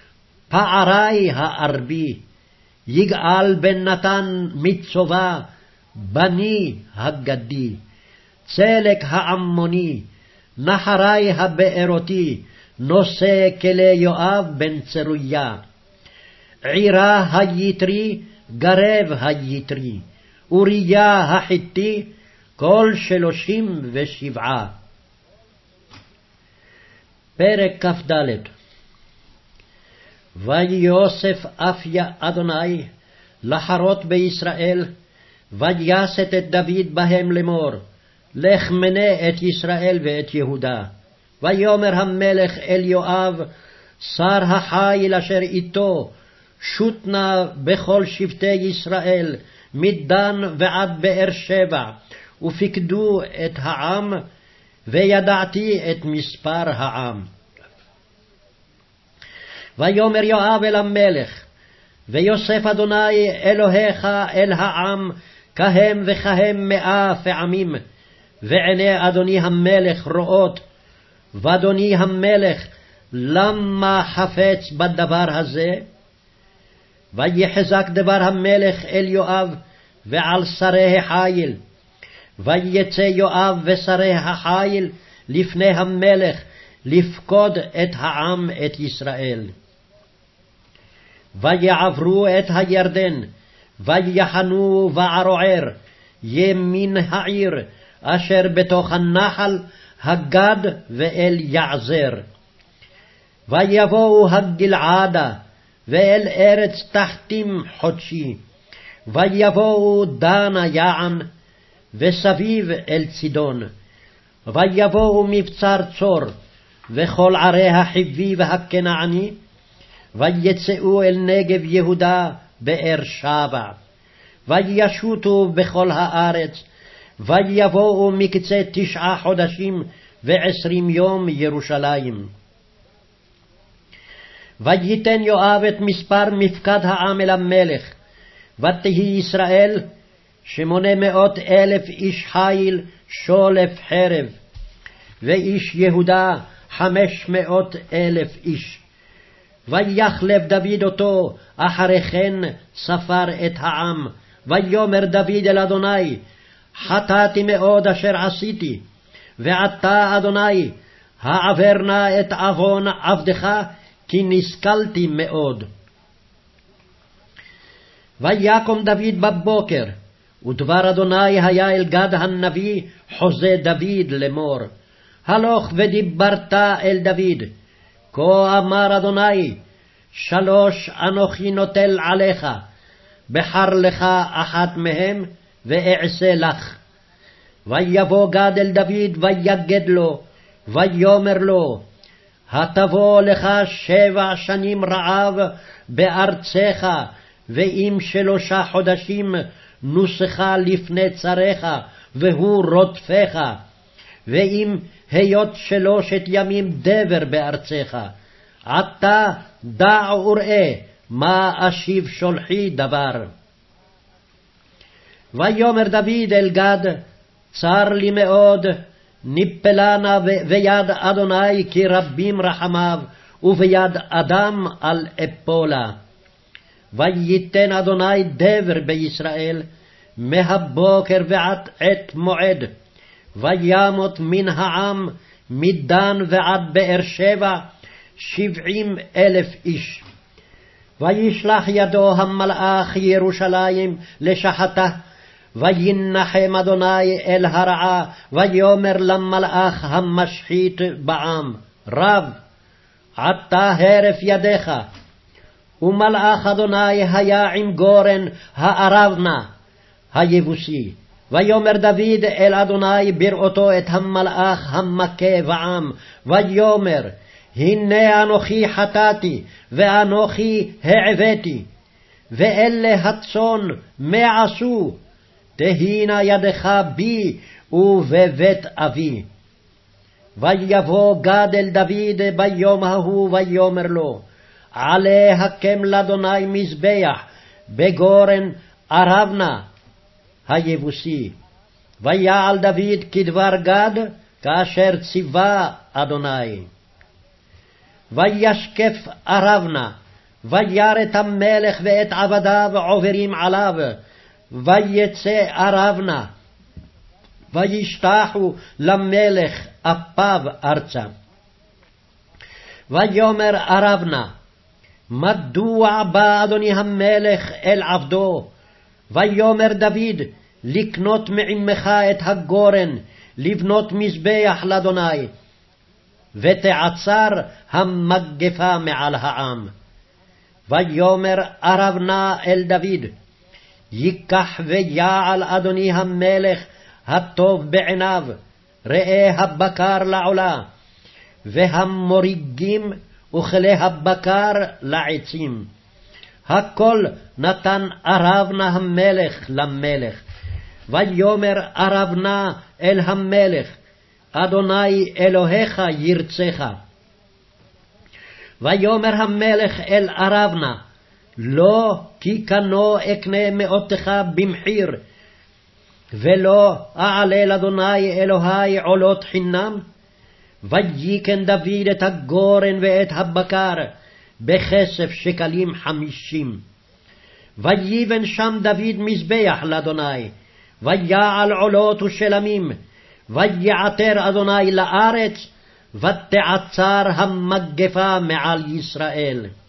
פערי הארבי, יגאל בן נתן מצובה, בני הגדי, צלק העמוני, נחרי הבארותי, נושא כלי יואב בן צרויה, עירה היתרי, גרב היתרי, אוריה החיתי, כל 37. פרק כ"ד. ויוסף אפיה אדוני לחרות בישראל, ויסת את דוד בהם לאמור, לך מנה את ישראל ואת יהודה. ויאמר המלך אל יואב, שר החיל אשר איתו, שוט נא בכל שבטי ישראל, מדן ועד באר שבע, ופקדו את העם, וידעתי את מספר העם. ויאמר יואב אל המלך, ויוסף אדוני אלוהיך אל העם, כהם וכהם 100 פעמים, ועיני אדוני המלך רואות, ואדוני המלך, למה חפץ בדבר הזה? ויחזק דבר המלך אל יואב ועל שרי החיל, ויצא יואב ושרי החיל לפני המלך, לפקוד את העם את ישראל. ויעברו את הירדן, ויחנו בערוער, ימין העיר, אשר בתוך הנחל, הגד ואל יעזר. ויבואו הגלעדה, ואל ארץ תחתים חודשי, ויבואו דנה יען, וסביב אל צידון, ויבואו מבצר צור, וכל ערי החיבי והכנעני, ויצאו אל נגב יהודה באר שבע, וישוטו בכל הארץ, ויבואו מקצה 9 חודשים ו20 יום ירושלים. וייתן יואב את מספר מפקד העם אל המלך, ותהי ישראל 800,000 איש חיל שולף חרב, ואיש יהודה 500,000 איש. ויחלב דוד אותו, אחרי כן ספר את העם, ויאמר דוד אל אדוני, חטאתי מאוד אשר עשיתי, ועתה אדוני, העבר נא את עוון עבדך, כי נסכלתי מאוד. ויקום דוד בבוקר, ודבר אדוני היה אל גד הנביא חוזה דוד לאמור, הלוך ודיברת אל דוד, כה אמר אדוני, 3 אנוכי נוטל עליך, בחר לך אחת מהם, ואעשה לך. ויבוא גד אל דוד ויגד לו, ויאמר לו, התבוא לך 7 שנים רעב בארצך, ואם 3 חודשים נוסך לפני צריך, והוא רודפך, ואם היות 3 ימים דבר בארצך, עתה דע וראה מה אשיב שולחי דבר. ויאמר דוד אל גד, צר לי מאוד, ניפלה נא ביד אדוני כי רבים רחמיו, וביד אדם על אפולה. וייתן אדוני דבר בישראל, מהבוקר ועד עת מועד, וימות מן העם מדן ועד באר שבע 70,000 איש. וישלח ידו המלאך ירושלים לשחתה, וינחם אדוני אל הרעה, ויאמר למלאך המשחית בעם, רב, עתה הרף ידיך. ומלאך אדוני היה עם גורן הארבנה היבוסי. ויאמר דוד אל אדוני בראותו את המלאך המכה בעם, ויאמר, הנה אנוכי חטאתי, ואנוכי העבדתי, ואלה הצאן מה עשו? תהינה ידך בי ובבית אבי. ויבוא גד אל דוד ביום ההוא, ויאמר לו, עלה הקם לאדוני מזבח בגורן ארבנה היבוסי. ויעל דוד כדבר גד, כאשר ציווה אדוני. וישקף ארבנה, וירא את המלך ואת עבדיו עוברים עליו, ויצא ארבנה, וישתחו למלך אפיו ארצה. ויאמר ארבנה, מדוע בא אדוני המלך אל עבדו? ויאמר דוד, לקנות מעמך את הגורן, לבנות מזבח לאדוני, ותעצר המגפה מעל העם. ויאמר ארבנה אל דוד, ייקח ויעל אדוני המלך הטוב בעיניו, ראה הבקר לעולה, והמוריגים וכלי הבקר לעצים. הכל נתן ארבנה המלך למלך. ויאמר ארבנה אל המלך, אדוני אלוהיך ירצך. ויאמר המלך אל ארבנה, לא כי קנו אקנה מאותך במחיר, ולא אעלה לאדוני אלוהי עולות חינם. ויקן דוד את הגורן ואת הבקר בכסף 50 שקלים. ויבן שם דוד מזבח לאדוני, ויעל עולות ושלמים, ויעתר אדוני לארץ, ותעצר המגפה מעל ישראל.